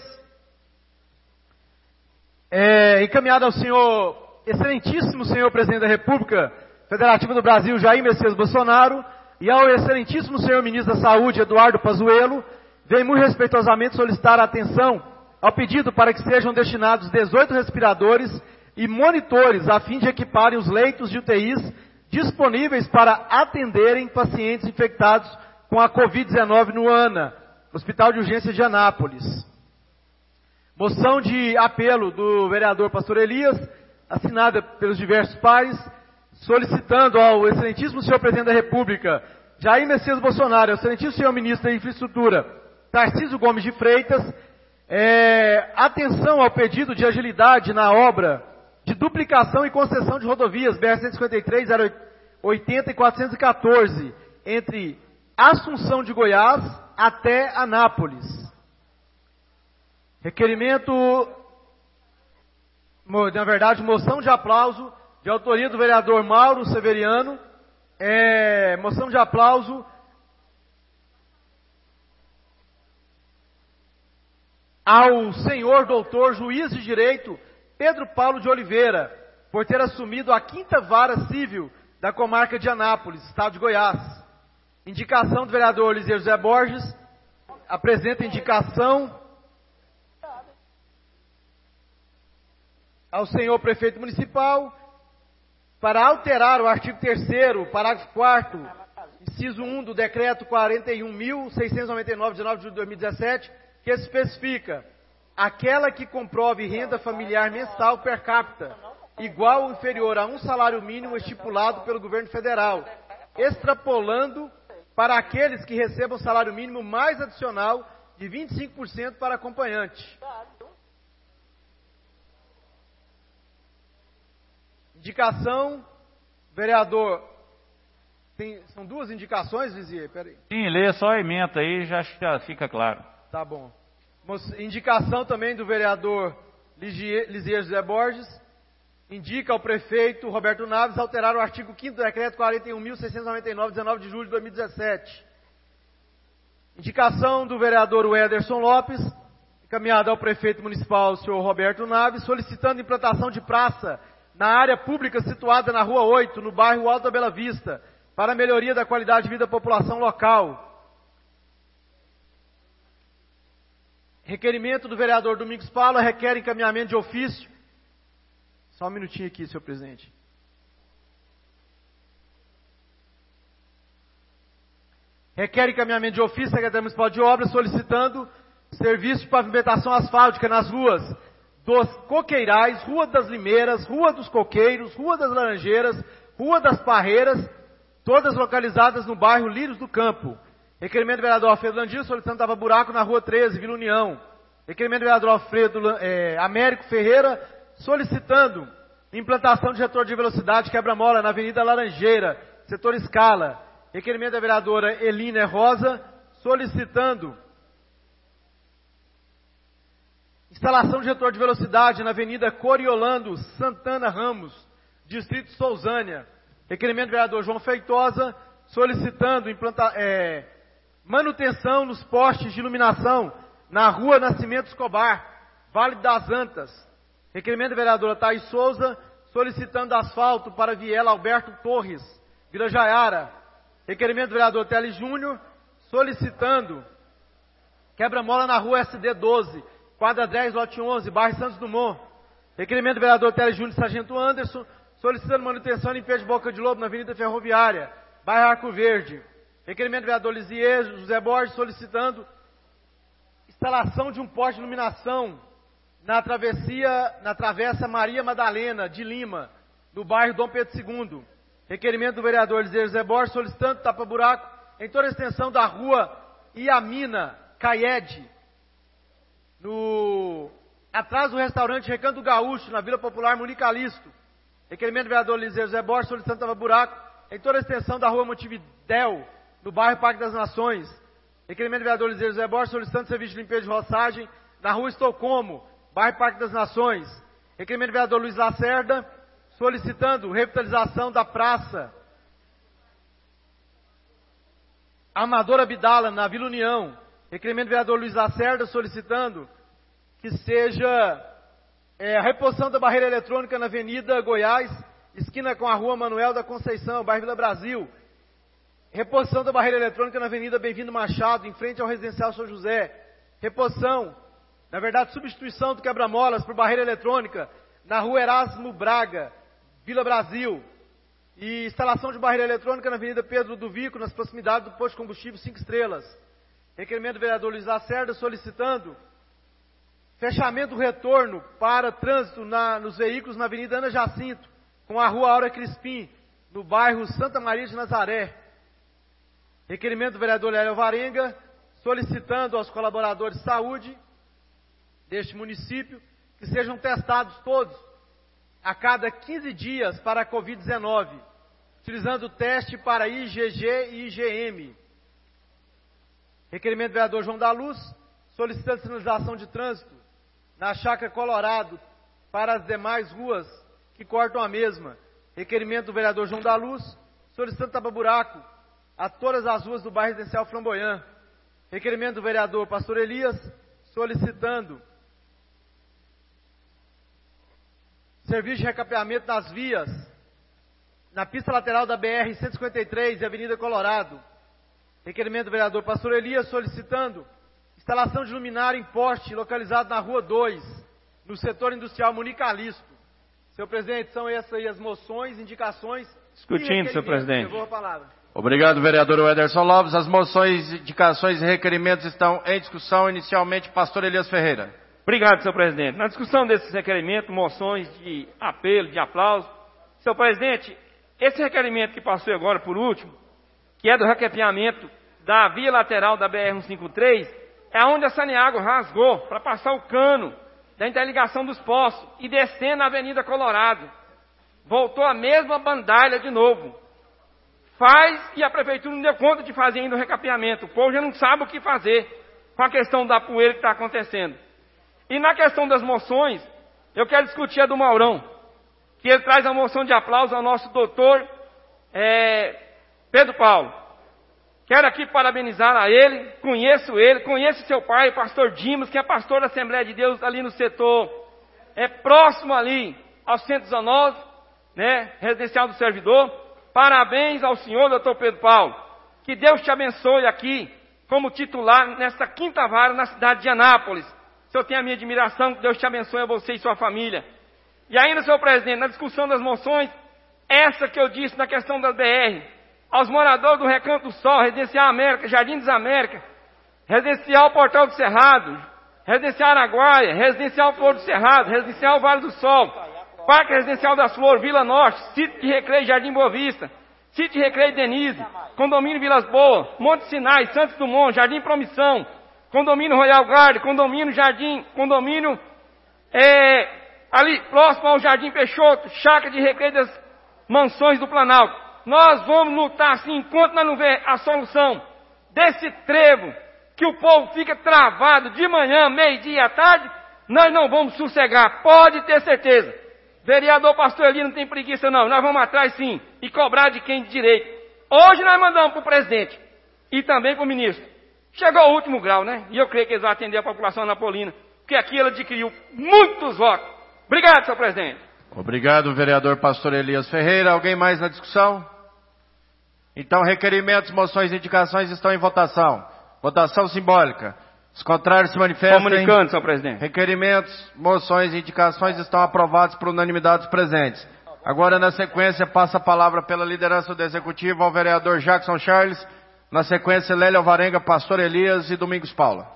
encaminhada ao senhor, excelentíssimo senhor presidente da República Federativa do Brasil, Jair Messias Bolsonaro, e ao excelentíssimo senhor ministro da Saúde, Eduardo Pazuello, vem muito respeitosamente solicitar a atenção ao pedido para que sejam destinados 18 respiradores e monitores a fim de equiparem os leitos de UTIs disponíveis para atenderem pacientes infectados com a Covid-19 no ANA, Hospital de Urgência de Anápolis. Moção de apelo do vereador Pastor Elias, assinada pelos diversos pares, solicitando ao excelentíssimo senhor presidente da República, Jair Messias Bolsonaro, ao excelentíssimo senhor ministro da Infraestrutura, Tarcísio Gomes de Freitas, atenção ao pedido de agilidade na obra de duplicação e concessão de rodovias BR-153, 080 e 414, entre Assunção de Goiás até Anápolis. Requerimento, na verdade, moção de aplauso de autoria do vereador Mauro Severiano, moção de aplauso ao senhor doutor juiz de direito Pedro Paulo de Oliveira, por ter assumido a 5ª Vara Civil da comarca de Anápolis, estado de Goiás. Indicação do vereador Lisier José Borges, apresenta indicação ao senhor prefeito municipal para alterar o artigo 3º, parágrafo 4º, inciso 1 do decreto 41.699, de 9 de julho de 2017, que especifica: aquela que comprove renda familiar mensal per capita igual ou inferior a um salário mínimo estipulado pelo governo federal, extrapolando para aqueles que recebam salário mínimo mais adicional de 25% para acompanhante. Indicação, vereador. São 2 indicações, Lisier? Peraí. Sim, lê só a ementa aí, já fica claro. Tá bom. Indicação também do vereador Lisier José Borges, indica ao prefeito Roberto Naves alterar o artigo 5º do decreto 41.699, 19 de julho de 2017. Indicação do vereador Wederson Lopes, encaminhada ao prefeito municipal, o senhor Roberto Naves, solicitando implantação de praça na área pública situada na Rua 8, no bairro Alta Bela Vista, para a melhoria da qualidade de vida da população local. Requerimento do vereador Domingos Paula requer encaminhamento de ofício. Só um minutinho aqui, senhor presidente. Requer encaminhamento de ofício, Secretaria Municipal de Obras, solicitando serviço de pavimentação asfáltica nas ruas dos Coqueirais, Rua das Limeiras, Rua dos Coqueiros, Rua das Laranjeiras, Rua das Parreiras, todas localizadas no bairro Lírios do Campo. Requerimento do vereador Alfredo Landim, solicitando tapa-buraco na Rua 13, Vila União. Requerimento do vereador Américo Ferreira, solicitando implantação de retorno de velocidade quebra-mola na Avenida Laranjeira, setor Escala. Requerimento da vereadora Elina Rosa, solicitando instalação de retorno de velocidade na Avenida Coriolando Santana Ramos, Distrito Sousânia. Requerimento do vereador João Feitosa, solicitando manutenção nos postes de iluminação na Rua Nascimento Escobar, Vale das Antas. Requerimento da vereadora Thaís Souza, solicitando asfalto para Viela Alberto Torres, Vila Jaiara. Requerimento do vereador Tele Júnior, solicitando quebra-mola na Rua SD 12, quadra 10, lote 11, bairro Santos Dumont. Requerimento do vereador Tele Júnior Sargento Anderson, solicitando manutenção e limpeza de Boca de Lobo na Avenida Ferroviária, bairro Arco Verde. Requerimento do vereador Lisier José Borges, solicitando instalação de um poste de iluminação na travessa Maria Madalena de Lima, no bairro Dom Pedro II. Requerimento do vereador Lisier José Borges, solicitando tapa-buraco em toda a extensão da Rua Iamina Caiede, atrás do restaurante Recanto Gaúcho, na Vila Popular Municalisto. Requerimento do vereador Lisier José Borges, solicitando tapa-buraco em toda a extensão da Rua Montevidéu, no bairro Parque das Nações. Requerimento do vereador Lisier José Borges, solicitando serviço de limpeza de roçagem na Rua Estocolmo, bairro Parque das Nações. Requerimento do vereador Luiz Lacerda, solicitando revitalização da praça Amador Abdala, na Vila União. Requerimento do vereador Luiz Lacerda, solicitando que seja a reposição da barreira eletrônica na Avenida Goiás, esquina com a Rua Manuel da Conceição, bairro Vila Brasil. Reposição da barreira eletrônica na Avenida Bem-vindo Machado, em frente ao Residencial São José. Reposição, na verdade, substituição do quebra-molas por barreira eletrônica na Rua Erasmo Braga, Vila Brasil. E instalação de barreira eletrônica na Avenida Pedro do Vico, nas proximidades do posto de combustível 5 estrelas. Requerimento do vereador Luiz Lacerda, solicitando fechamento do retorno para trânsito nos veículos na Avenida Ana Jacinto, com a Rua Aura Crispim, no bairro Santa Maria de Nazaré. Requerimento do vereador Hélio Varenga, solicitando aos colaboradores de saúde deste município que sejam testados todos a cada 15 dias para a Covid-19, utilizando o teste para IgG e IgM. Requerimento do vereador João da Luz, solicitando sinalização de trânsito na Chácara Colorado para as demais ruas que cortam a mesma. Requerimento do vereador João da Luz, solicitando tapa-buraco a todas as ruas do bairro Residencial Flamboyant. Requerimento do vereador Pastor Elias, solicitando serviço de recapeamento das vias na pista lateral da BR-153 e Avenida Colorado. Requerimento do vereador Pastor Elias, solicitando instalação de luminária em poste localizado na Rua 2, no setor industrial Municalisto. Senhor presidente, são essas aí as moções, indicações. Discutindo, senhor presidente. Eu vou a palavra. Obrigado, vereador Wederson Lopes. As moções, indicações e requerimentos estão em discussão. Inicialmente, pastor Elias Ferreira. Obrigado, senhor presidente. Na discussão desses requerimentos, moções de apelo, de aplauso, senhor presidente, esse requerimento que passou agora por último, que é do recapeamento da via lateral da BR-153, é onde a Saneago rasgou para passar o cano da interligação dos poços e descer na Avenida Colorado. Voltou a mesma bandalha de novo. Faz e a prefeitura não deu conta de fazer ainda o recapeamento. O povo já não sabe o que fazer com a questão da poeira que está acontecendo. E na questão das moções, eu quero discutir a do Maurão, que ele traz a moção de aplauso ao nosso doutor Pedro Paulo. Quero aqui parabenizar a ele, conheço seu pai, pastor Dimas, que é pastor da Assembleia de Deus ali no setor, próximo ali ao Centro Zonose, né, residencial do servidor. Parabéns ao senhor, doutor Pedro Paulo. Que Deus te abençoe aqui, como titular, nesta 5ª vara na cidade de Anápolis. O senhor tem a minha admiração, que Deus te abençoe a você e sua família. E ainda, senhor presidente, na discussão das moções, essa que eu disse na questão da BR, aos moradores do Recanto do Sol, Residencial América, Jardim das Américas, Residencial Portal do Cerrado, Residencial Araguaia, Residencial Flor do Cerrado, Residencial Vale do Sol, Parque Residencial das Flores, Vila Norte, Sítio de Recreio Jardim Boa Vista, Sítio de Recreio Denise, Condomínio Vilas Boas, Monte Sinai, Santos Dumont, Jardim Promissão, Condomínio Royal Garden, Condomínio Jardim, Condomínio ali próximo ao Jardim Peixoto, Chácara de Recreio das Mansões do Planalto. Nós vamos lutar assim, enquanto nós não ver a solução desse trevo, que o povo fica travado de manhã, meio-dia e à tarde, nós não vamos sossegar, pode ter certeza. Vereador Pastor Eli não tem preguiça não, nós vamos atrás sim, e cobrar de quem de direito. Hoje nós mandamos para o presidente, e também para o ministro. Chegou ao último grau, né? E eu creio que eles vão atender a população anapolina, porque aqui ele adquiriu muitos votos. Obrigado, senhor presidente. Obrigado, vereador Pastor Elias Ferreira. Alguém mais na discussão? Então, requerimentos, moções e indicações estão em votação. Votação simbólica. Os contrários se manifestem. Comunicando, senhor presidente. Requerimentos, moções e indicações estão aprovados por unanimidade dos presentes. Agora, na sequência, passa a palavra pela liderança do Executivo ao vereador Jackson Charles. Na sequência, Lélia Alvarenga, Pastor Elias e Domingos Paula.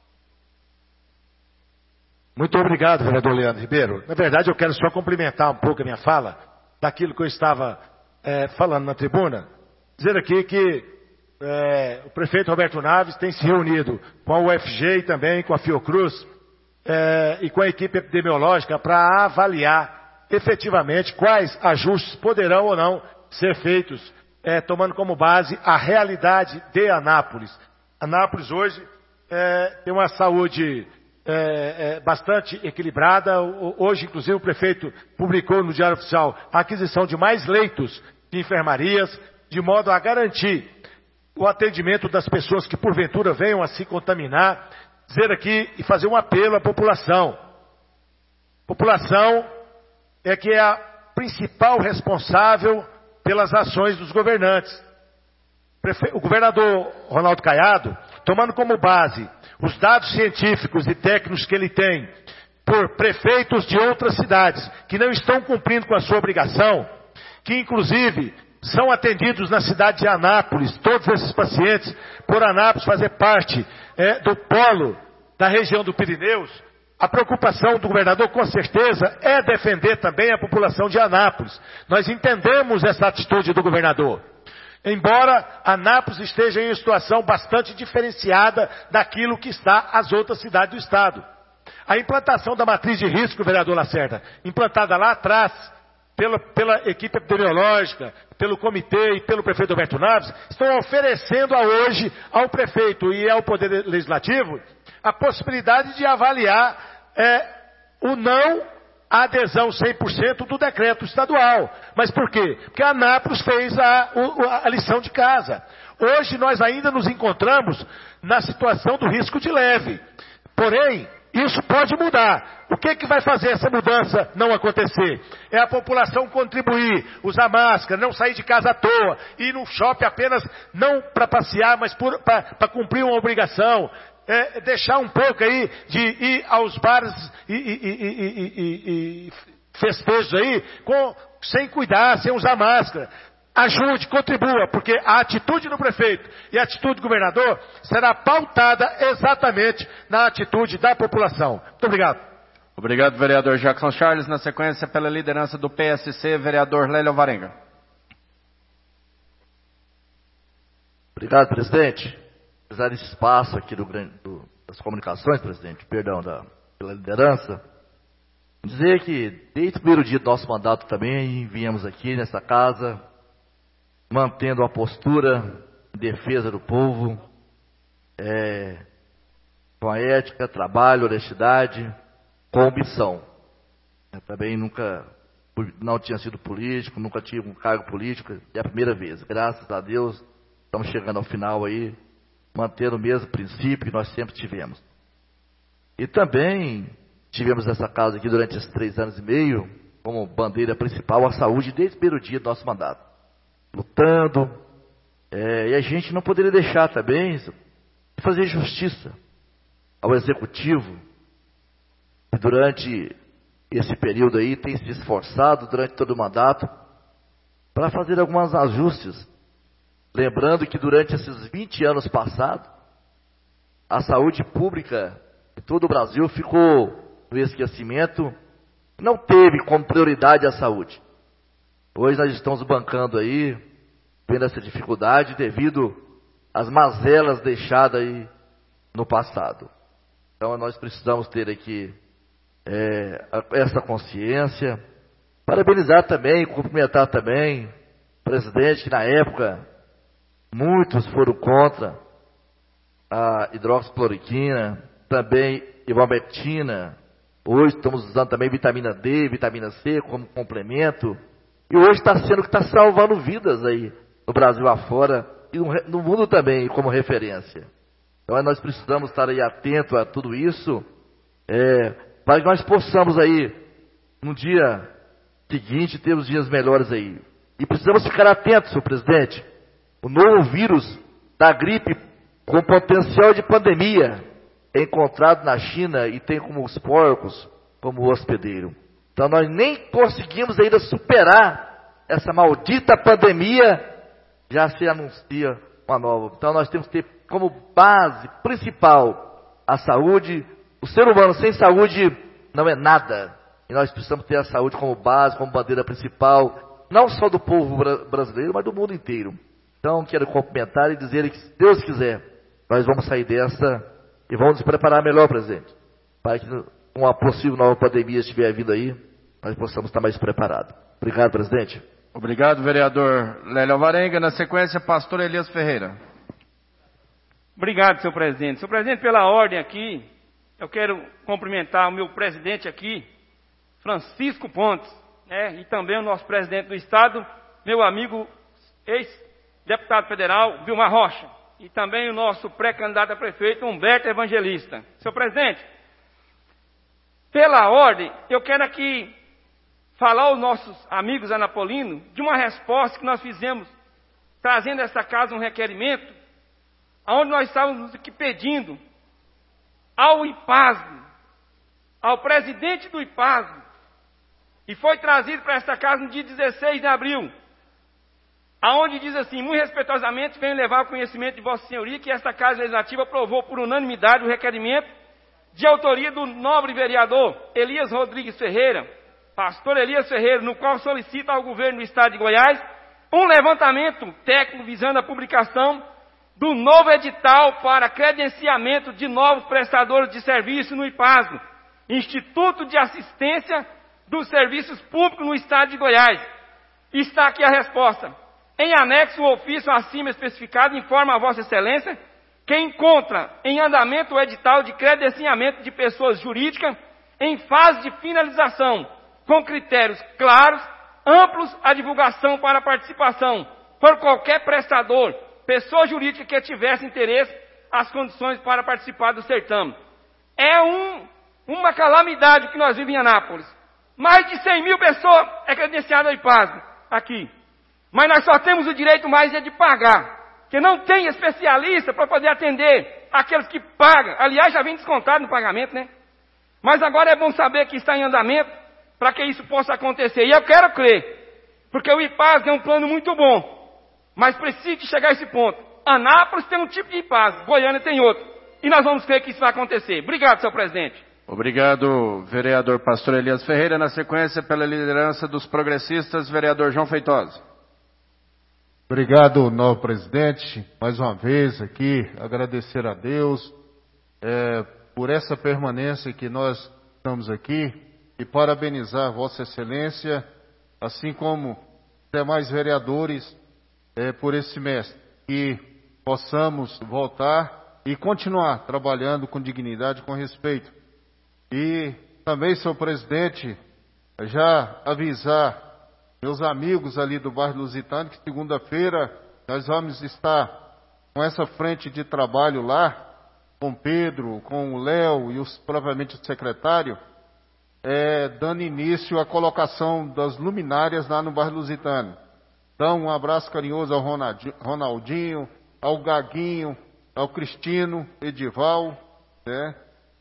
Muito obrigado, vereador Leandro Ribeiro. Na verdade, eu quero só complementar um pouco a minha fala daquilo que eu estava falando na tribuna. Dizer aqui que o prefeito Roberto Naves tem se reunido com a UFG e também com a Fiocruz e com a equipe epidemiológica para avaliar efetivamente quais ajustes poderão ou não ser feitos, tomando como base a realidade de Anápolis. Anápolis hoje tem uma saúde bastante equilibrada. Hoje, inclusive, o prefeito publicou no Diário Oficial a aquisição de mais leitos de enfermarias, de modo a garantir o atendimento das pessoas que porventura venham a se contaminar. Dizer aqui e fazer um apelo à população. A população é que é a principal responsável pelas ações dos governantes. O governador Ronaldo Caiado, tomando como base os dados científicos e técnicos que ele tem por prefeitos de outras cidades que não estão cumprindo com a sua obrigação, que inclusive são atendidos na cidade de Anápolis, todos esses pacientes, por Anápolis fazer parte do polo da região do Pirineus. A preocupação do governador, com certeza, é defender também a população de Anápolis. Nós entendemos essa atitude do governador. Embora Anápolis esteja em uma situação bastante diferenciada daquilo que está as outras cidades do estado. A implantação da matriz de risco, vereador Lacerda, implantada lá atrás, pela equipe epidemiológica, pelo comitê e pelo prefeito Roberto Naves, estão oferecendo hoje ao prefeito e ao Poder Legislativo a possibilidade de avaliar o não adesão 100% do decreto estadual. Mas por quê? Porque a Anápolis fez a lição de casa. Hoje nós ainda nos encontramos na situação do risco de leve. Porém, isso pode mudar. O que vai fazer essa mudança não acontecer? É a população contribuir, usar máscara, não sair de casa à toa, ir no shopping apenas não para passear, mas para cumprir uma obrigação. Deixar um pouco aí de ir aos bares e festejos aí sem cuidar, sem usar máscara. Ajude, contribua, porque a atitude do prefeito e a atitude do governador será pautada exatamente na atitude da população. Muito obrigado. Obrigado, vereador Jackson Charles. Na sequência, pela liderança do PSC, vereador Lélia Alvarenga. Obrigado, presidente. Apesar desse espaço aqui das comunicações, presidente, pela liderança, dizer que desde o primeiro dia do nosso mandato também viemos aqui nessa casa mantendo a postura em defesa do povo, com a ética, trabalho, honestidade, com ambição. Também nunca não tinha sido político, nunca tive um cargo político, é a primeira vez. Graças a Deus, estamos chegando ao final aí, mantendo o mesmo princípio que nós sempre tivemos. E também tivemos essa causa aqui durante esses 3 anos e meio, como bandeira principal, a saúde desde o primeiro dia do nosso mandato. Lutando, e a gente não poderia deixar também de fazer justiça ao Executivo, que durante esse período aí tem se esforçado durante todo o mandato para fazer alguns ajustes. Lembrando que durante esses 20 anos passados, a saúde pública de todo o Brasil ficou no esquecimento, não teve como prioridade a saúde. Hoje nós estamos bancando aí, vendo essa dificuldade devido às mazelas deixadas aí no passado. Então nós precisamos ter aqui essa consciência, parabenizar também, cumprimentar também o presidente, que na época muitos foram contra a hidroxicloroquina, também ivermectina. Hoje estamos usando também vitamina D, vitamina C como complemento, e hoje está sendo que está salvando vidas aí no Brasil afora e no mundo também como referência. Então nós precisamos estar aí atentos a tudo isso, para que nós possamos aí, no dia seguinte, ter os dias melhores aí. E precisamos ficar atentos, senhor presidente. O novo vírus da gripe com potencial de pandemia é encontrado na China e tem como os porcos, como o hospedeiro. Então nós nem conseguimos ainda superar essa maldita pandemia, já se anuncia uma nova. Então nós temos que ter como base principal a saúde. O ser humano sem saúde não é nada. E nós precisamos ter a saúde como base, como bandeira principal, não só do povo brasileiro, mas do mundo inteiro. Então quero cumprimentar e dizer que, se Deus quiser, nós vamos sair dessa e vamos nos preparar melhor, presidente, para que uma possível nova pandemia estiver vindo aí, nós possamos estar mais preparados. Obrigado, presidente. Obrigado, vereador Lélio Alvarenga. Na sequência, pastor Elias Ferreira. Obrigado, senhor presidente. Senhor presidente, pela ordem aqui, eu quero cumprimentar o meu presidente aqui, Francisco Pontes, e também o nosso presidente do Estado, meu amigo ex-deputado federal, Vilmar Rocha, e também o nosso pré-candidato a prefeito, Humberto Evangelista. Senhor presidente, pela ordem, eu quero aqui falar aos nossos amigos anapolinos de uma resposta que nós fizemos, trazendo a essa casa um requerimento, onde nós estávamos aqui pedindo ao IPASB, ao presidente do IPASB, e foi trazido para esta casa no dia 16 de abril, aonde diz assim: muito respeitosamente venho levar ao conhecimento de Vossa Senhoria que esta Casa Legislativa aprovou por unanimidade o requerimento de autoria do nobre vereador Elias Rodrigues Ferreira, pastor Elias Ferreira, no qual solicita ao governo do Estado de Goiás um levantamento técnico visando a publicação do novo edital para credenciamento de novos prestadores de serviço no IPASB, Instituto de Assistência dos Serviços Públicos no Estado de Goiás. Está aqui a resposta. Em anexo, o ofício acima especificado informa a Vossa Excelência que encontra em andamento o edital de credenciamento de pessoas jurídicas em fase de finalização, com critérios claros, amplos, a divulgação para a participação por qualquer prestador, pessoa jurídica que tivesse interesse, as condições para participar do certame. É uma calamidade que nós vivemos em Anápolis. Mais de 100 mil pessoas é credenciada ao IPASB aqui. Mas nós só temos o direito mais de pagar. Porque não tem especialista para poder atender aqueles que pagam. Aliás, já vem descontado no pagamento, né? Mas agora é bom saber que está em andamento para que isso possa acontecer. E eu quero crer. Porque o IPASB é um plano muito bom. Mas precisa chegar a esse ponto. Anápolis tem um tipo de IPASB, Goiânia tem outro. E nós vamos crer que isso vai acontecer. Obrigado, senhor presidente. Obrigado, vereador pastor Elias Ferreira. Na sequência, pela liderança dos progressistas, vereador João Feitosa. Obrigado, novo presidente. Mais uma vez aqui, agradecer a Deus por essa permanência que nós estamos aqui e parabenizar Vossa Excelência, assim como demais vereadores, por esse semestre. Que possamos voltar e continuar trabalhando com dignidade, com respeito. E também, senhor presidente, já avisar meus amigos ali do bairro Lusitano que segunda-feira nós vamos estar com essa frente de trabalho lá, com Pedro, com o Léo e propriamente o secretário, dando início à colocação das luminárias lá no bairro Lusitano. Então, um abraço carinhoso ao Ronaldinho, ao Gaguinho, ao Cristino, Edival, né?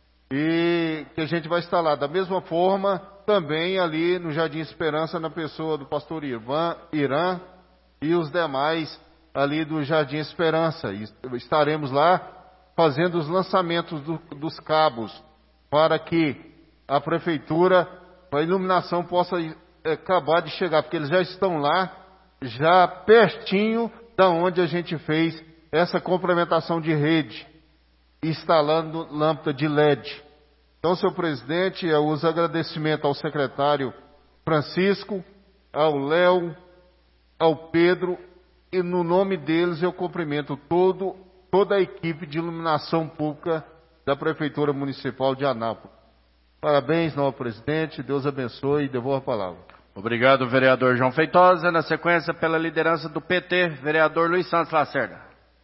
E que a gente vai estar lá. Da mesma forma, também ali no Jardim Esperança, na pessoa do pastor Irã e os demais ali do Jardim Esperança. E estaremos lá fazendo os lançamentos dos cabos para que a prefeitura, a iluminação possa acabar de chegar, porque eles já estão lá, já pertinho da onde a gente fez essa complementação de rede, instalando lâmpada de LED. Então, senhor presidente, eu uso agradecimento ao secretário Francisco, ao Léo, ao Pedro, e no nome deles eu cumprimento toda a equipe de iluminação pública da Prefeitura Municipal de Anápolis. Parabéns, novo presidente, Deus abençoe e devolva a palavra. Obrigado, vereador João Feitosa. Na sequência, pela liderança do PT, vereador Luiz Santos Lacerda.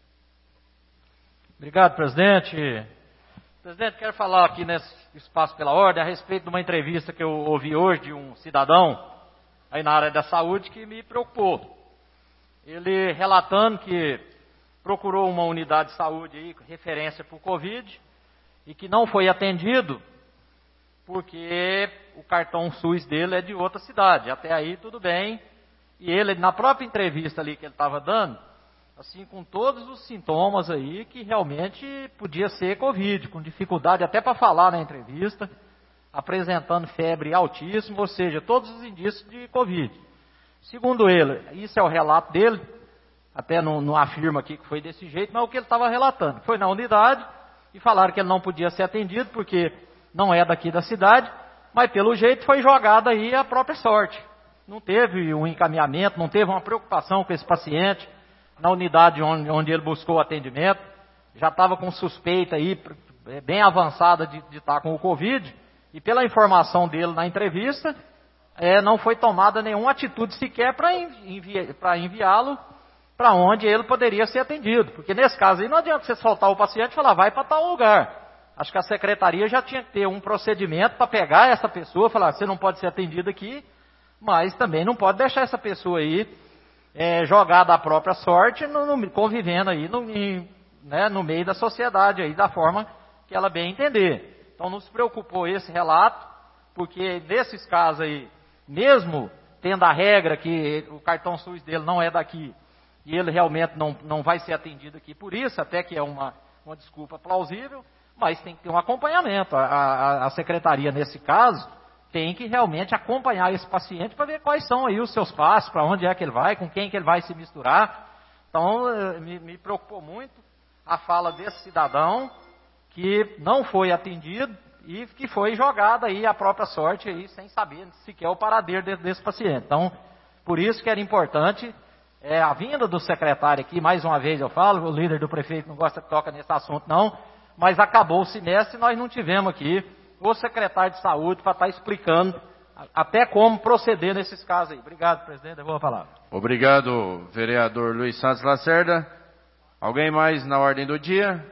Obrigado, presidente. Presidente, quero falar aqui nesse espaço pela ordem a respeito de uma entrevista que eu ouvi hoje de um cidadão aí na área da saúde que me preocupou. Ele relatando que procurou uma unidade de saúde aí, referência para o Covid, e que não foi atendido porque o cartão SUS dele é de outra cidade. Até aí tudo bem. E ele, na própria entrevista ali que ele estava dando, assim, com todos os sintomas aí, que realmente podia ser Covid, com dificuldade até para falar na entrevista, apresentando febre altíssima, ou seja, todos os indícios de Covid. Segundo ele, isso é o relato dele, até não afirma aqui que foi desse jeito, mas é o que ele estava relatando. Foi na unidade e falaram que ele não podia ser atendido porque não é daqui da cidade, mas pelo jeito foi jogada aí a própria sorte. Não teve um encaminhamento, não teve uma preocupação com esse paciente na unidade onde ele buscou atendimento, já estava com suspeita aí, bem avançada de estar com o Covid, e pela informação dele na entrevista, não foi tomada nenhuma atitude sequer para enviá-lo para onde ele poderia ser atendido, porque nesse caso aí não adianta você soltar o paciente e falar, vai para tal lugar. Acho que a secretaria já tinha que ter um procedimento para pegar essa pessoa, falar, você não pode ser atendido aqui, mas também não pode deixar essa pessoa aí jogada à própria sorte, convivendo aí no meio da sociedade, aí, da forma que ela bem entender. Então nos preocupou esse relato, porque nesses casos aí, mesmo tendo a regra que o cartão SUS dele não é daqui, e ele realmente não vai ser atendido aqui por isso, até que é uma desculpa plausível, mas tem que ter um acompanhamento. A secretaria, nesse caso, tem que realmente acompanhar esse paciente para ver quais são aí os seus passos, para onde é que ele vai, com quem que ele vai se misturar. Então, me preocupou muito a fala desse cidadão que não foi atendido e que foi jogado aí a própria sorte aí, sem saber sequer o paradeiro desse paciente. Então, por isso que era importante a vinda do secretário aqui, mais uma vez eu falo, o líder do prefeito não gosta que toca nesse assunto não, mas acabou o semestre e nós não tivemos aqui o secretário de saúde para estar explicando até como proceder nesses casos aí. Obrigado, presidente, eu vou falar. Obrigado, vereador Luiz Santos Lacerda. Alguém mais na ordem do dia?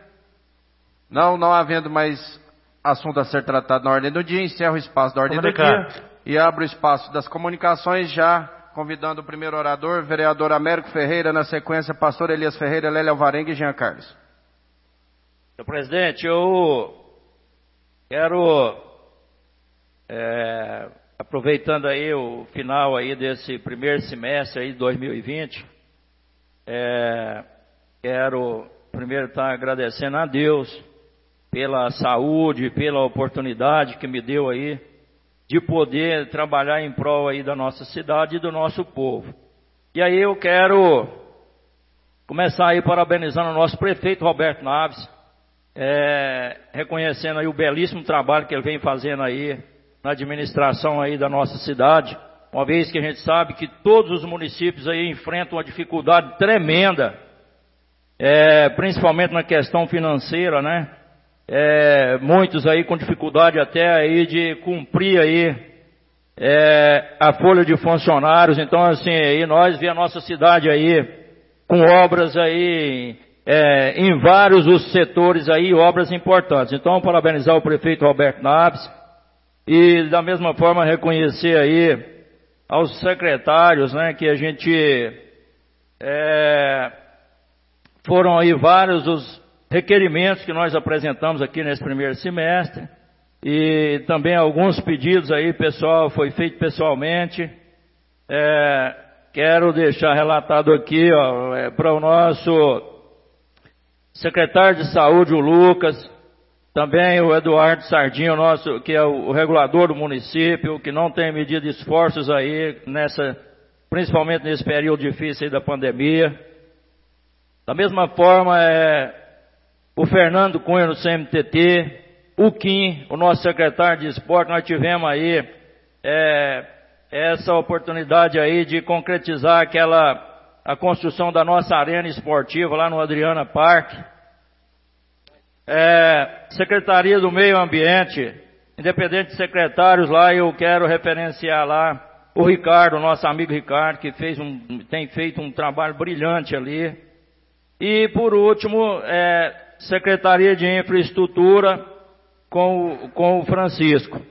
Não havendo mais assunto a ser tratado na ordem do dia, encerro o espaço da ordem do dia e abro o espaço das comunicações, já convidando o primeiro orador, vereador Américo Ferreira, na sequência, pastor Elias Ferreira, Lélia Alvarenga e Jean Carlos. Senhor presidente, eu quero, aproveitando aí o final aí desse primeiro semestre aí de 2020, quero primeiro estar agradecendo a Deus pela saúde, pela oportunidade que me deu aí de poder trabalhar em prol aí da nossa cidade e do nosso povo. E aí eu quero começar aí parabenizando o nosso prefeito Roberto Naves, reconhecendo aí o belíssimo trabalho que ele vem fazendo aí na administração aí da nossa cidade, uma vez que a gente sabe que todos os municípios aí enfrentam uma dificuldade tremenda, principalmente na questão financeira, né? Muitos aí com dificuldade até aí de cumprir aí a folha de funcionários. Então, assim, aí nós vemos a nossa cidade aí com obras aí em vários os setores aí, obras importantes. Então, parabenizar o prefeito Roberto Naves e da mesma forma reconhecer aí aos secretários, né, que a gente foram aí vários os requerimentos que nós apresentamos aqui nesse primeiro semestre e também alguns pedidos aí, pessoal, foi feito pessoalmente. Quero deixar relatado aqui, para o nosso secretário de saúde, o Lucas, também o Eduardo Sardinho, nosso, que é o regulador do município, que não tem medido esforços aí, principalmente nesse período difícil aí da pandemia. Da mesma forma, o Fernando Cunha no CMTT, o Kim, o nosso secretário de esporte, nós tivemos aí essa oportunidade aí de concretizar a construção da nossa arena esportiva lá no Adriana Park. Secretaria do Meio Ambiente, independente de secretários lá, eu quero referenciar lá o Ricardo, nosso amigo Ricardo, que tem feito um trabalho brilhante ali. E por último, Secretaria de Infraestrutura com o Francisco.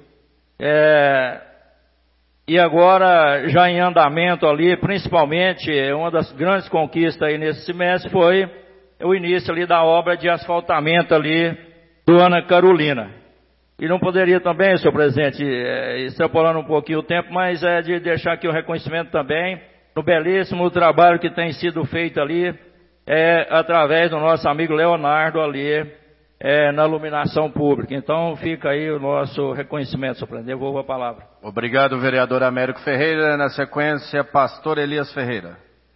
E agora, já em andamento ali, principalmente, uma das grandes conquistas aí nesse semestre foi o início ali da obra de asfaltamento ali do Ana Carolina. E não poderia também, senhor presidente, extrapolando um pouquinho o tempo, mas de deixar aqui o reconhecimento também no belíssimo trabalho que tem sido feito ali, através do nosso amigo Leonardo ali, na iluminação pública. Então fica aí o nosso reconhecimento, senhor presidente. Devolvo a palavra. Obrigado, vereador Américo Ferreira. Na sequência, pastor Elias Ferreira.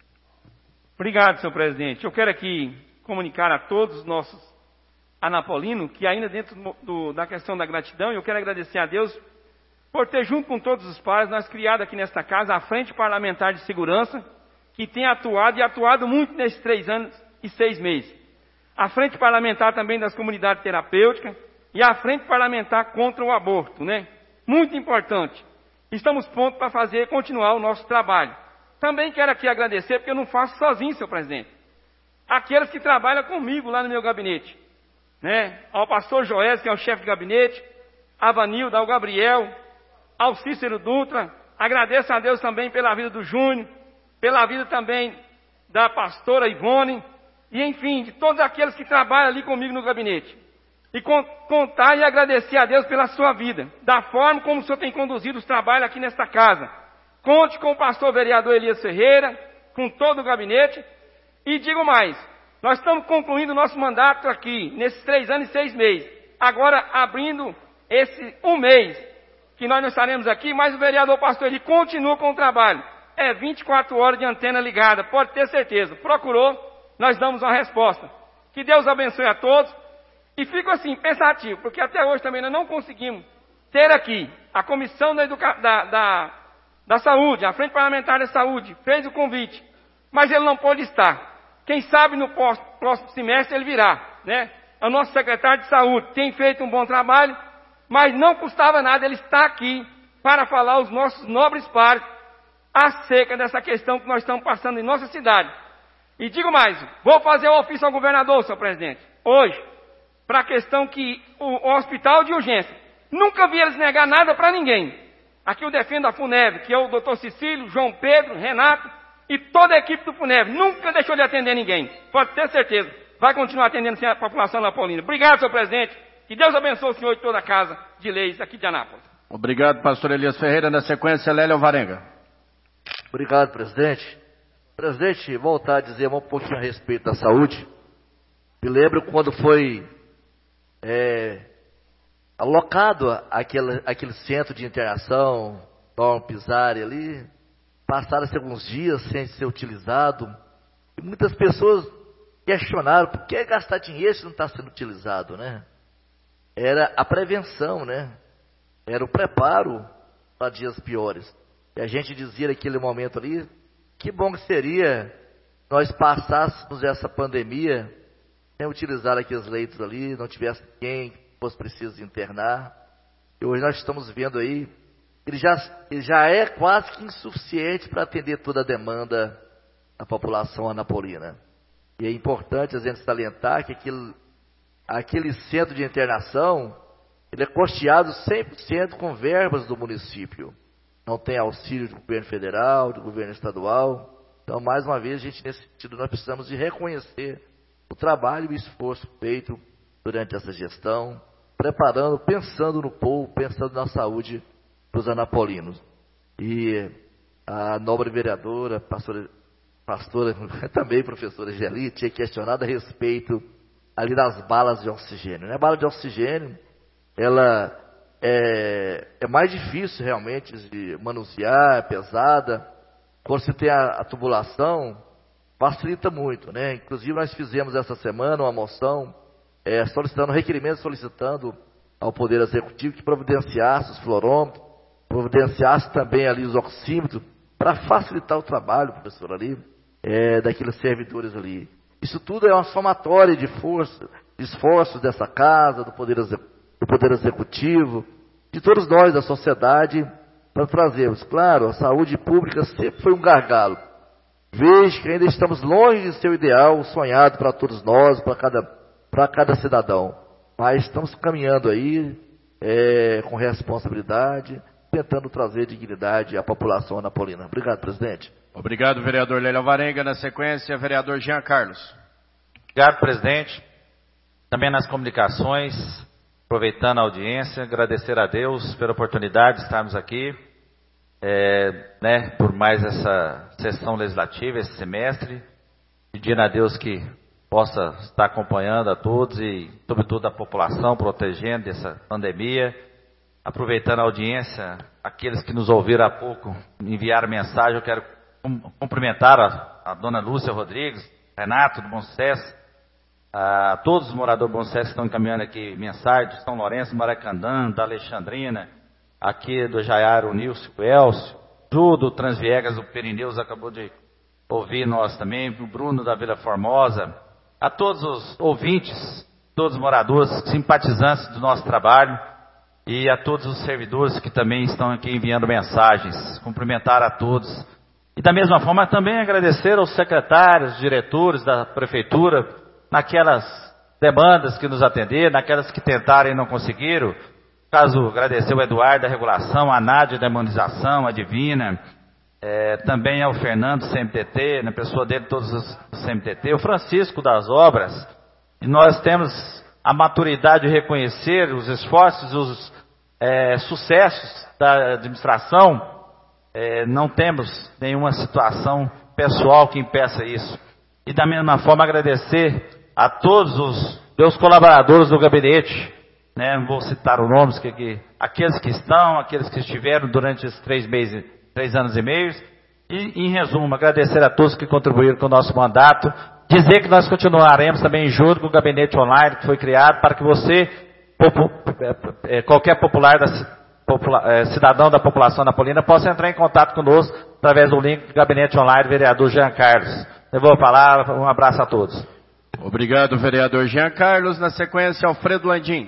Obrigado, senhor presidente. Eu quero aqui comunicar a todos os nossos anapolinos que ainda dentro da questão da gratidão, eu quero agradecer a Deus por ter junto com todos os pares, nós criado aqui nesta casa a Frente Parlamentar de Segurança, que tem atuado muito nesses 3 anos e 6 meses. A Frente Parlamentar também das Comunidades Terapêuticas e a Frente Parlamentar contra o Aborto, né? Muito importante. Estamos prontos para continuar o nosso trabalho. Também quero aqui agradecer, porque eu não faço sozinho, senhor presidente. Aqueles que trabalham comigo lá no meu gabinete, né? Ao pastor Joés, que é o chefe de gabinete, a Vanilda, ao Gabriel, ao Cícero Dutra. Agradeço a Deus também pela vida do Júnior, pela vida também da pastora Ivone, e enfim, de todos aqueles que trabalham ali comigo no gabinete. E contar e agradecer a Deus pela sua vida, da forma como o senhor tem conduzido os trabalhos aqui nesta casa. Conte com o pastor vereador Elias Ferreira, com todo o gabinete, e digo mais, nós estamos concluindo o nosso mandato aqui, nesses 3 anos e 6 meses. Agora, abrindo esse 1 mês, que nós não estaremos aqui, mas o vereador pastor ele continua com o trabalho. 24 horas de antena ligada, pode ter certeza. Procurou, nós damos uma resposta. Que Deus abençoe a todos. E fico assim, pensativo, porque até hoje também nós não conseguimos ter aqui a Comissão da Saúde, a Frente Parlamentar da Saúde, fez o convite, mas ele não pôde estar. Quem sabe no próximo semestre ele virá, né? O nosso secretário de Saúde tem feito um bom trabalho, mas não custava nada ele estar aqui para falar aos nossos nobres pares acerca dessa questão que nós estamos passando em nossa cidade. E digo mais, vou fazer o ofício ao governador, senhor presidente, hoje, para a questão que o hospital de urgência, nunca vi eles negar nada para ninguém. Aqui eu defendo a FUNEV, que é o doutor Cecílio, João Pedro, Renato e toda a equipe do FUNEV, nunca deixou de atender ninguém, pode ter certeza, vai continuar atendendo a população napolina. Obrigado, senhor presidente, que Deus abençoe o senhor e toda a casa de leis aqui de Anápolis. Obrigado, pastor Elias Ferreira. Na sequência, Lélia Alvarenga. Obrigado, presidente. Presidente, voltar a dizer um pouquinho a respeito da saúde. Me lembro quando foi alocado aquele centro de internação, Dom Pisari ali, passaram-se alguns dias sem ser utilizado, e muitas pessoas questionaram por que gastar dinheiro se não está sendo utilizado, né? Era a prevenção, né? Era o preparo para dias piores. E a gente dizia naquele momento ali, que bom que seria nós passássemos essa pandemia sem utilizar aqueles leitos ali, não tivesse quem fosse preciso internar. E hoje nós estamos vendo aí ele já é quase que insuficiente para atender toda a demanda da população anapolina. E é importante a gente salientar que aquele centro de internação, ele é custeado 100% com verbas do município. Não tem auxílio do governo federal, do governo estadual. Então, mais uma vez, nesse sentido, nós precisamos de reconhecer o trabalho e o esforço feito durante essa gestão, preparando, pensando no povo, pensando na saúde dos anapolinos. E a nobre vereadora, pastora também professora Geli, tinha questionado a respeito ali das balas de oxigênio. A bala de oxigênio, ela é mais difícil realmente de manusear, é pesada. Quando se tem a tubulação, facilita muito, né? Inclusive nós fizemos essa semana uma moção solicitando requerimento, solicitando ao Poder Executivo que providenciasse os fluorômetros, providenciasse também ali os oxímetros, para facilitar o trabalho, professor, ali, daqueles servidores ali. Isso tudo é uma somatória de esforços dessa casa, do Poder Executivo, de todos nós da sociedade, para trazermos. Claro, a saúde pública sempre foi um gargalo. Vejo que ainda estamos longe de ser o ideal, sonhado para todos nós, para cada cidadão. Mas estamos caminhando aí, com responsabilidade, tentando trazer dignidade à população anapolina. Obrigado, presidente. Obrigado, vereador Lélio Alvarenga. Na sequência, vereador Jean Carlos. Obrigado, presidente. Também nas comunicações, aproveitando a audiência, agradecer a Deus pela oportunidade de estarmos aqui, por mais essa sessão legislativa, esse semestre, pedindo a Deus que possa estar acompanhando a todos e, sobretudo, a população, protegendo dessa pandemia. Aproveitando a audiência, aqueles que nos ouviram há pouco, enviaram mensagem, eu quero cumprimentar a dona Lúcia Rodrigues, Renato do Bom Sucesso, a todos os moradores do Bom Sucesso que estão encaminhando aqui mensagem, do São Lourenço, do Maracanã, da Alexandrina, aqui do Jaiara, o Nilson, o Elcio, do Transviegas, o Perineus acabou de ouvir nós também, o Bruno da Vila Formosa, a todos os ouvintes, todos os moradores, simpatizantes do nosso trabalho, e a todos os servidores que também estão aqui enviando mensagens, cumprimentar a todos. E da mesma forma também agradecer aos secretários, diretores da prefeitura, naquelas demandas que nos atenderam, naquelas que tentaram e não conseguiram. Caso agradecer o Eduardo da regulação, a Nádia da imunização, a Divina, também ao Fernando do CMTT, na pessoa dele todos os CMTT, o Francisco das obras. E nós temos a maturidade de reconhecer os esforços, os sucessos da administração. Não temos nenhuma situação pessoal que impeça isso. E da mesma forma agradecer a todos os meus colaboradores do gabinete, não vou citar os nomes, aqueles que estão, aqueles que estiveram durante esses 3 anos e meio. E, em resumo, agradecer a todos que contribuíram com o nosso mandato. Dizer que nós continuaremos também junto com o gabinete online que foi criado para que você, qualquer cidadão da população anapolina, possa entrar em contato conosco através do link do gabinete online vereador Jean Carlos. Eu vou falar, um abraço a todos. Obrigado, vereador Jean Carlos. Na sequência, Alfredo Landim.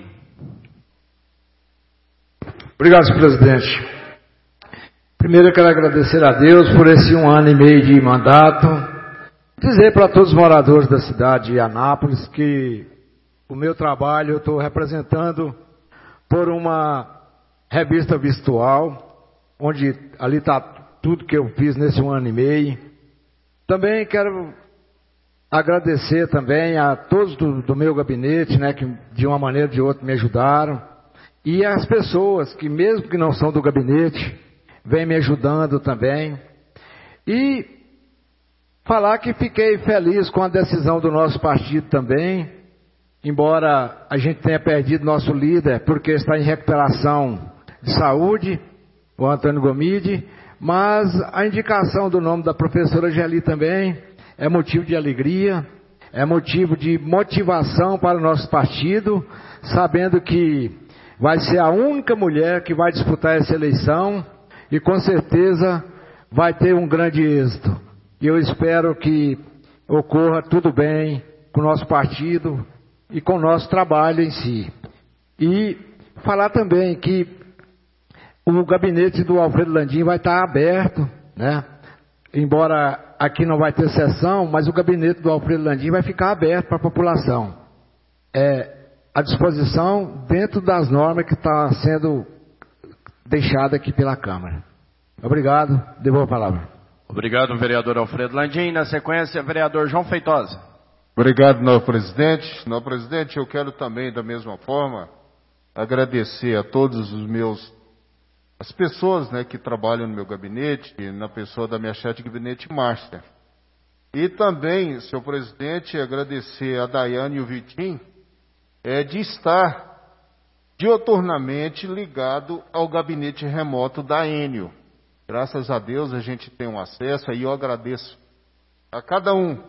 Obrigado, senhor presidente. Primeiro eu quero agradecer a Deus por esse 1 ano e meio de mandato. Dizer para todos os moradores da cidade de Anápolis que o meu trabalho eu estou representando por uma revista virtual, onde ali está tudo que eu fiz nesse 1 ano e meio. Também quero agradecer também a todos do meu gabinete, que de uma maneira ou de outra me ajudaram, e as pessoas que mesmo que não são do gabinete, vêm me ajudando também. E falar que fiquei feliz com a decisão do nosso partido também, embora a gente tenha perdido nosso líder, porque está em recuperação de saúde, o Antônio Gomide, mas a indicação do nome da professora Geli também é motivo de alegria, é motivo de motivação para o nosso partido, sabendo que vai ser a única mulher que vai disputar essa eleição e com certeza vai ter um grande êxito. E eu espero que ocorra tudo bem com o nosso partido e com o nosso trabalho em si. E falar também que o gabinete do Alfredo Landim vai estar aberto, né? Embora aqui não vai ter sessão, mas o gabinete do Alfredo Landim vai ficar aberto para a população. À disposição dentro das normas que está sendo deixada aqui pela Câmara. Obrigado, devolvo a palavra. Obrigado, vereador Alfredo Landim. Na sequência, vereador João Feitosa. Obrigado, novo presidente. Novo presidente, eu quero também, da mesma forma, agradecer a todos as pessoas, né, que trabalham no meu gabinete, na pessoa da minha chefe de gabinete, Márcia. E também, senhor presidente, agradecer a Daiane e o Vitinho, de estar dioturnamente ligado ao gabinete remoto da Enio. Graças a Deus a gente tem um acesso, e eu agradeço a cada um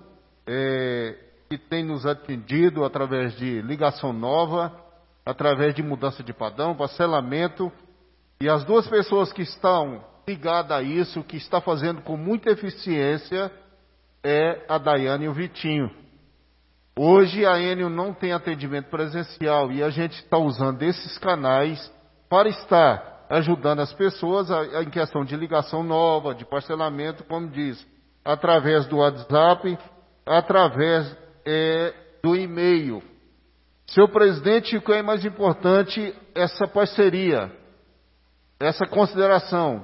que tem nos atendido através de ligação nova, através de mudança de padrão, parcelamento, e as duas pessoas que estão ligadas a isso, que está fazendo com muita eficiência, é a Daiane e o Vitinho. Hoje a Enio não tem atendimento presencial e a gente está usando esses canais para estar ajudando as pessoas em questão de ligação nova, de parcelamento, como diz, através do WhatsApp, através do e-mail. Senhor presidente, o que é mais importante, essa parceria, essa consideração,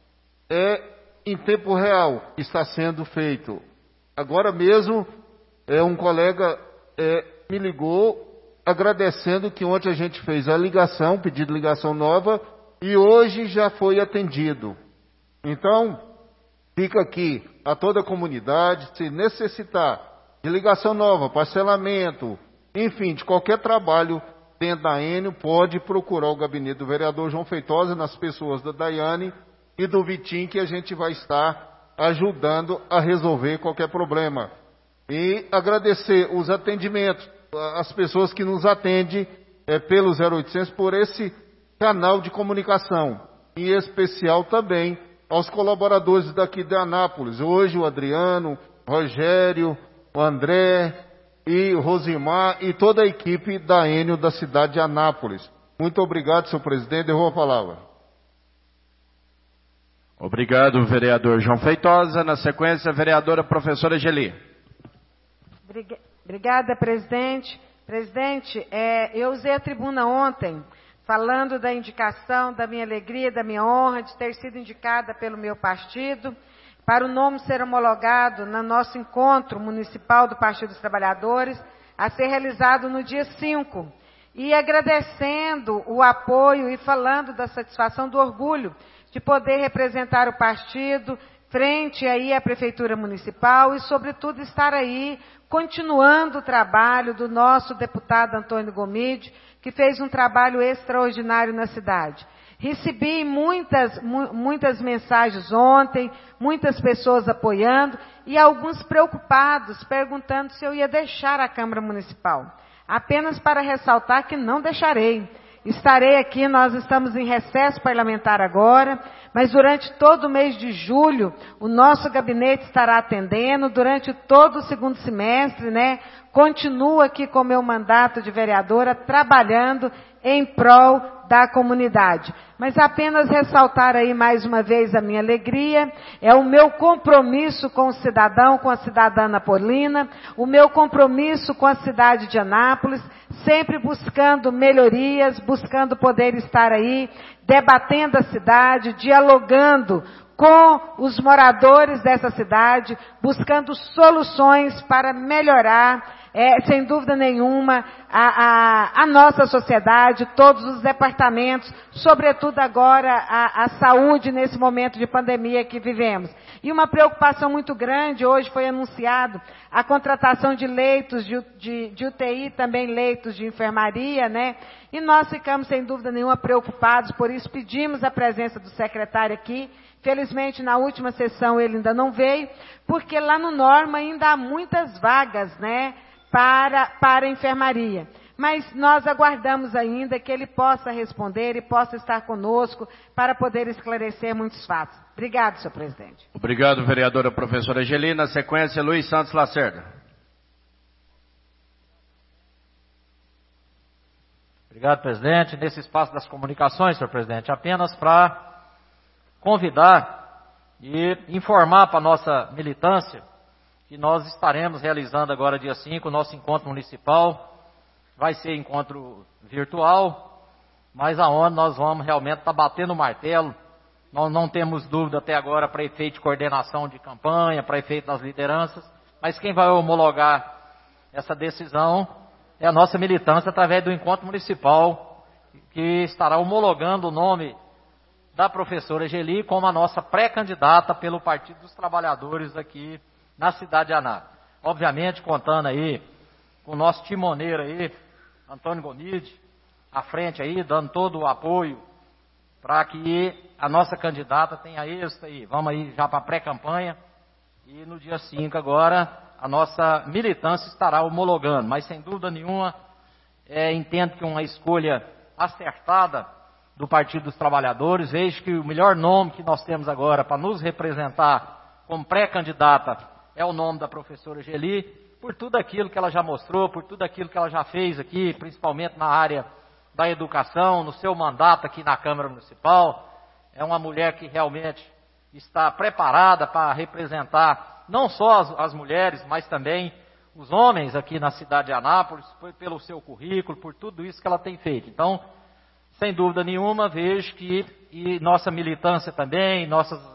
em tempo real que está sendo feito. Agora mesmo, um colega me ligou agradecendo que ontem a gente fez a ligação, pedido de ligação nova, e hoje já foi atendido. Então, fica aqui a toda a comunidade, se necessitar de ligação nova, parcelamento, enfim, de qualquer trabalho dentro da Enio, pode procurar o gabinete do vereador João Feitosa, nas pessoas da Daiane e do Vitinho, que a gente vai estar ajudando a resolver qualquer problema. E agradecer os atendimentos, as pessoas que nos atendem pelo 0800 por esse canal de comunicação, em especial também aos colaboradores daqui de Anápolis. Hoje o Adriano, o Rogério, o André e o Rosimar e toda a equipe da Enio da cidade de Anápolis. Muito obrigado, senhor presidente. Devolvo a palavra. Obrigado, vereador João Feitosa. Na sequência, a vereadora professora Geli. Obrigada, presidente. Presidente, eu usei a tribuna ontem falando da indicação, da minha alegria, da minha honra de ter sido indicada pelo meu partido para o nome ser homologado no nosso encontro municipal do Partido dos Trabalhadores, a ser realizado no dia 5. E agradecendo o apoio e falando da satisfação, do orgulho de poder representar o partido frente aí à Prefeitura Municipal e, sobretudo, estar aí continuando o trabalho do nosso deputado Antônio Gomide, que fez um trabalho extraordinário na cidade. Recebi muitas mensagens ontem, muitas pessoas apoiando e alguns preocupados, perguntando se eu ia deixar a Câmara Municipal. Apenas para ressaltar que não deixarei. Estarei aqui, nós estamos em recesso parlamentar agora, mas durante todo o mês de julho, o nosso gabinete estará atendendo, durante todo o segundo semestre, né? Continuo aqui com o meu mandato de vereadora, trabalhando em prol da comunidade. Mas apenas ressaltar aí mais uma vez a minha alegria, é o meu compromisso com o cidadão, com a cidadã napolina, o meu compromisso com a cidade de Anápolis, sempre buscando melhorias, buscando poder estar aí, debatendo a cidade, dialogando com os moradores dessa cidade, buscando soluções para melhorar, sem dúvida nenhuma, a nossa sociedade, todos os departamentos, sobretudo agora a saúde nesse momento de pandemia que vivemos. E uma preocupação muito grande, hoje foi anunciado a contratação de leitos de UTI, também leitos de enfermaria, né? E nós ficamos, sem dúvida nenhuma, preocupados, por isso pedimos a presença do secretário aqui. Felizmente, na última sessão ele ainda não veio, porque lá no Norma ainda há muitas vagas, né, para a enfermaria. Mas nós aguardamos ainda que ele possa responder e possa estar conosco para poder esclarecer muitos fatos. Obrigado, senhor presidente. Obrigado, vereadora professora Geli. Na sequência, Luiz Santos Lacerda. Obrigado, presidente. Nesse espaço das comunicações, senhor presidente, apenas para convidar e informar para a nossa militância que nós estaremos realizando agora, dia 5, o nosso encontro municipal. Vai ser encontro virtual, mas aonde nós vamos realmente estar batendo o martelo. Nós não temos dúvida até agora para efeito de coordenação de campanha, para efeito das lideranças, mas quem vai homologar essa decisão é a nossa militância através do encontro municipal, que estará homologando o nome da professora Geli como a nossa pré-candidata pelo Partido dos Trabalhadores aqui na cidade de Anápolis. Obviamente contando aí com o nosso timoneiro aí, Antônio Gomide, à frente aí, dando todo o apoio para que a nossa candidata tenha êxito aí. Vamos aí já para a pré-campanha e no dia 5 agora a nossa militância estará homologando, mas sem dúvida nenhuma entendo que uma escolha acertada do Partido dos Trabalhadores. Vejo que o melhor nome que nós temos agora para nos representar como pré-candidata é o nome da professora Geli, por tudo aquilo que ela já mostrou, por tudo aquilo que ela já fez aqui, principalmente na área da educação, no seu mandato aqui na Câmara Municipal. É uma mulher que realmente está preparada para representar não só as mulheres, mas também os homens aqui na cidade de Anápolis, pelo seu currículo, por tudo isso que ela tem feito. Então, sem dúvida nenhuma, vejo que e nossa militância também,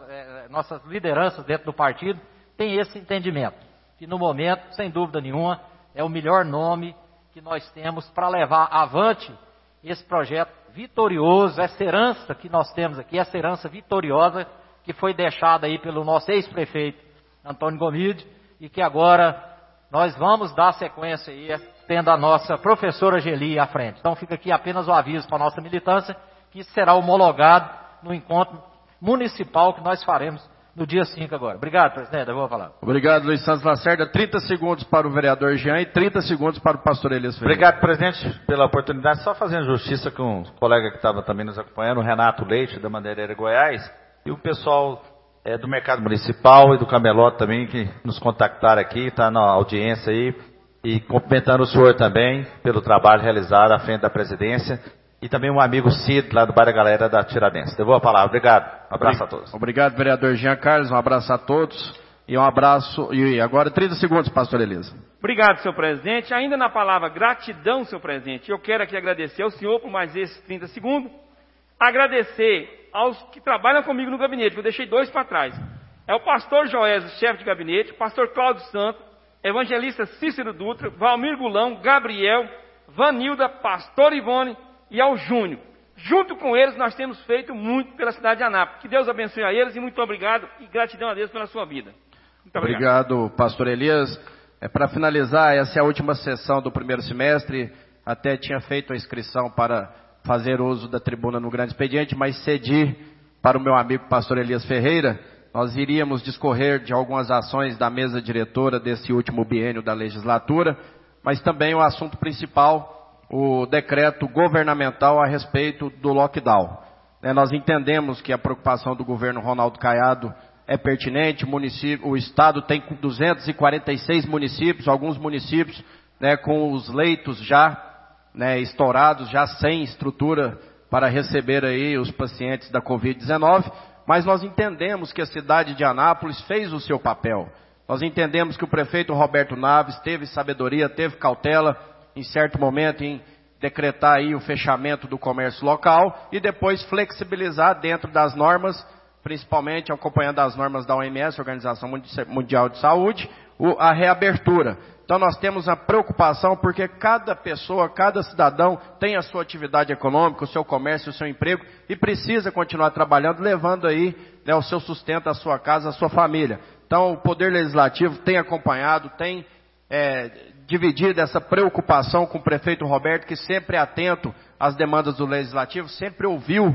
nossas lideranças dentro do partido, tem esse entendimento, que no momento, sem dúvida nenhuma, é o melhor nome que nós temos para levar avante esse projeto vitorioso, essa herança que nós temos aqui, essa herança vitoriosa que foi deixada aí pelo nosso ex-prefeito Antônio Gomide, e que agora nós vamos dar sequência aí, tendo a nossa professora Geli à frente. Então fica aqui apenas o aviso para a nossa militância, que isso será homologado no encontro municipal que nós faremos no dia 5 agora. Obrigado, presidente, eu vou falar. Obrigado, Luiz Santos Lacerda. 30 segundos para o vereador Jean e 30 segundos para o pastor Elias Ferreira. Obrigado, presidente, pela oportunidade. Só fazendo justiça com o colega que estava também nos acompanhando, o Renato Leite, da Madeireira Goiás, e o pessoal do Mercado Municipal e do Camelot também, que nos contactaram aqui, está na audiência aí, e cumprimentando o senhor também pelo trabalho realizado à frente da presidência, e também um amigo Cid, lá do bairro da Galera da Tiradentes. Devolvo a palavra. Obrigado. Um abraço a todos. Obrigado, vereador Jean Carlos. Um abraço a todos. E um abraço. E agora 30 segundos, pastor Elisa. Obrigado, senhor presidente. Ainda na palavra gratidão, senhor presidente, eu quero aqui agradecer ao senhor por mais esses 30 segundos. Agradecer aos que trabalham comigo no gabinete, que eu deixei 2 para trás. É o pastor Joésio, chefe de gabinete, o pastor Cláudio Santos, evangelista Cícero Dutra, Valmir Gulão, Gabriel, Vanilda, pastor Ivone e ao Júnior. Junto com eles, nós temos feito muito pela cidade de Anápolis. Que Deus abençoe a eles e muito obrigado e gratidão a Deus pela sua vida. Muito obrigado, pastor Elias. Para finalizar, essa é a última sessão do primeiro semestre. Até tinha feito a inscrição para fazer uso da tribuna no grande expediente, mas cedi para o meu amigo pastor Elias Ferreira. Nós iríamos discorrer de algumas ações da mesa diretora desse último biênio da legislatura, mas também o assunto principal, o decreto governamental a respeito do lockdown. Nós entendemos que a preocupação do governo Ronaldo Caiado é pertinente. O Estado tem 246 municípios, alguns municípios com os leitos já estourados, já sem estrutura para receber aí os pacientes da Covid-19, mas nós entendemos que a cidade de Anápolis fez o seu papel. Nós entendemos que o prefeito Roberto Naves teve sabedoria, teve cautela, em certo momento, em decretar aí o fechamento do comércio local e depois flexibilizar dentro das normas, principalmente acompanhando as normas da OMS, Organização Mundial de Saúde, a reabertura. Então nós temos a preocupação porque cada pessoa, cada cidadão tem a sua atividade econômica, o seu comércio, o seu emprego e precisa continuar trabalhando, levando aí o seu sustento, a sua casa, a sua família. Então o Poder Legislativo tem acompanhado, tem dividido essa preocupação com o prefeito Roberto, que sempre é atento às demandas do Legislativo, sempre ouviu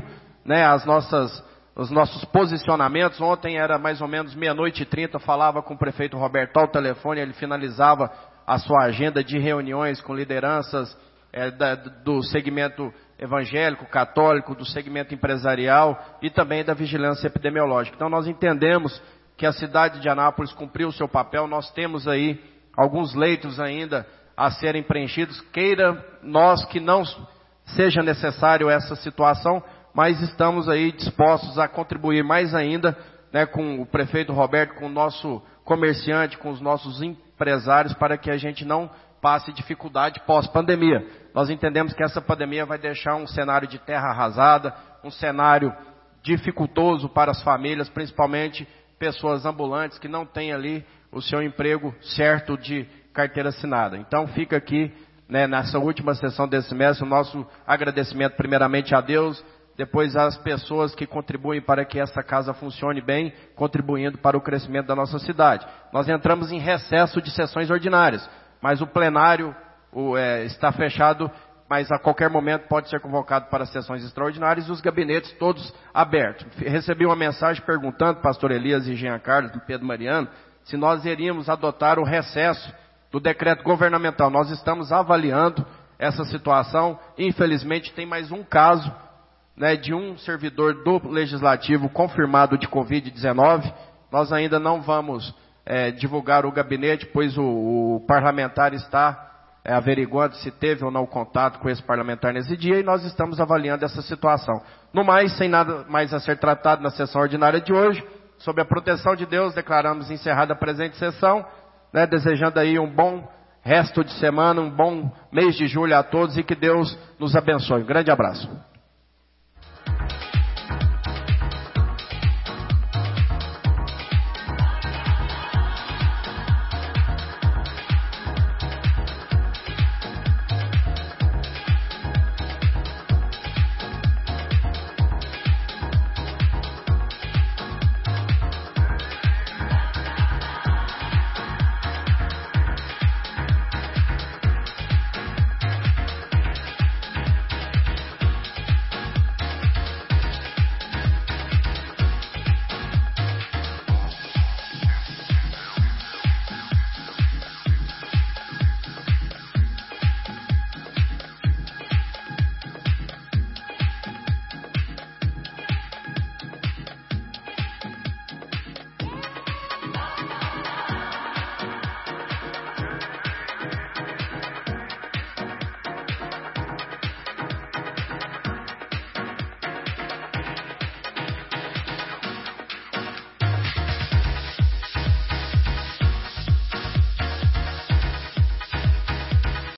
os nossos posicionamentos. Ontem era mais ou menos 00:30, falava com o prefeito Roberto ao telefone, ele finalizava a sua agenda de reuniões com lideranças do segmento evangélico, católico, do segmento empresarial e também da vigilância epidemiológica. Então nós entendemos que a cidade de Anápolis cumpriu o seu papel. Nós temos aí alguns leitos ainda a serem preenchidos. Queira nós que não seja necessário essa situação, mas estamos aí dispostos a contribuir mais ainda, né, com o prefeito Roberto, com o nosso comerciante, com os nossos empresários, para que a gente não passe dificuldade pós-pandemia. Nós entendemos que essa pandemia vai deixar um cenário de terra arrasada, um cenário dificultoso para as famílias, principalmente pessoas ambulantes que não têm ali o seu emprego certo de carteira assinada. Então fica aqui, né, nessa última sessão desse mês, o nosso agradecimento primeiramente a Deus, depois às pessoas que contribuem para que essa casa funcione bem, contribuindo para o crescimento da nossa cidade. Nós entramos em recesso de sessões ordinárias, mas o plenário está fechado, mas a qualquer momento pode ser convocado para sessões extraordinárias e os gabinetes todos abertos. Recebi uma mensagem perguntando, pastor Elias e Jean Carlos, do Pedro Mariano, se nós iríamos adotar o recesso do decreto governamental. Nós estamos avaliando essa situação. Infelizmente tem mais um caso, né, de um servidor do Legislativo confirmado de Covid-19. Nós ainda não vamos divulgar o gabinete, pois o parlamentar está averiguando se teve ou não contato com esse parlamentar nesse dia, e nós estamos avaliando essa situação. No mais, sem nada mais a ser tratado na sessão ordinária de hoje, sob a proteção de Deus, declaramos encerrada a presente sessão, né, desejando aí um bom resto de semana, um bom mês de julho a todos e que Deus nos abençoe. Um grande abraço.